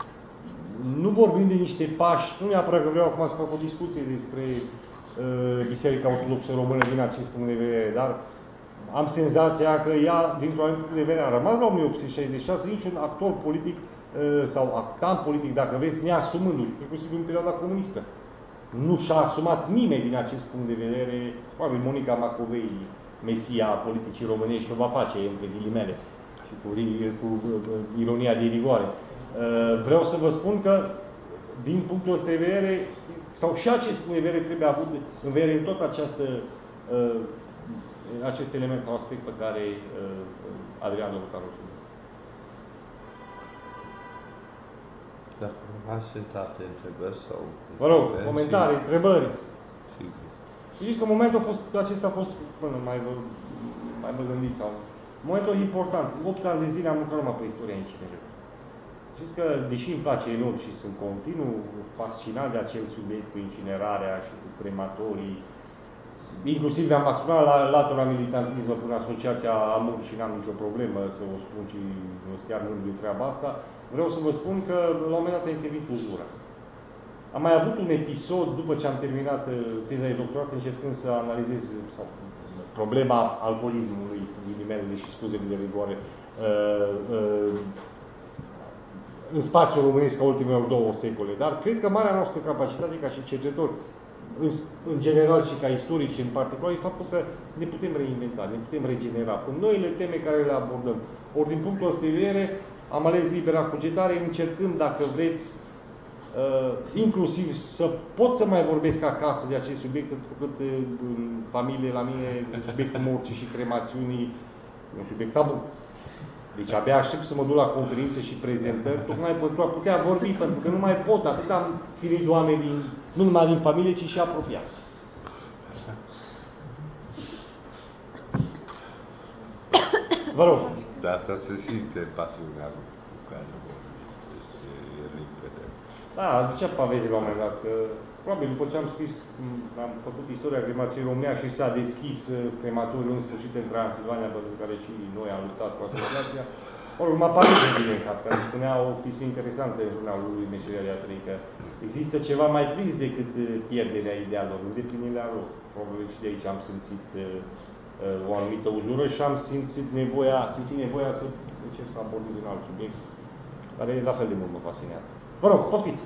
B: Nu vorbim de niște pași, nu neapărat că vreau acum să fac o discuție despre uh, Biserica Ortodoxă Română din acest punct de vedere, dar am senzația că ea, dintr-un anumit punct de vedere, a rămas la o mie opt sute șaizeci și șase, niciun actor politic uh, sau actant politic, dacă vreți, neasumându-și, inclusiv în perioada comunistă. Nu și-a asumat nimeni din acest punct de vedere, probabil Monica Macovei, mesia politicii românești, o va face, între ghilimele, și cu, cu, cu ironia de rigoare. Vreau să vă spun că, din punctul ăsta de vedere, sau și acest punct de vedere trebuie avut în vedere în tot această, acest element sau aspect pe care Adrian Bolotaru o
A: Dacă mai sunt alte întrebări sau...
B: Vă rog, comentarii, întrebări.
A: Sigur.
B: Știți că momentul a fost, acesta a fost, până mai vă, mai vă gândiți sau... Momentul important. opt ani de zile am lucrat numai pe istoria incinerării. Știți că, deși îmi place enorm și sunt continuu fascinat de acel subiect cu incinerarea și cu crematorii, inclusiv mi-am asumat la latura militantismă până Asociația Amur și n-am nicio problemă să o spun și nu chiar nu de treaba asta, vreau să vă spun că la un moment dat a intervenit uzura. am mai avut un episod după ce am terminat teza de doctorat încercând să analizez sau, problema alcoolismului, ghilimelele și scuzele de rigoare, uh, uh, în spațiul românesc ca ultimele două secole. Dar cred că marea noastră capacitate ca și cercetători, în, în general și ca istorici în particular, e faptul că ne putem reinventa, ne putem regenera în noile teme care le abordăm. Ori din punctul ăsta de vedere, am ales libera cugetare încercând, dacă vreți, uh, inclusiv să pot să mai vorbesc acasă de acest subiect, pentru că în familie, la mine, subiectul morții și cremațiunii e un subiect tabu. Deci abia aștept să mă duc la conferințe și prezentări, tocmai pentru a putea vorbi, pentru că nu mai pot, atât am chinuit oameni din, nu numai din familie, ci și apropiați. Vă rog.
A: De asta se simte pasiunea cu care vorbiți, deci e limpede.
B: Da, zicea Pavezi la un moment dat că, probabil după ce am scris, am făcut istoria cremației românești și s-a deschis crematoriul în sfârșit în Transilvania, pentru care și noi am luptat cu asociația, ori m-a apărut de bine în cap, care spunea o chestie interesantă în jurnalul lui Meseria de a trăi, că există ceva mai trist decât pierderea idealelor, îndeplinirea lor. Probabil și de aici am simțit o anumită uzură și am simțit nevoia, simțit nevoia să încerc să abordez un alt subiect, care la fel de mult mă fascinează. Vă rog, poftiți!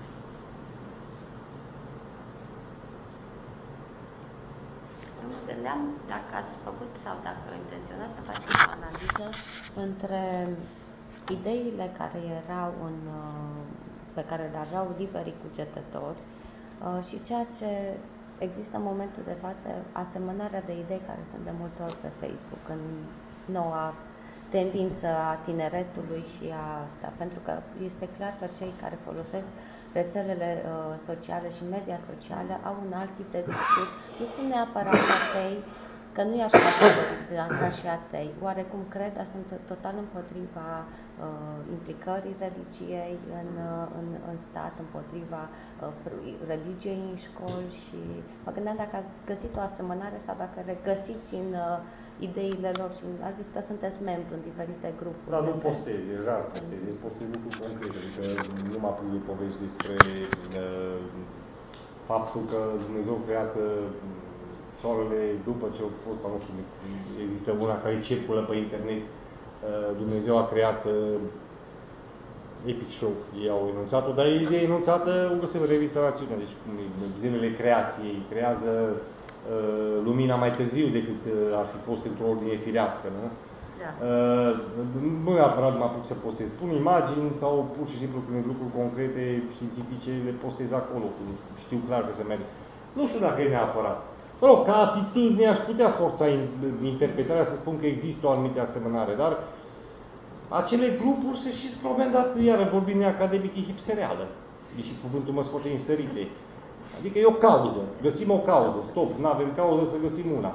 E: Mă gândeam dacă ați făcut sau dacă intenționați să faceți o analiză între ideile care erau în, pe care le aveau liberii cugetători și ceea ce există în momentul de față, asemănarea de idei care sunt de multe ori pe Facebook, în noua tendință a tineretului și a asta, pentru că este clar că cei care folosesc rețelele uh, sociale și media socială au un alt tip de discurs. Nu sunt neapărat atei, că nu i-aș categoriza ca și atei. Oarecum cred, dar sunt total împotriva uh, implicării religiei în, uh, în, în stat, împotriva uh, religiei în școli și mă gândeam dacă ați găsit o asemănare sau dacă regăsiți în uh, ideile lor și a zis că sunteți membru în diferite grupuri.
B: Dar nu postez, e rar postez, e postez lucruri concrete, adică nu mă apuc de povești despre uh, faptul că Dumnezeu a creat uh, soarele după ce a fost, sau nu știu, există una care circulă pe internet, uh, Dumnezeu a creat uh, Epic Show, ei au enunțat-o, dar e enunțată, o găsim în revista Rațiunea, deci zilele creației, creează lumina mai târziu decât ar fi fost într-o ordine firească, nu?
E: Da.
B: Uh, nu neapărat mă apuc să postez. Pun imagini sau pur și simplu când lucruri concrete, științifice, le postez acolo. Știu clar că se merge. Nu știu dacă e neapărat. Mă rog, ca atitudine aș putea forța interpretarea să spun că există o anumită asemănare, dar acele grupuri se și la un moment dat, iar vorbind neacademic, e hipsereală. Deși cuvântul mă scoate în sărite. Adică e o cauză. Găsim o cauză. Stop. Nu avem cauză să găsim una.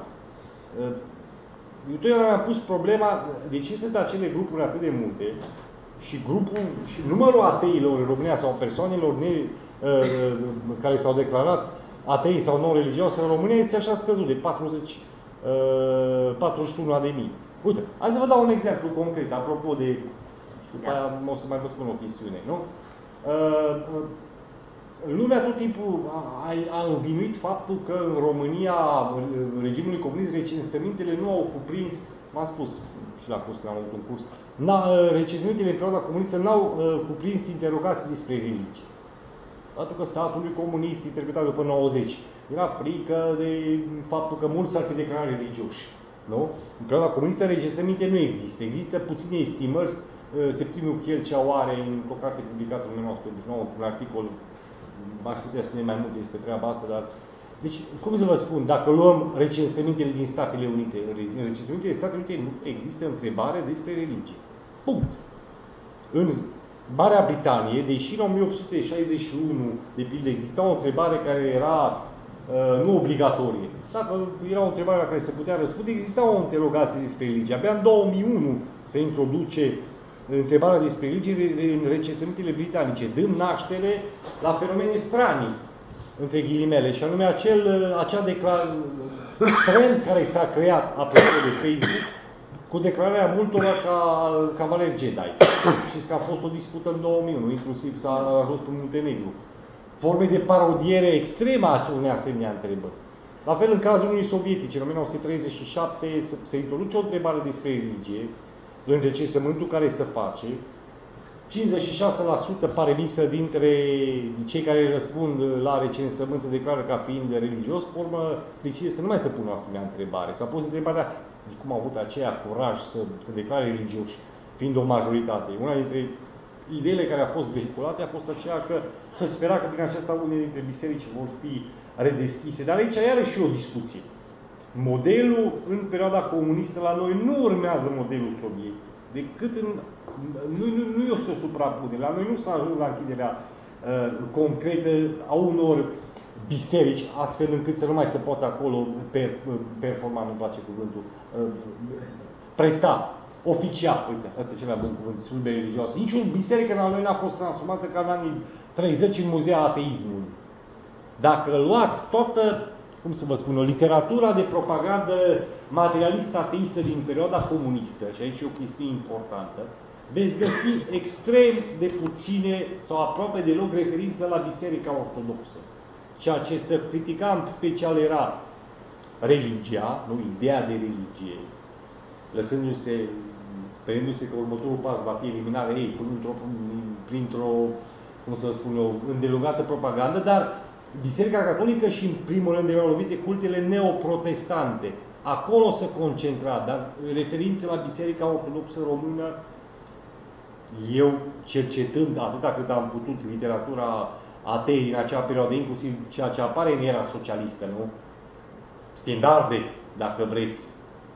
B: Eu totdeauna mi-am pus problema de ce sunt acele grupuri atât de multe și grupul și numărul ateilor în România sau persoanelor ne, uh, care s-au declarat atei sau non-religioase în România este așa scăzut de patruzeci, patruzeci și unu de mii. Uite, hai să vă dau un exemplu concret, apropo de, și după aia o să mai vă spun o chestiune, nu? Uh, uh, Lumea tot timpul a, a învinuit faptul că în România, în regimului comunist, recensămintele nu au cuprins, m-am spus și la curs când am avut un curs, recensămintele în perioada comunistă n-au uh, cuprins interogații despre religie. Faptul că statul comunist interpretat după nouăzeci era frică de faptul că mulți s-ar fi declarat religioși. Nu? În perioada comunistă recensăminte nu există. Există puține estimări. Septimiu Chelcea are într-o carte publicată în o mie nouă sute optzeci și nouă, un articol, aș putea spune mai multe despre treaba asta, dar... Deci, cum să vă spun, dacă luăm recensămintele din Statele Unite, în recensămintele Statele Unite nu există întrebare despre religie. Punct. În Marea Britanie, deși în o mie opt sute șaizeci și unu, de pildă, exista o întrebare care era uh, nu obligatorie. Dacă era o întrebare la care se putea răspunde, exista o interogație despre religie. Abia în două mii unu se introduce întrebarea despre religie în recensămintele britanice, dând naștere la fenomene stranii, între ghilimele, și anume acel, acea declar... trend care s-a creat, apropo de Facebook, cu declararea multora ca cavaleri Jedi. Știți că a fost o dispută în două mii unu, inclusiv s-a ajuns pe Muntenegru. forme de parodiere extremă a unei asemenea întrebări. La fel, în cazul Uniunii Sovietice, în o mie nouă sute treizeci și șapte, se, se introduce o întrebare despre religie, în recensământul care se face. cincizeci și șase la sută pare misă dintre cei care răspund la recensământ se declară ca fiind religios, pe urmă se decide să nu mai se pună o asemenea întrebare. S-a pus întrebarea de cum au avut aceea curaj să se declare religioși, fiind o majoritate. Una dintre ideile care a fost vehiculate a fost aceea că să spera că prin aceasta unele dintre biserici vor fi redeschise. Dar aici iarăși o discuție. Modelul în perioada comunistă la noi nu urmează modelul sovietic, decât în... Nu, nu, nu este o suprapunere. La noi nu s-a ajuns la închiderea uh, concretă a unor biserici, astfel încât să nu mai se poată acolo per, performa, nu-mi place cuvântul, uh, presta, oficial, uite, ăsta e cel mai bun cuvânt, slujbe religioase. Niciun biserică la noi n-a fost transformată ca în anii treizeci în muzea ateismului. Dacă luați toată, cum să vă spun, o literatura de propagandă materialistă ateistă din perioada comunistă, și aici e o chestie importantă, veți găsi extrem de puține sau aproape deloc referință la Biserica Ortodoxă. Ceea ce se critica în special era religia, nu, ideea de religie, lăsându-se, sperându-se că următorul pas va fi eliminarea ei printr-o, printr-o cum să spun eu, îndelugată propagandă, dar Biserica Catolică și, în primul rând, erau lovite cultele neoprotestante. Acolo se concentra, dar referințe la Biserica Ortodoxă Română, eu, cercetând atâta cât am putut literatura atei din acea perioadă, inclusiv ceea ce apare în era socialistă, nu? Standarde, dacă vreți,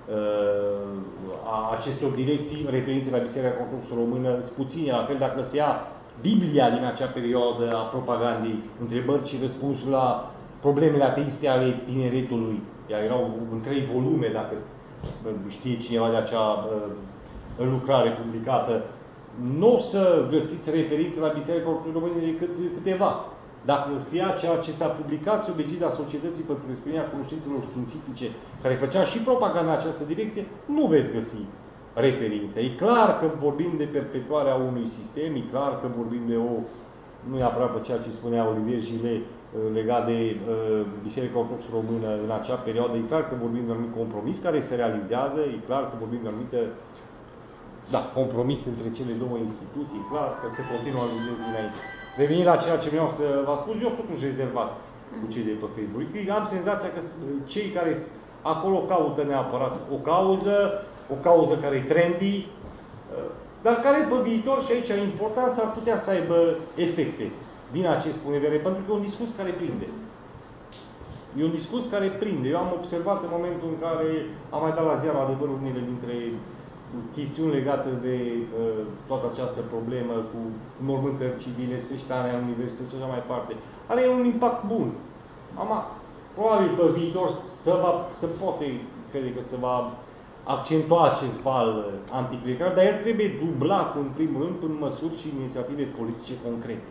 B: a acestor direcții, referințe la Biserica Ortodoxă Română, sunt puține. La fel, dacă se ia Biblia din acea perioadă a propagandei, întrebări și răspunsuri la problemele ateiste ale tineretului, ea erau în trei volume, dacă știe cineva de acea uh, lucrare publicată, nu o să găsiți referințe la Biserica Ortodoxă Română decât câteva. Dacă se ia ceea ce s-a publicat sub egida Societății pentru exprimirea cunoștințelor științifice, care făcea și propaganda în această direcție, nu veți găsi referințe. E clar că vorbim de perpetuarea unui sistem, e clar că vorbim de o, nu e aproape ceea ce spunea Olivier Gile legat de uh, Biserica Ortodoxă Română în acea perioadă, e clar că vorbim de un anumit compromis care se realizează, e clar că vorbim de un anumit da, compromis între cele două instituții, e clar că se continuă înainte. Revenind la ceea ce vreau să v-am spus, eu totuși rezervat cu cei de pe Facebook. Am senzația că cei care acolo caută neapărat o cauză, o cauză care e trendy, dar care pe viitor, și aici e important, s-ar putea să aibă efecte din acest punct de vedere, pentru că e un discurs care prinde. E un discurs care prinde. Eu am observat în momentul în care am mai dat la ziar adevărul unele dintre chestiuni legate de uh, toată această problemă cu înmormântări civile, sfârșitarea universității și așa mai departe. Are un impact bun. Ama, probabil pe viitor să, va, să poate, crede că se va accentua acest val anticlerical, dar el trebuie dublat, în primul rând, prin măsuri și inițiative politice concrete.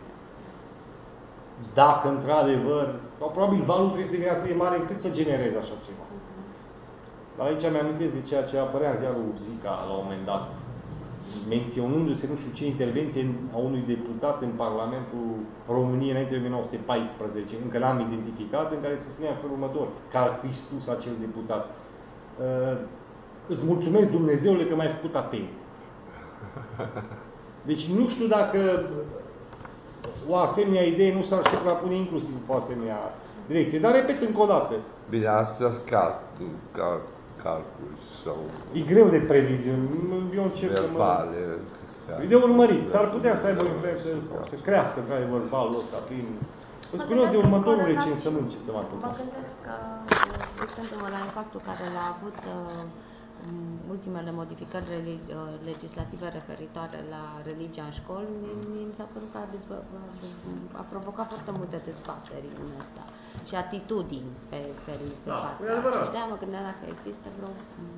B: Dacă, într-adevăr, sau probabil valul trebuie să devină atât de mare încât să genereze așa ceva. Dar aici mi-amintesc de ceea ce apărea în ziarul Zica la un moment dat, menționându-se nu știu ce intervenție a unui deputat în Parlamentul României înainte de o mie nouă sute paisprezece, încă l-am identificat, în care se spunea în felul următor, că ar fi spus acel deputat. Uh, îți mulțumesc, Dumnezeule, că m-ai făcut ateu. Deci nu știu dacă o asemenea idee nu s-ar suprapune inclusiv cu o asemenea direcție. Dar repet încă o dată.
A: Bine, astea sunt calcul, cal, calculi sau...
B: E greu de previziune. Eu încerc să mă... E de urmărit. S-ar putea să aibă o influență sau să crească, într-adevăr, valul ăsta prin... Îți spun eu de următorul recensământ ce se va întâmpla.
E: Mă gândesc că, uitându-mă la impactul care l-a avut uh, ultimele modificări legislative referitoare la religia în școli, mi s-a părut că a, a provocat foarte multe dezbateri în asta și atitudini pe, pe, pe
B: da,
E: partea asta. Și de-aia mă gândeam dacă există vreo...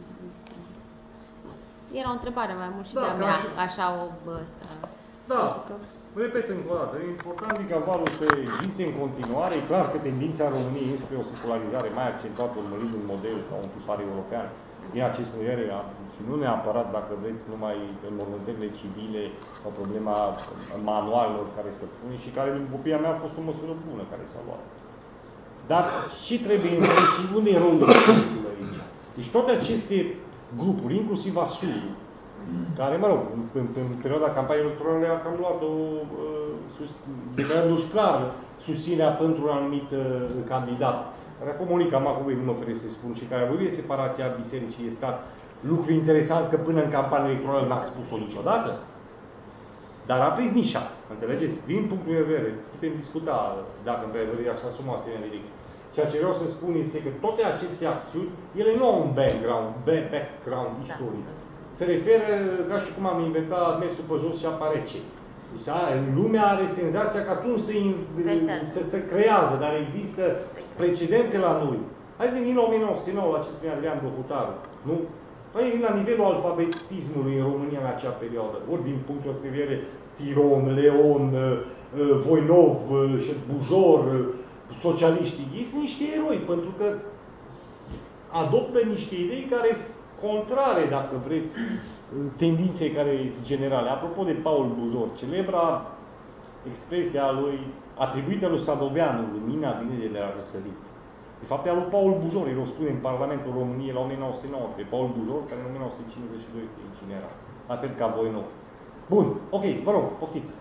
E: Era o întrebare mai mult și da, de-a mea, și... așa o ăsta.
B: Da, că... repet încă o dată, e important ca valul să existe în continuare. E clar că tendința României înspre o secularizare mai accentuată, urmărind un model sau un tipar european, Din acest punct de vedere, și nu neapărat, dacă vreți, numai înmormântările civile sau problema manualelor care se pune și care, în opinia mea, a fost o măsură bună care s-a luat. Dar ce trebuie înțeles și unde e rolul aici? Deci toate aceste grupuri, inclusiv ASUL, care, mă rog, în, în, în perioada campaniei electorale a cam luat-o, uh, declarându-și clar susținerea pentru un anumit uh, candidat, care a comunicat Macovei, nu mă oferesc să spun, și care a vorbit de separația bisericii și stat. Lucru interesant că până în campania electorală n-a spus-o niciodată, dar a prins nișa, înțelegeți? Din punctul de vedere, putem discuta dacă într-adevăr și-a asumat asemenea direcție. Ceea ce vreau să spun este că toate aceste acțiuni, ele nu au un background, background istoric. Da. Se referă ca și cum am inventat mersul pe jos și apa rece. Deci, a, lumea are senzația că atunci se, se, se creează, dar există precedente la noi. Hai din o mie nouă sute nouă, la ce spunea Adrian Bohutaru, nu? Păi la nivelul alfabetismului în România în acea perioadă, ori din punctul ăsta de vedere, Tiron, Leon, Voinov, Bujor, socialiștii, ei sunt niște eroi, pentru că adoptă niște idei care sunt contrare, dacă vreți, tendinței care sunt generale. Apropo de Paul Bujor, celebra expresia lui, atribuită lui Sadoveanu, lumina vine de la răsărit. De fapt, e a lui Paul Bujor, el o spune în Parlamentul României la o mie nouă sute nouăsprezece. Paul Bujor, care în o mie nouă sute cincizeci și doi este incinerat. La fel ca Voinov. Bun, ok, vă rog, poftiți.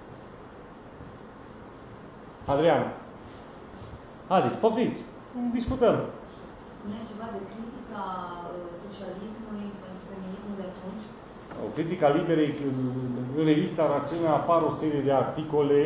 B: Adrian. Haideți, poftiți, discutăm.
F: Spunea ceva de critica socialismului pentru feminismul de atunci?
B: O critica liberei, în revista Rațiunea apar o serie de articole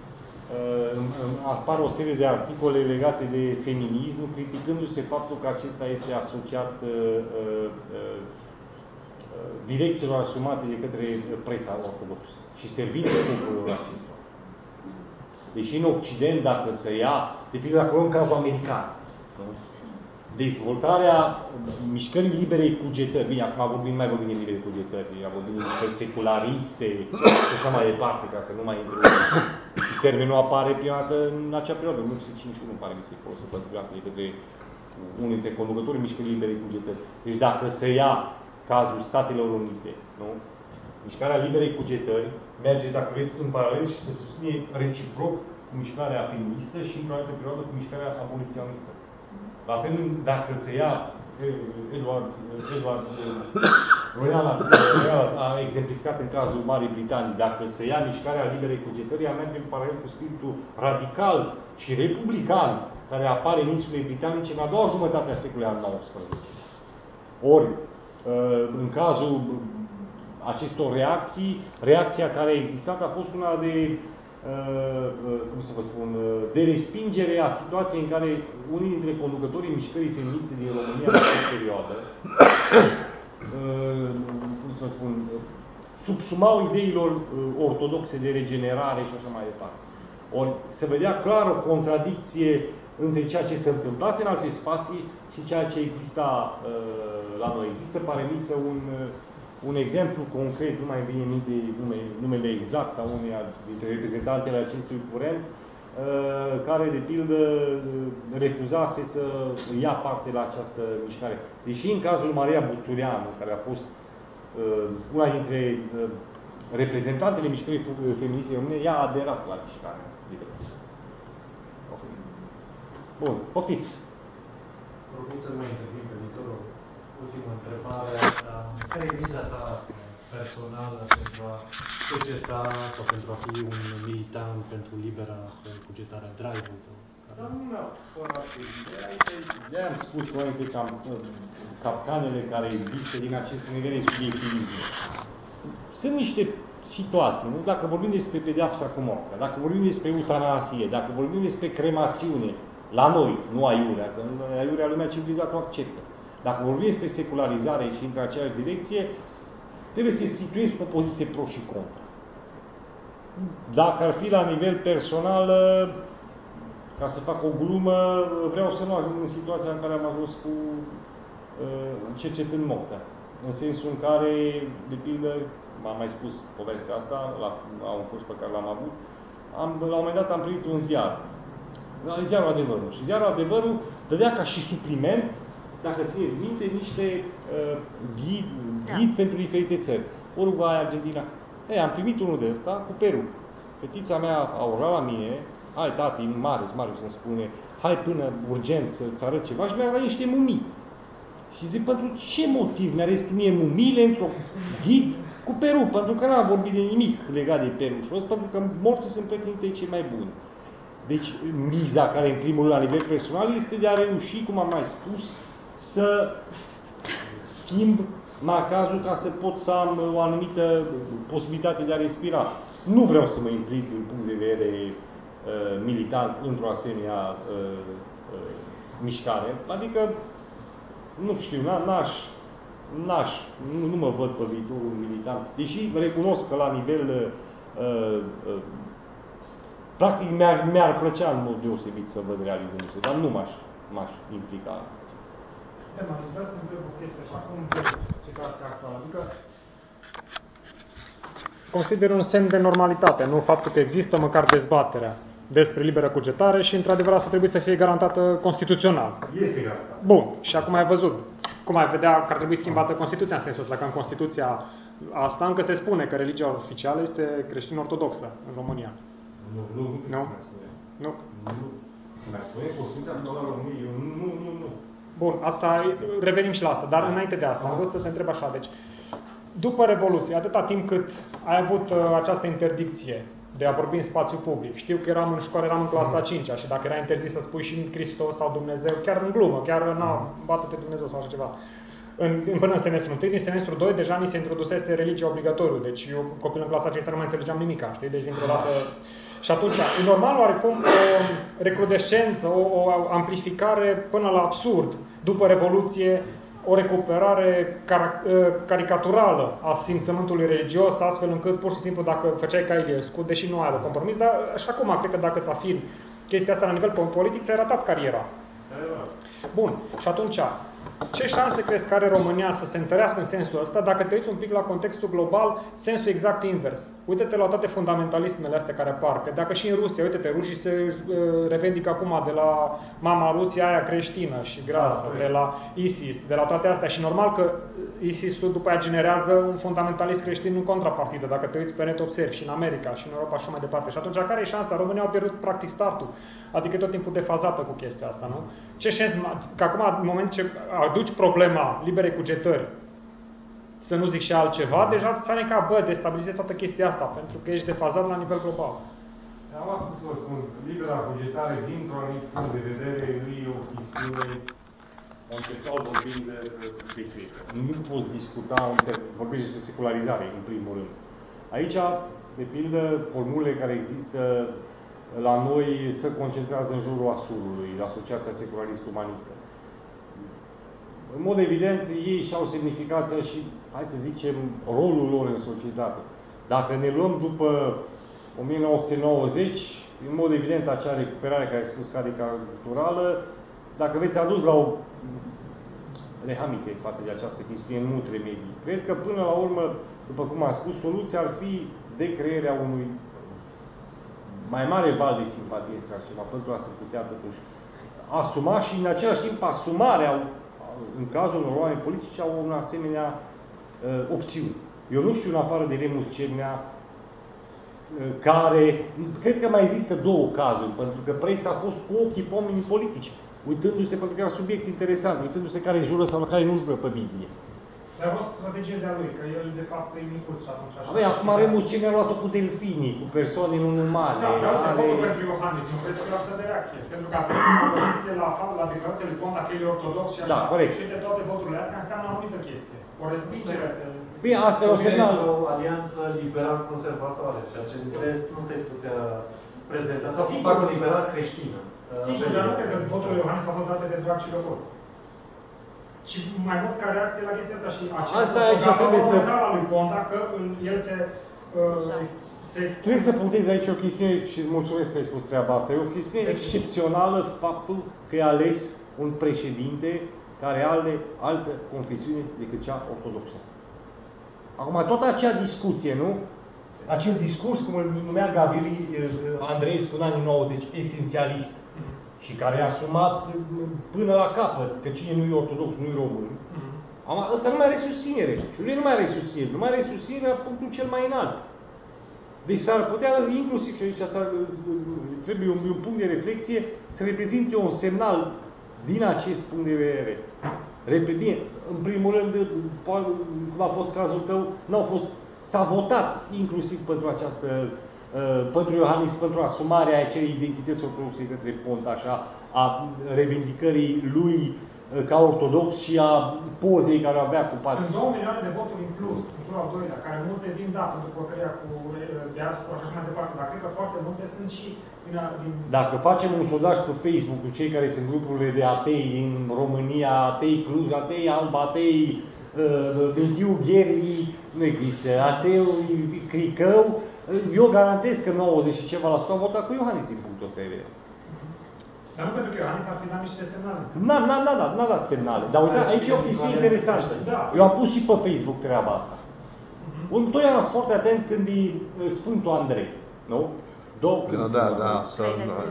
B: apar o serie de articole legate de feminism, criticându-se faptul că acesta este asociat uh, uh, uh, direcțiilor asumate de către presa ortodoxă și servind lucrurilor acestora. Deși în Occident, dacă se ia, de pildă dacă luăm cazul american, nu? Dezvoltarea mișcării liberei cugetări, bine, acum vorbim, mai vorbim de libere cugetări, vorbim de mișcări seculariste și așa mai departe, ca să nu mai intru. Și termenul apare prima dată în acea perioadă, în o mie nouă sute cincizeci și unu, pare că se folosesc de către unul dintre conducătorii mișcării liberei cugetări. Deci dacă se ia cazul Statelor Unite, nu? Mișcarea liberei cugetări merge, dacă vreți, în paralel și se susține reciproc cu mișcarea feministă și într-o altă perioadă cu mișcarea aboliționistă. La fel, dacă se ia, Edward, Edward Royal a, Royal a exemplificat în cazul Marii Britanii, dacă se ia mișcarea liberei cugetării, ea merge în paralel cu spiritul radical și republican care apare în insulele britanice în a doua jumătate a secolului al nouăsprezecelea. Ori, în cazul acestor reacții, reacția care a existat a fost una de cum să vă spun, de respingere a situației în care unii dintre conducătorii mișcării feministe din România în această perioadă, cum să vă spun, subsumau ideilor ortodoxe de regenerare și așa mai departe. Ori se vedea clar o contradicție între ceea ce se întâmplase în alte spații și ceea ce exista la noi. Există, pare mi se, un Un exemplu concret, nu mai vine în minte nume, numele exact a uneia dintre reprezentantele acestui curent, uh, care, de pildă, refuzase să ia parte la această mișcare. Deși în cazul Maria Buțureanu, care a fost uh, una dintre uh, reprezentantele mișcării feministe române, ea a aderat la mișcarea liberă. Bun, poftiți!
C: Rog să mai intervin pe viitorul. Ultima întrebare. Care e viza ta personală pentru a cuceta sau pentru a fi un militant pentru libera cugetare, drive-ul tău?
B: Dar nu neapărat pe ideea. De-aia am spus că unul dintre capcanele care există din acest nivel de subiectivism. Sunt niște situații, nu? Dacă vorbim despre pedeapsa cu moartea, dacă vorbim despre eutanasie, dacă vorbim despre cremațiune, la noi, nu aiurea, că aiurea lumea civilizată o acceptă. Dacă vorbim despre secularizare și între aceeași direcție, trebuie să situezi pe poziție pro și contra. Dacă ar fi la nivel personal, ca să fac o glumă, vreau să nu ajung în situația în care am ajuns cu uh, cercetând moartea. În sensul în care, de pildă, m-am mai spus povestea asta, la, la un curs pe care l-am avut, am, la un moment dat am primit un ziar, ziarul Adevărul. Și ziarul Adevărul dădea ca și supliment dacă țineți minte, niște uh, ghid, ghid da. pentru diferite țări. Uruguay, Argentina. Ei, am primit unul de ăsta cu Peru. Fetița mea a urlat la mine, hai tati, Marius, Marius îmi spune, hai până urgent să-ți arăt ceva și mi-a arătat niște mumii. Și zic, pentru ce motiv mi-a arătat mie mumiile într-o ghid cu Peru? Pentru că n-am vorbit de nimic legat de Peru și pentru că morții sunt plătite cei mai buni. Deci miza care în primul rând la nivel personal este de a reuși, cum am mai spus, să schimb macazul ca să pot să am o anumită posibilitate de a respira. Nu vreau să mă implic din punct de vedere uh, militant într-o asemenea uh, uh, mișcare. Adică, nu știu, n-aș, n-aș, nu, nu mă văd pe viitorul militant. Deși recunosc că la nivel uh, uh, practic mi-ar, mi-ar plăcea în mod deosebit să văd realizându-se, dar nu m-aș, m-aș implica.
D: Tema, vreau să întreb o chestie, așa cum vezi situația actuală. Adică consider un semn de normalitate, nu faptul că există măcar dezbaterea despre liberă cugetare și, într-adevăr, asta trebuie să fie garantată constituțional.
B: Este garantată.
D: Bun. Și acum ai văzut cum ai vedea că ar trebui schimbată Constituția, în sensul ăsta că în Constituția asta încă se spune că religia oficială este creștin-ortodoxă în România.
B: Nu, nu, nu,
D: nu?
B: se mai spune.
D: Nu.
B: Nu. Se mai spune Constituția actuală a României. Nu, nu, nu.
D: Bun, asta, revenim și la asta, dar înainte de asta, am vrut să te întreb așa, deci, după Revoluție, atâta timp cât ai avut uh, această interdicție de a vorbi în spațiu public, știu că eram în școală, eram în clasa a cincea și dacă era interzis să spui și Hristos sau Dumnezeu, chiar în glumă, chiar na, bată-te Dumnezeu sau așa ceva, în, până în semestrul unu, din semestrul doi deja ni se introdusese religia obligatoriu, deci eu copil în clasa a cincea nu mai înțelegeam nimica, știi, deci dintr-o dată. Și atunci, e normal oarecum o recrudescență, o, o amplificare până la absurd, după Revoluție, o recuperare car- caricaturală a simțământului religios, astfel încât pur și simplu dacă făceai ca Iliescu, deși nu ai un compromis, dar și acum cred că dacă îți afirmi chestia asta la nivel politic, ți-ai ratat cariera. Bun, și atunci, ce șanse crezi că are România să se întărească în sensul ăsta dacă te uiți un pic la contextul global, sensul exact invers? Uite-te la toate fundamentalismele astea care apar, că dacă și în Rusia, uite-te, rușii se revendică acum de la mama Rusia aia creștină și grasă, de la ISIS, de la toate astea și normal că ISIS-ul după aia generează un fundamentalist creștin în contrapartidă, dacă te uiți pe net observi și în America și în Europa și mai departe. Și atunci care e șansa? România a pierdut practic startul, adică tot timpul defazată cu chestia asta, nu? Ce șans, că acum în moment ce aduci problema liberei cugetări, să nu zic și altceva, deja ți s-a ca, bă, destabilizezi toată chestia asta, pentru că ești defazat la nivel global.
B: Am acum să vă spun, libera cugetare, dintr-un anumit punct de vedere, nu e o chestiune conceptual vorbind biserică. Nu poți discuta, vorbești despre secularizare, în primul rând. Aici, de pildă, formulele care există la noi se concentrează în jurul ASUR-ului, Asociația Secularist-Umanistă. În mod evident, ei și-au semnificația și, hai să zicem, rolul lor în societate. Dacă ne luăm după o mie nouă sute nouăzeci, în mod evident, acea recuperare care ai spus caricaturală, dacă veți adus la o lehamite față de această chestiune, nu remedii. Cred că, până la urmă, după cum am spus, soluția ar fi de crearea unui mai mare val de simpatie spre ceva, pentru a se putea, totuși, asuma și, în același timp, asumarea în cazul unor oameni politici au un asemenea uh, opțiuni. Eu nu știu, în afară de Remus Cernea, uh, care, cred că mai există două cazuri, pentru că presa a fost cu ochii pe oamenii politici, uitându-se, pentru că era subiect interesant, uitându-se care jură sau care nu jură pe Biblie.
D: Dar a fost strategie de-a lui, că el, de fapt, e impuls și atunci așa.
B: Avea, acum Remus Cernea a luat-o cu delfinii, cu persoane non-umane.
D: Da, dar uite, votul pentru Iohannis, nu crezi că e o astfel de reacție? Pentru că a primit o poziție la, la declarația lui Ponta că el e ortodox și așa.
B: Da, corect.
D: Și de toate voturile astea înseamnă o anumită chestie. O respingere.
B: Bine, asta e o semnal.
C: O alianță liberal-conservatoare, ceea ce în rest nu te putea prezenta. Sau să facă o liberal creștină.
D: Sigur, dar nu cred că votul lui Iohannis a fost date de drag și răpost. Și mai mult ca reacție la chestia asta și
B: asta aici trebuie să...
D: la lui Ponta că el se... Uh, se
B: trebuie să punctezi aici o chestiune și îți mulțumesc că ai spus treaba asta. E o chestiune excepțională faptul că e ales un președinte care are altă confesiune decât cea ortodoxă. Acum, toată acea discuție, nu? Acel discurs, cum îl numea Gavrili Andreescu în anii nouăzeci, esențialist. și care a asumat până la capăt că cine nu e ortodox nu e român, mm-hmm. ăsta nu mai are susținere. Și nu mai are susținere, nu mai are susținere la punctul cel mai înalt. Deci s-ar putea, inclusiv, și aici trebuie un, un punct de reflexie, să reprezinte un semnal din acest punct de vedere. Bine, în primul rând, cum a fost cazul tău, n-au fost, s-a votat inclusiv pentru această, uh, pentru Iohannis, pentru asumarea acelei identități ortodoxe către Ponta, așa, a revindicării lui uh, ca ortodox și a pozei care o avea cu patru.
D: Sunt două milioane de voturi în plus, în turul al doilea, care multe vin, da, pentru copierea cu diaspora și așa mai departe, dar cred că foarte multe sunt și din... din...
B: Dacă facem un sondaj pe Facebook cu cei care sunt grupurile de atei din România, atei Cluj, atei Alba, atei Mitiu uh, Gherli, nu există, ateu Cricău, eu garantez că nouăzeci și ceva la sută au votat cu Iohannis din punctul ăsta de vedere.
D: Dar nu pentru că Iohannis ar fi dat niște semnale.
B: N-a, n-a, n-a, dat, n-a dat semnale. Dar uite, aici e o chestie interesantă.
D: Da.
B: Eu am pus și pe Facebook treaba asta. Uh-huh. Întotdeauna am fost foarte atent când e Sfântul Andrei. Nu? Două,
A: da, da, da, să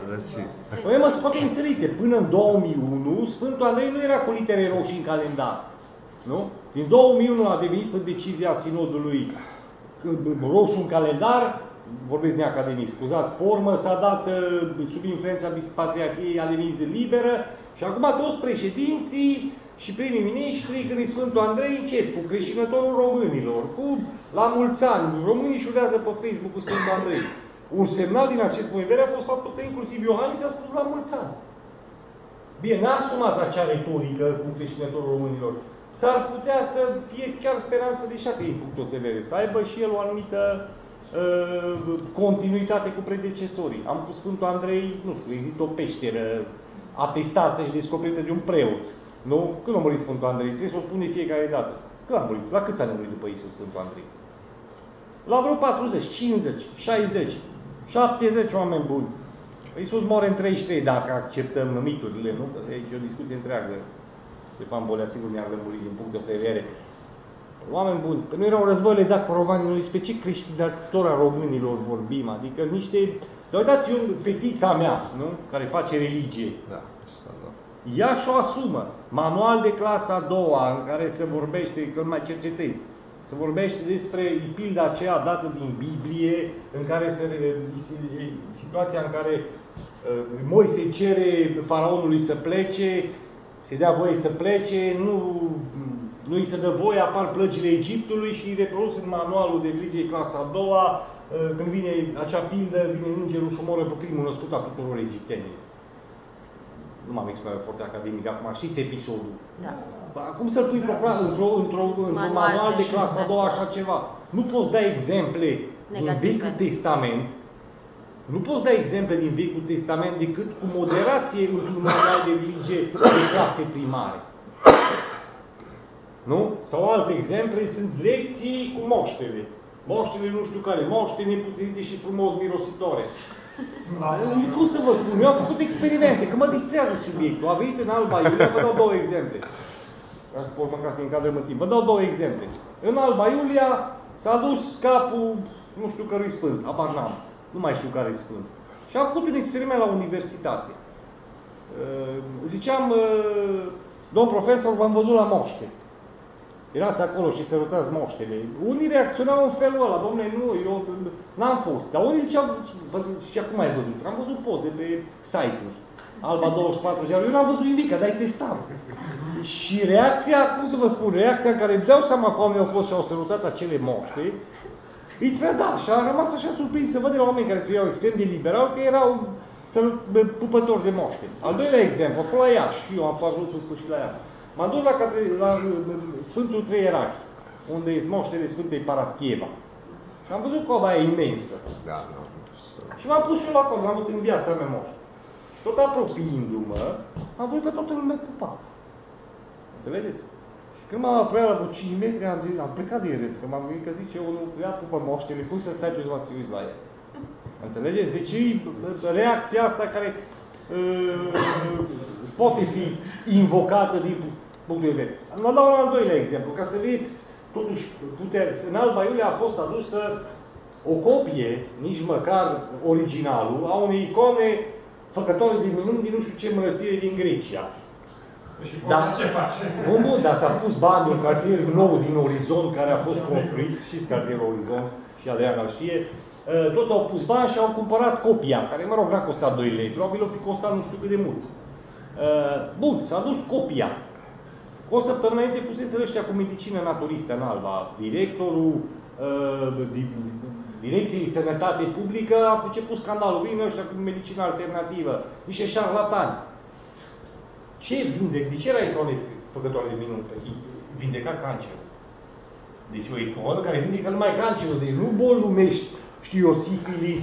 B: Păi mă scoate înțelite. Până în două mii unu, Sfântul Andrei nu era cu litere roșii în calendar. Nu? Din două mii unu a devenit în decizia sinodului roșu în calendar, vorbesc de Academie, scuzați, pe urmă s-a dat sub influența Patriarhiei, a devenit liberă și acum toți președinții și primii miniștri, când e Sfântul Andrei, încep cu creștinătorul românilor, cu la mulți ani, românii își urează pe Facebook cu Sfântul Andrei. Un semnal din acest punct de vedere a fost faptul că inclusiv Iohannis a spus la mulți ani. Bine, n-a asumat acea retorică cu creștinătorul românilor. S-ar putea să fie chiar speranță de șapte din punctul de vedere, să aibă și el o anumită uh, continuitate cu predecesorii. Am pus Sfântul Andrei, nu știu, există o peșteră atestată și descoperită de un preot. Nu? Când a murit Sfântul Andrei? Trebuie să o spune fiecare dată. Când a murit? La câți ani a murit după Iisus Sfântul Andrei? La vreo patruzeci, cincizeci, șaizeci, șaptezeci oameni buni. Iisus moare în treizeci și trei, dacă acceptăm miturile, nu? Că aici e o discuție întreagă. Ștefan Bolea sigur ne-a lămurit din punctul ăsta de vedere. Oameni buni, că nu erau războiile dat cu românilor, despre ce creștinator a românilor vorbim? Adică niște... Dar uitați, eu, fetița mea, nu? Care face religie.
A: Da.
B: Ea și-o asumă. Manual de clasa a doua, în care se vorbește, că nu mai cercetez, se vorbește despre pilda aceea dată din Biblie, în care se, situația în care uh, Moise cere faraonului să plece, se dea voie să plece, nu, nu îi se dă voie, apar plăgile Egiptului și reprodus în manualul de religie clasa a doua, uh, când vine acea pildă, vine îngerul și omoră pe primul născut a tuturor egiptenilor. Nu m-am exprimat foarte academic acum, știți episodul.
E: Da.
B: Cum să-l pui propriu într-un într într manual de clasa a doua așa ceva? Nu poți da exemple din Vechiul Testament, nu poți da exemple din Vechiul Testament decât cu moderație într-un manual de religie de clase primare. Nu? Sau alte exemple sunt lecții cu moștele. Moștele nu știu care, moște neputrezite și frumos mirositoare. Cum să vă spun? Eu am făcut experimente, că mă distrează subiectul. A venit în Alba Iulia, vă dau două exemple. Ca să spun, ca să ne încadrăm în timp. Vă dau două exemple. În Alba Iulia s-a dus capul, nu știu cărui sfânt, apar n-am, nu mai știu care-i sfânt. Și a făcut un experiment la universitate. Ziceam, domn profesor, v-am văzut la moște. Erați acolo și sărutați moștele. Unii reacționau în felul ăla, dom'le, nu, eu n-am fost. Dar unii ziceau, și acum ai văzut? Am văzut poze pe site-uri. Alba douăzeci și patru ziarul. Eu n-am văzut nimic, dar ai testat. Și reacția, cum să vă spun, reacția în care îmi dau seama că oamenii au fost și au sărutat acele moște, îi trăda. Și am rămas așa surprins să văd de la oameni care se iau extrem de liberal că erau pupători de moște. Al doilea exemplu, a fost la Iași. Eu am vrut să spun și la ea. M-am dus la, la Sfântul Trei Ierarhi, unde e moștele Sfântei Paraschieva. Și am văzut coada aia imensă.
A: Da, nu.
B: Și m-am pus și eu la coadă, am avut în viața mea moște. Tot apropiindu-mă, am văzut că toată lumea pupa. Înțelegeți? Și când m-am apropiat la vreo cinci metri, am, zis, am plecat de râd, că m-am gândit că zice unul, ia pupă moștele, cum să stai tu să te uiți la ea? Înțelegeți? Deci reacția asta care uh, poate fi invocată din punct de vedere. Vă dau un al doilea exemplu, ca să vedeți, totuși, putere. În Alba Iulia a fost adusă o copie, nici măcar originalul, a unei icone făcătoare de minuni din nu știu ce mănăstire din Grecia.
D: Și
B: Da.
D: ce face?
B: Bun, bun, dar s-a pus bani în un cartier nou din Orizont, care a fost construit, știți cartierul Orizont, și Adrian îl știe, toți au pus bani și au cumpărat copia, care, mă rog, n-a costat doi lei, probabil o fi costat nu știu cât de mult. Bun, s-a dus copia. Cu o săptămână înainte fusese ăștia cu medicină naturistă în Alba. Directorul Direcției Sănătate Publică a început scandalul. Vin ăștia cu medicină alternativă, niște șarlatani. Ce vindec? De ce era icoane făcătoare de minuni? Vindeca cancerul. Deci o icoană care vindecă numai cancerul. Deci nu boli lumești, știu eu, sifilis,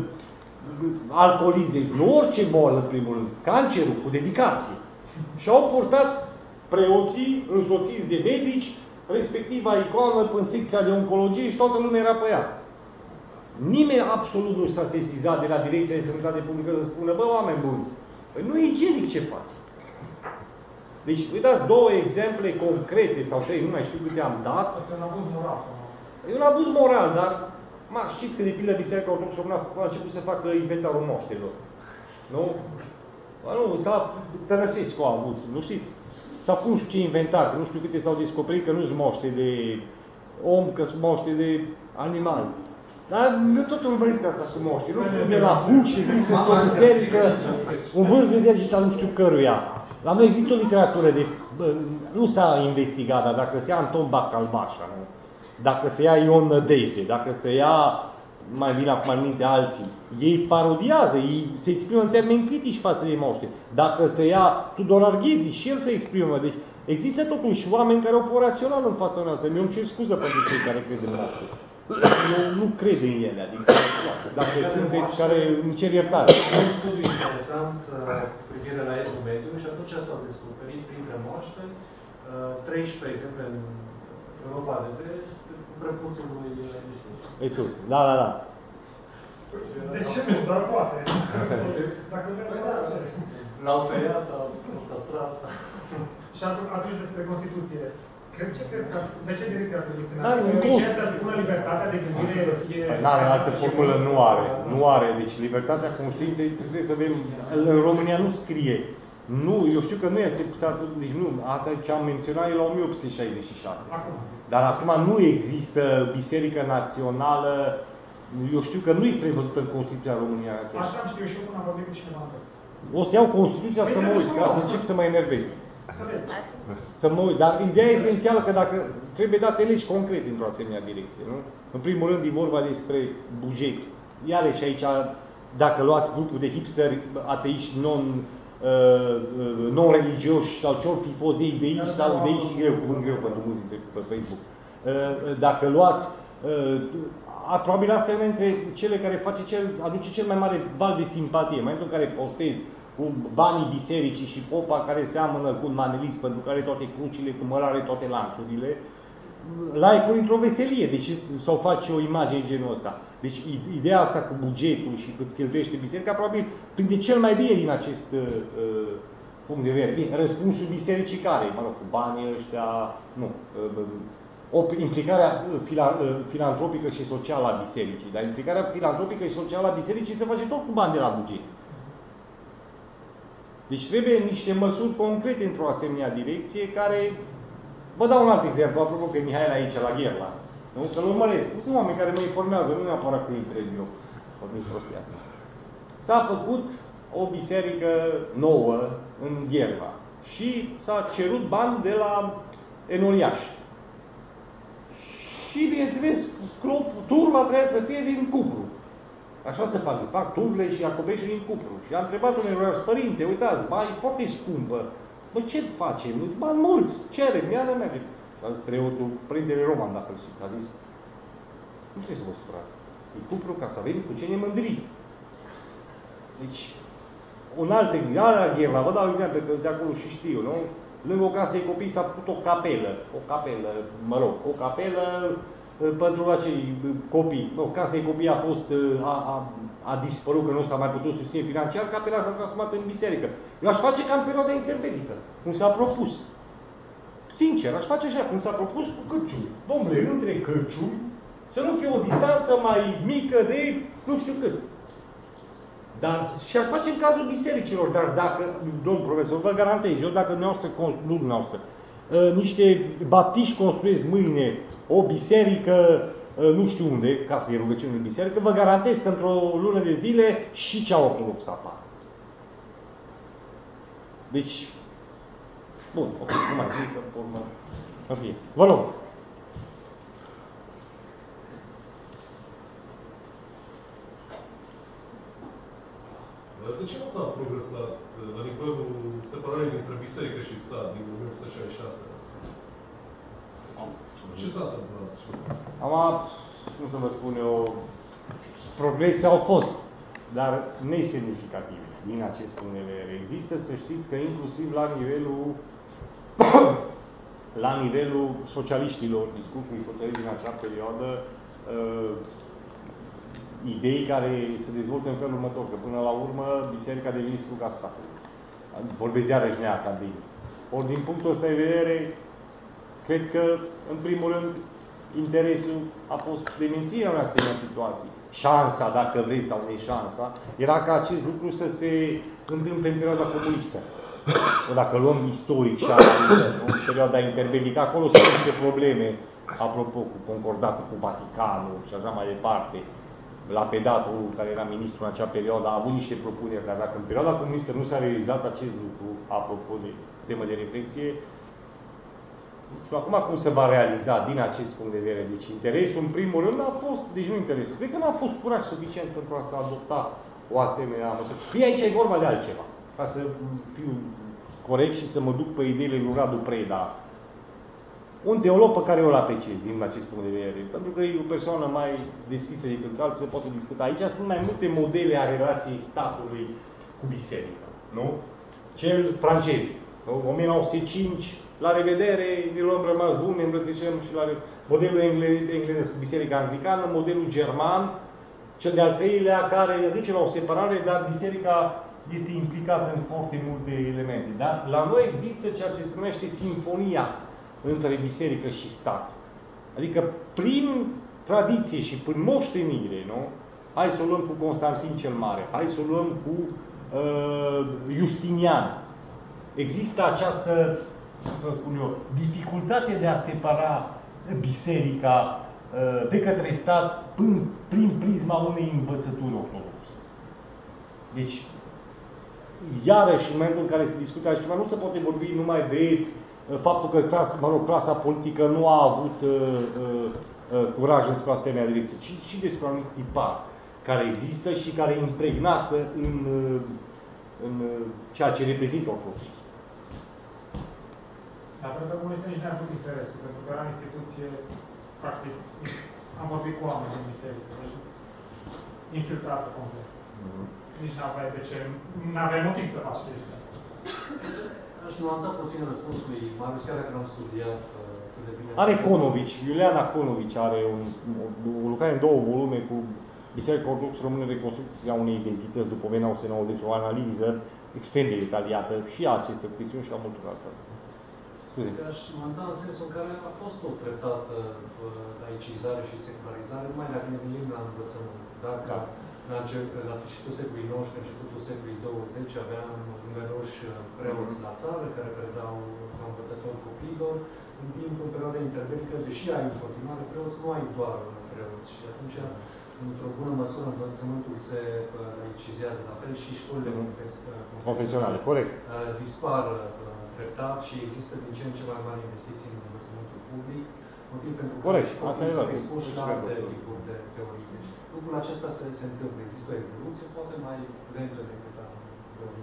B: alcoolism. Deci nu orice boală, în primul rând. Cancerul, cu dedicație. Și au purtat preoții, însoțiți de medici, respectiva icoană în secția de oncologie și toată lumea era pe ea. Nimeni absolut nu s-a sesizat de la Direcția de Sănătate Publică să spună, bă, oameni buni, păi nu e igienic ce faceți. Deci, uitați două exemple concrete, sau trei, nu mai știu câte am dat.
D: Asta e un abuz moral.
B: E un abuz moral, dar, ma, știți că de pildă Biserica Ortodoxă Română a început să facă inventarul moștelor. Nu? Ba nu, s-a Tănăsescu a avut, nu știți? S-a pus nu știu ce inventar, că nu știu câte s-au descoperit că nu-s moște de om, că sunt moște de animal. Dar eu tot urmăresc asta cu moște. Nu știu, de la Huș există într-o biserică un vârf de agita nu știu căruia. La noi există o literatură de... Nu s-a investigat, dar dacă se ia Anton Bacalbașa, nu? Dacă se ia Ion Nădejde, dacă se ia, mai vin acum în minte alții, ei parodiază, ei se exprimă în termeni critici față de moște. Dacă se ia Tudor Arghezi și el se exprimă. Deci există totuși oameni care au fost raționali în fața noastră. Eu îmi cer scuză pentru cei care cred în moște. Eu nu cred în ele, adică dacă sunteți care îmi cer iertare.
C: Un studiu interesant cu privire la Evul Mediu și atunci s-au descoperit printre moaște treisprezece exemple în Europa de Vest cu prepuțul lui Iisus.
B: Iisus, da, da, da.
D: De ce mi-ți doar poate? Dacă
C: L-au tăiat, au castrat.
D: Și atunci despre Constituție. Ce crezi că, de ce direcție ar trebui să
B: Dar
D: meargă? Să spună libertatea de gândire fie...
B: Păi n-are altă formulă, nu are. Nu are. Deci libertatea conștiinței trebuie să avem... În România nu scrie. Nu, eu știu că nu este... Deci nu, asta ce am menționat e la o mie opt sute șaizeci și șase.
D: Acum.
B: Dar acum nu există Biserică Națională. Eu știu că nu e prevăzută în Constituția România.
D: Așa am știu și eu până am vorbit cu cineva.
B: O să iau Constituția să mă uit, ca să încep să mă enervez.
D: Să vezi.
B: Să mă uit. Dar ideea esențială că dacă trebuie date legi concrete într-o asemenea direcție, nu? În primul rând e vorba despre buget. Iarăși aici, dacă luați grupul de hipsteri, ateiști, non, uh, non-religioși sau ce-or fi fost ei de aici sau de aici, e greu, cuvânt greu pentru mulți pe Facebook. Uh, dacă luați, uh, a, probabil asta e una dintre cele care face cel, aduce cel mai mare val de simpatie. În momentul în care postezi cu banii bisericii și popa care seamănă cu un manelist, pentru care toate crucile, cu mărare toate lanțurile, like-uri într-o veselie, deci sau face o imagine genul ăsta. Deci ideea asta cu bugetul și cât cheltuiește biserica, probabil prinde cel mai bine din acest uh, punct de vedere. Bine, răspunsul bisericii care, mă rog, cu banii ăștia, nu, uh, o implicarea fila, uh, filantropică și socială a bisericii, dar implicarea filantropică și socială a bisericii se face tot cu bani de la buget. Deci trebuie niște măsuri concrete într-o asemenea direcție care... Vă dau un alt exemplu, apropo că Mihail aici, la Gherla. Nu? Că-l urmăresc. Sunt oameni care mă informează, nu neapărat cu intrări eu. S-a făcut o biserică nouă în Gherla și s-a cerut bani de la Enoriaș. Și, bineînțeles, turla trebuie să fie din cupru. Așa se fac. Fac turile și acoperișuri din cupru. Și a întrebat un Enoriaș, părinte, uitați, ba, e foarte scumpă. Bă, ce facem? Îți bani mulți, cerem, iară merge. A zis preotul, părintele Roman, dacă știți, a zis, nu trebuie să vă supărați. E cupru ca să avem cu ce ne mândri. Deci, un alt exemplu, vă dau exemplu, că de acolo și știu, nu? Lângă o casă de copii s-a făcut o capelă, o capelă, mă rog, o capelă pentru acei copii. O casă de copii a fost, a, a, a dispărut, că nu s-a mai putut susține financiar, capela s-a transformat în biserică. Eu aș face ca în perioada interbelică, cum s-a propus. Sincer, aș face așa, cum s-a propus cu cârciumi. Dom'le, între cârciumi, să nu fie o distanță mai mică de nu știu cât. Dar și ați face în cazul bisericilor, dar dacă, domnul profesor, vă garantez, eu dacă dumneavoastră, nu dumneavoastră, niște baptiști construiesc mâine o biserică, nu știu unde, ca să e rugăciune în biserică, vă garantez că într-o lună de zile și cea ortodoxă apare. Deci, bun, ok, nu mai zic, că pe urmă, în fine. Vă rog.
G: De ce nu s-a progresat la nivelul separării dintre biserică și stat din o mie nouă sute șaizeci și șase? Ce s-a întâmplat?
B: Am, cum să vă spun eu, progrese au fost, dar nesemnificative din acest punct de vedere. Există, să știți, că inclusiv la nivelul la nivelul socialiștilor, discursului socialist din acea perioadă, uh, idei care se dezvoltă în felul următor, că până la urmă biserica devine sluga statului. Vorbesc iarăși neacademic. Ori din punctul ăsta de vedere, cred că, în primul rând, interesul a fost de menținerea unei asemenea situații. Șansa, dacă vreți, sau neșansa, era ca acest lucru să se întâmple în perioada comunistă. O, dacă luăm istoric și analizăm, în perioada interbelică, acolo sunt niște probleme, apropo, cu concordatul cu Vaticanul și așa mai departe. Lapedatul, care era ministru în acea perioadă, a avut niște propuneri, dar dacă în perioada comunistă nu s-a realizat acest lucru, apropo de temă de reflexie, nu știu acum cum se va realiza din acest punct de vedere. Deci interesul, în primul rând, a fost, deci nu interesul, cred că n-a fost curaj suficient pentru a să adopta o asemenea măsură. Bine, aici e vorba de altceva, ca să fiu corect și să mă duc pe ideile lui Radu Preda, un teolog pe care eu îl apreciez din acest punct de vedere, pentru că e o persoană mai deschisă decât alții, se poate discuta. Aici sunt mai multe modele a relației statului cu biserica, nu? Cel francez, o mie nouă sute cinci, la revedere, ne luăm rămas bun, ne îmbrățișăm și la modelul englez cu biserica anglicană, modelul german, cel de-al treilea, care duce la o separare, dar biserica este implicată în foarte multe elemente. Da? La noi există ceea ce se numește sinfonia între biserică și stat. Adică prin tradiție și prin moștenire, nu? Hai să o luăm cu Constantin cel Mare, hai să o luăm cu uh, Justinian. Există această, cum să vă spun eu, dificultate de a separa biserica uh, de către stat prin, prin prisma unei învățături ortodoxe. Deci, iarăși, în momentul în care se discută aici ceva, nu se poate vorbi numai de faptul că clasa, mă rog, clasa politică nu a avut uh, uh, uh, curaj despre asemenea direcție, ci și despre un anumit tipar care există și care e impregnată în, uh, în uh, ceea ce reprezintă ortodoxism.
D: Dar pentru că comunistul nici n-a avut interesul, pentru că era în instituție, practic, am vorbit cu oameni din biserică, deci infiltrată complet. Mm-hmm. Nici n-aveai de ce, n-aveai motiv să faci chestia asta.
C: Aș nuanța puțin răspunsul lui Marius, chiar dacă l-am studiat cât de bine.
B: Are Conovici, Iuliana Conovici are un, o, o lucrare în două volume cu Biserica Ortodoxă Română, reconstrucția unei identități după o mie nouă sute nouăzeci, o analiză extrem de detaliată și a acestor chestiuni și a multor altele. Scuze.
C: Aș nuanța în sensul în care a fost o treptată laicizare și secularizare, numai dacă ne gândim la învățământ. Dacă da. la, la sfârșitul secolului nouăsprezece, începutul secolului douăzeci, aveam numeroși preoți la țară care predau ca învățători copiilor, în timp, în perioada interbelică, deși ai în continuare preoți, nu ai doar preoți. Și atunci, într-o bună măsură, învățământul se laicizează, la fel și școlile
B: confesionale, corect.
C: Dispar treptat și există din ce în ce mai mari investiții în învățământul public, motiv pentru
B: corect.
C: care
B: Asta
C: se expun și la alte tipuri de teorii. Deci, lucrul acesta se, se întâmplă. Există o evoluție, poate mai lentă decât a dorit.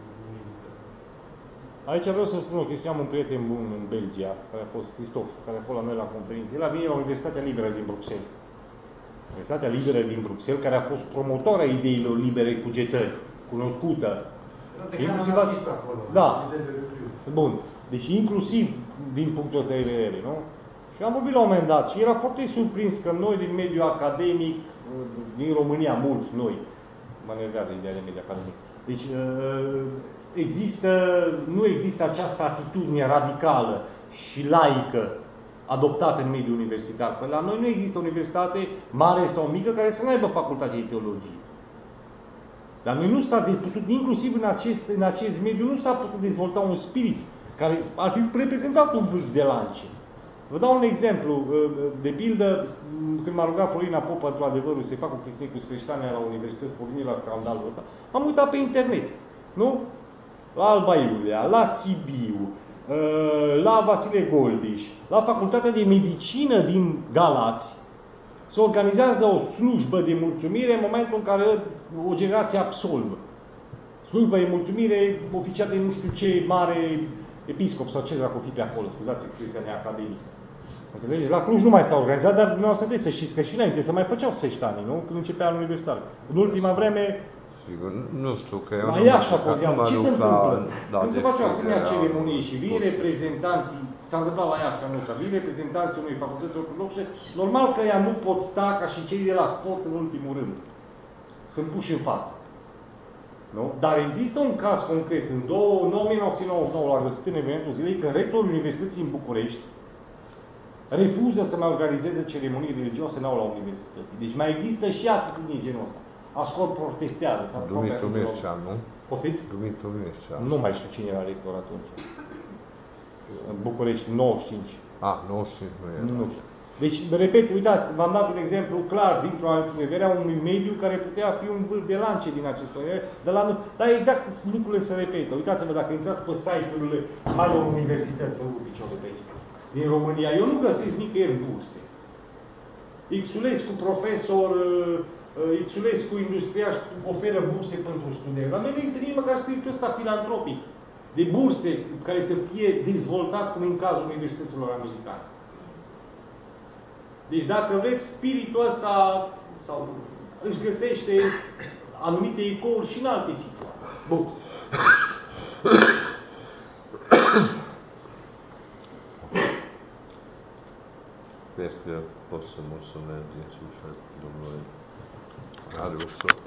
B: Aici vreau să spun o chestie. Am un prieten bun în Belgia, care a fost Cristof, care a fost la noi la conferință. El a venit la Universitatea Liberă din Bruxelles. Universitatea Liberă din Bruxelles, care a fost promotoarea ideilor libere cugetări, cunoscută. Inclusiv a... Da. Bun. Deci inclusiv din punctul ăsta de vedere, nu? Și am vorbit la un moment dat și era foarte surprins că noi din mediul academic, din România, mulți noi, mă nervează ideea de mediul academic. Deci există, nu există această atitudine radicală și laică adoptată în mediul universitar. Păi la noi nu există universitate mare sau mică care să nu aibă facultate de teologie. Dar noi nu s-a putut, inclusiv în acest, în acest mediu, nu s-a putut dezvolta un spirit care ar fi reprezentat un vârf de lance. Vă dau un exemplu. De pildă, când m-a rugat Florina Popa, într-adevăr, să-i fac o chestie cu Sfeștania la Universități pornind la scandalul ăsta, am uitat pe internet. Nu? La Alba Iulia, la Sibiu, la Vasile Goldiș, la Facultatea de Medicină din Galați, se organizează o slujbă de mulțumire în momentul în care o generație absolvă. Slujbă de mulțumire oficiată de nu știu ce mare episcop sau ce dracu fi pe acolo, scuzați expresia neacademică. Înțelegeți? La Cluj nu mai s-a organizat, dar dumneavoastră trebuie să știți că și înainte se mai făceau sfeștanii, nu? Când începea anul universitar. În ultima vreme...
A: Sigur, nu știu că eu...
B: La Iași a fost, ce se întâmplă?
A: La,
B: Când se face o asemenea
A: la,
B: ceremonie și vin reprezentanții, s-a întâmplat la Iași anul ăsta, vin reprezentanții unei facultăți ortodoxe, normal că ea nu pot sta ca și cei de la sport în ultimul rând. Sunt puși în față. Nu? Dar există un caz concret, în o mie nouă sute nouăzeci și nouă, la găsit în evenimentul zilei, că rectorul Universității în București refuză să mai organizeze ceremonii religioase în aula universității. Deci mai există și atitudini genul ăsta. Ascol protestează.
A: Dumitru Mircea, nu?
B: Poftiți?
A: Dumitru Mircea.
B: Nu mai știu cine era rector atunci. În București, nouăzeci și cinci.
A: Ah, nouăzeci și cinci nu era.
B: Nu știu. Deci, repet, uitați, v-am dat un exemplu clar dintr-o vedere a unui mediu care putea fi un vârf de lance din acest moment. De la, dar exact lucrurile se repetă. Uitați-vă, dacă intrați pe site-urile marilor universități, în picioare pe aici, din România, eu nu găsesc nicăieri burse. Xulescu, profesor, Xulescu, industriaș, oferă burse pentru studenți. La noi nu există nici măcar spiritul ăsta filantropic de burse care să fie dezvoltat, cum în cazul universităților americane. Deci dacă vreți, spiritul ăsta sau, își găsește anumite ecouri și în alte situații. Bun.
A: Cred că pot să mulțumesc din suflet domnului Arius.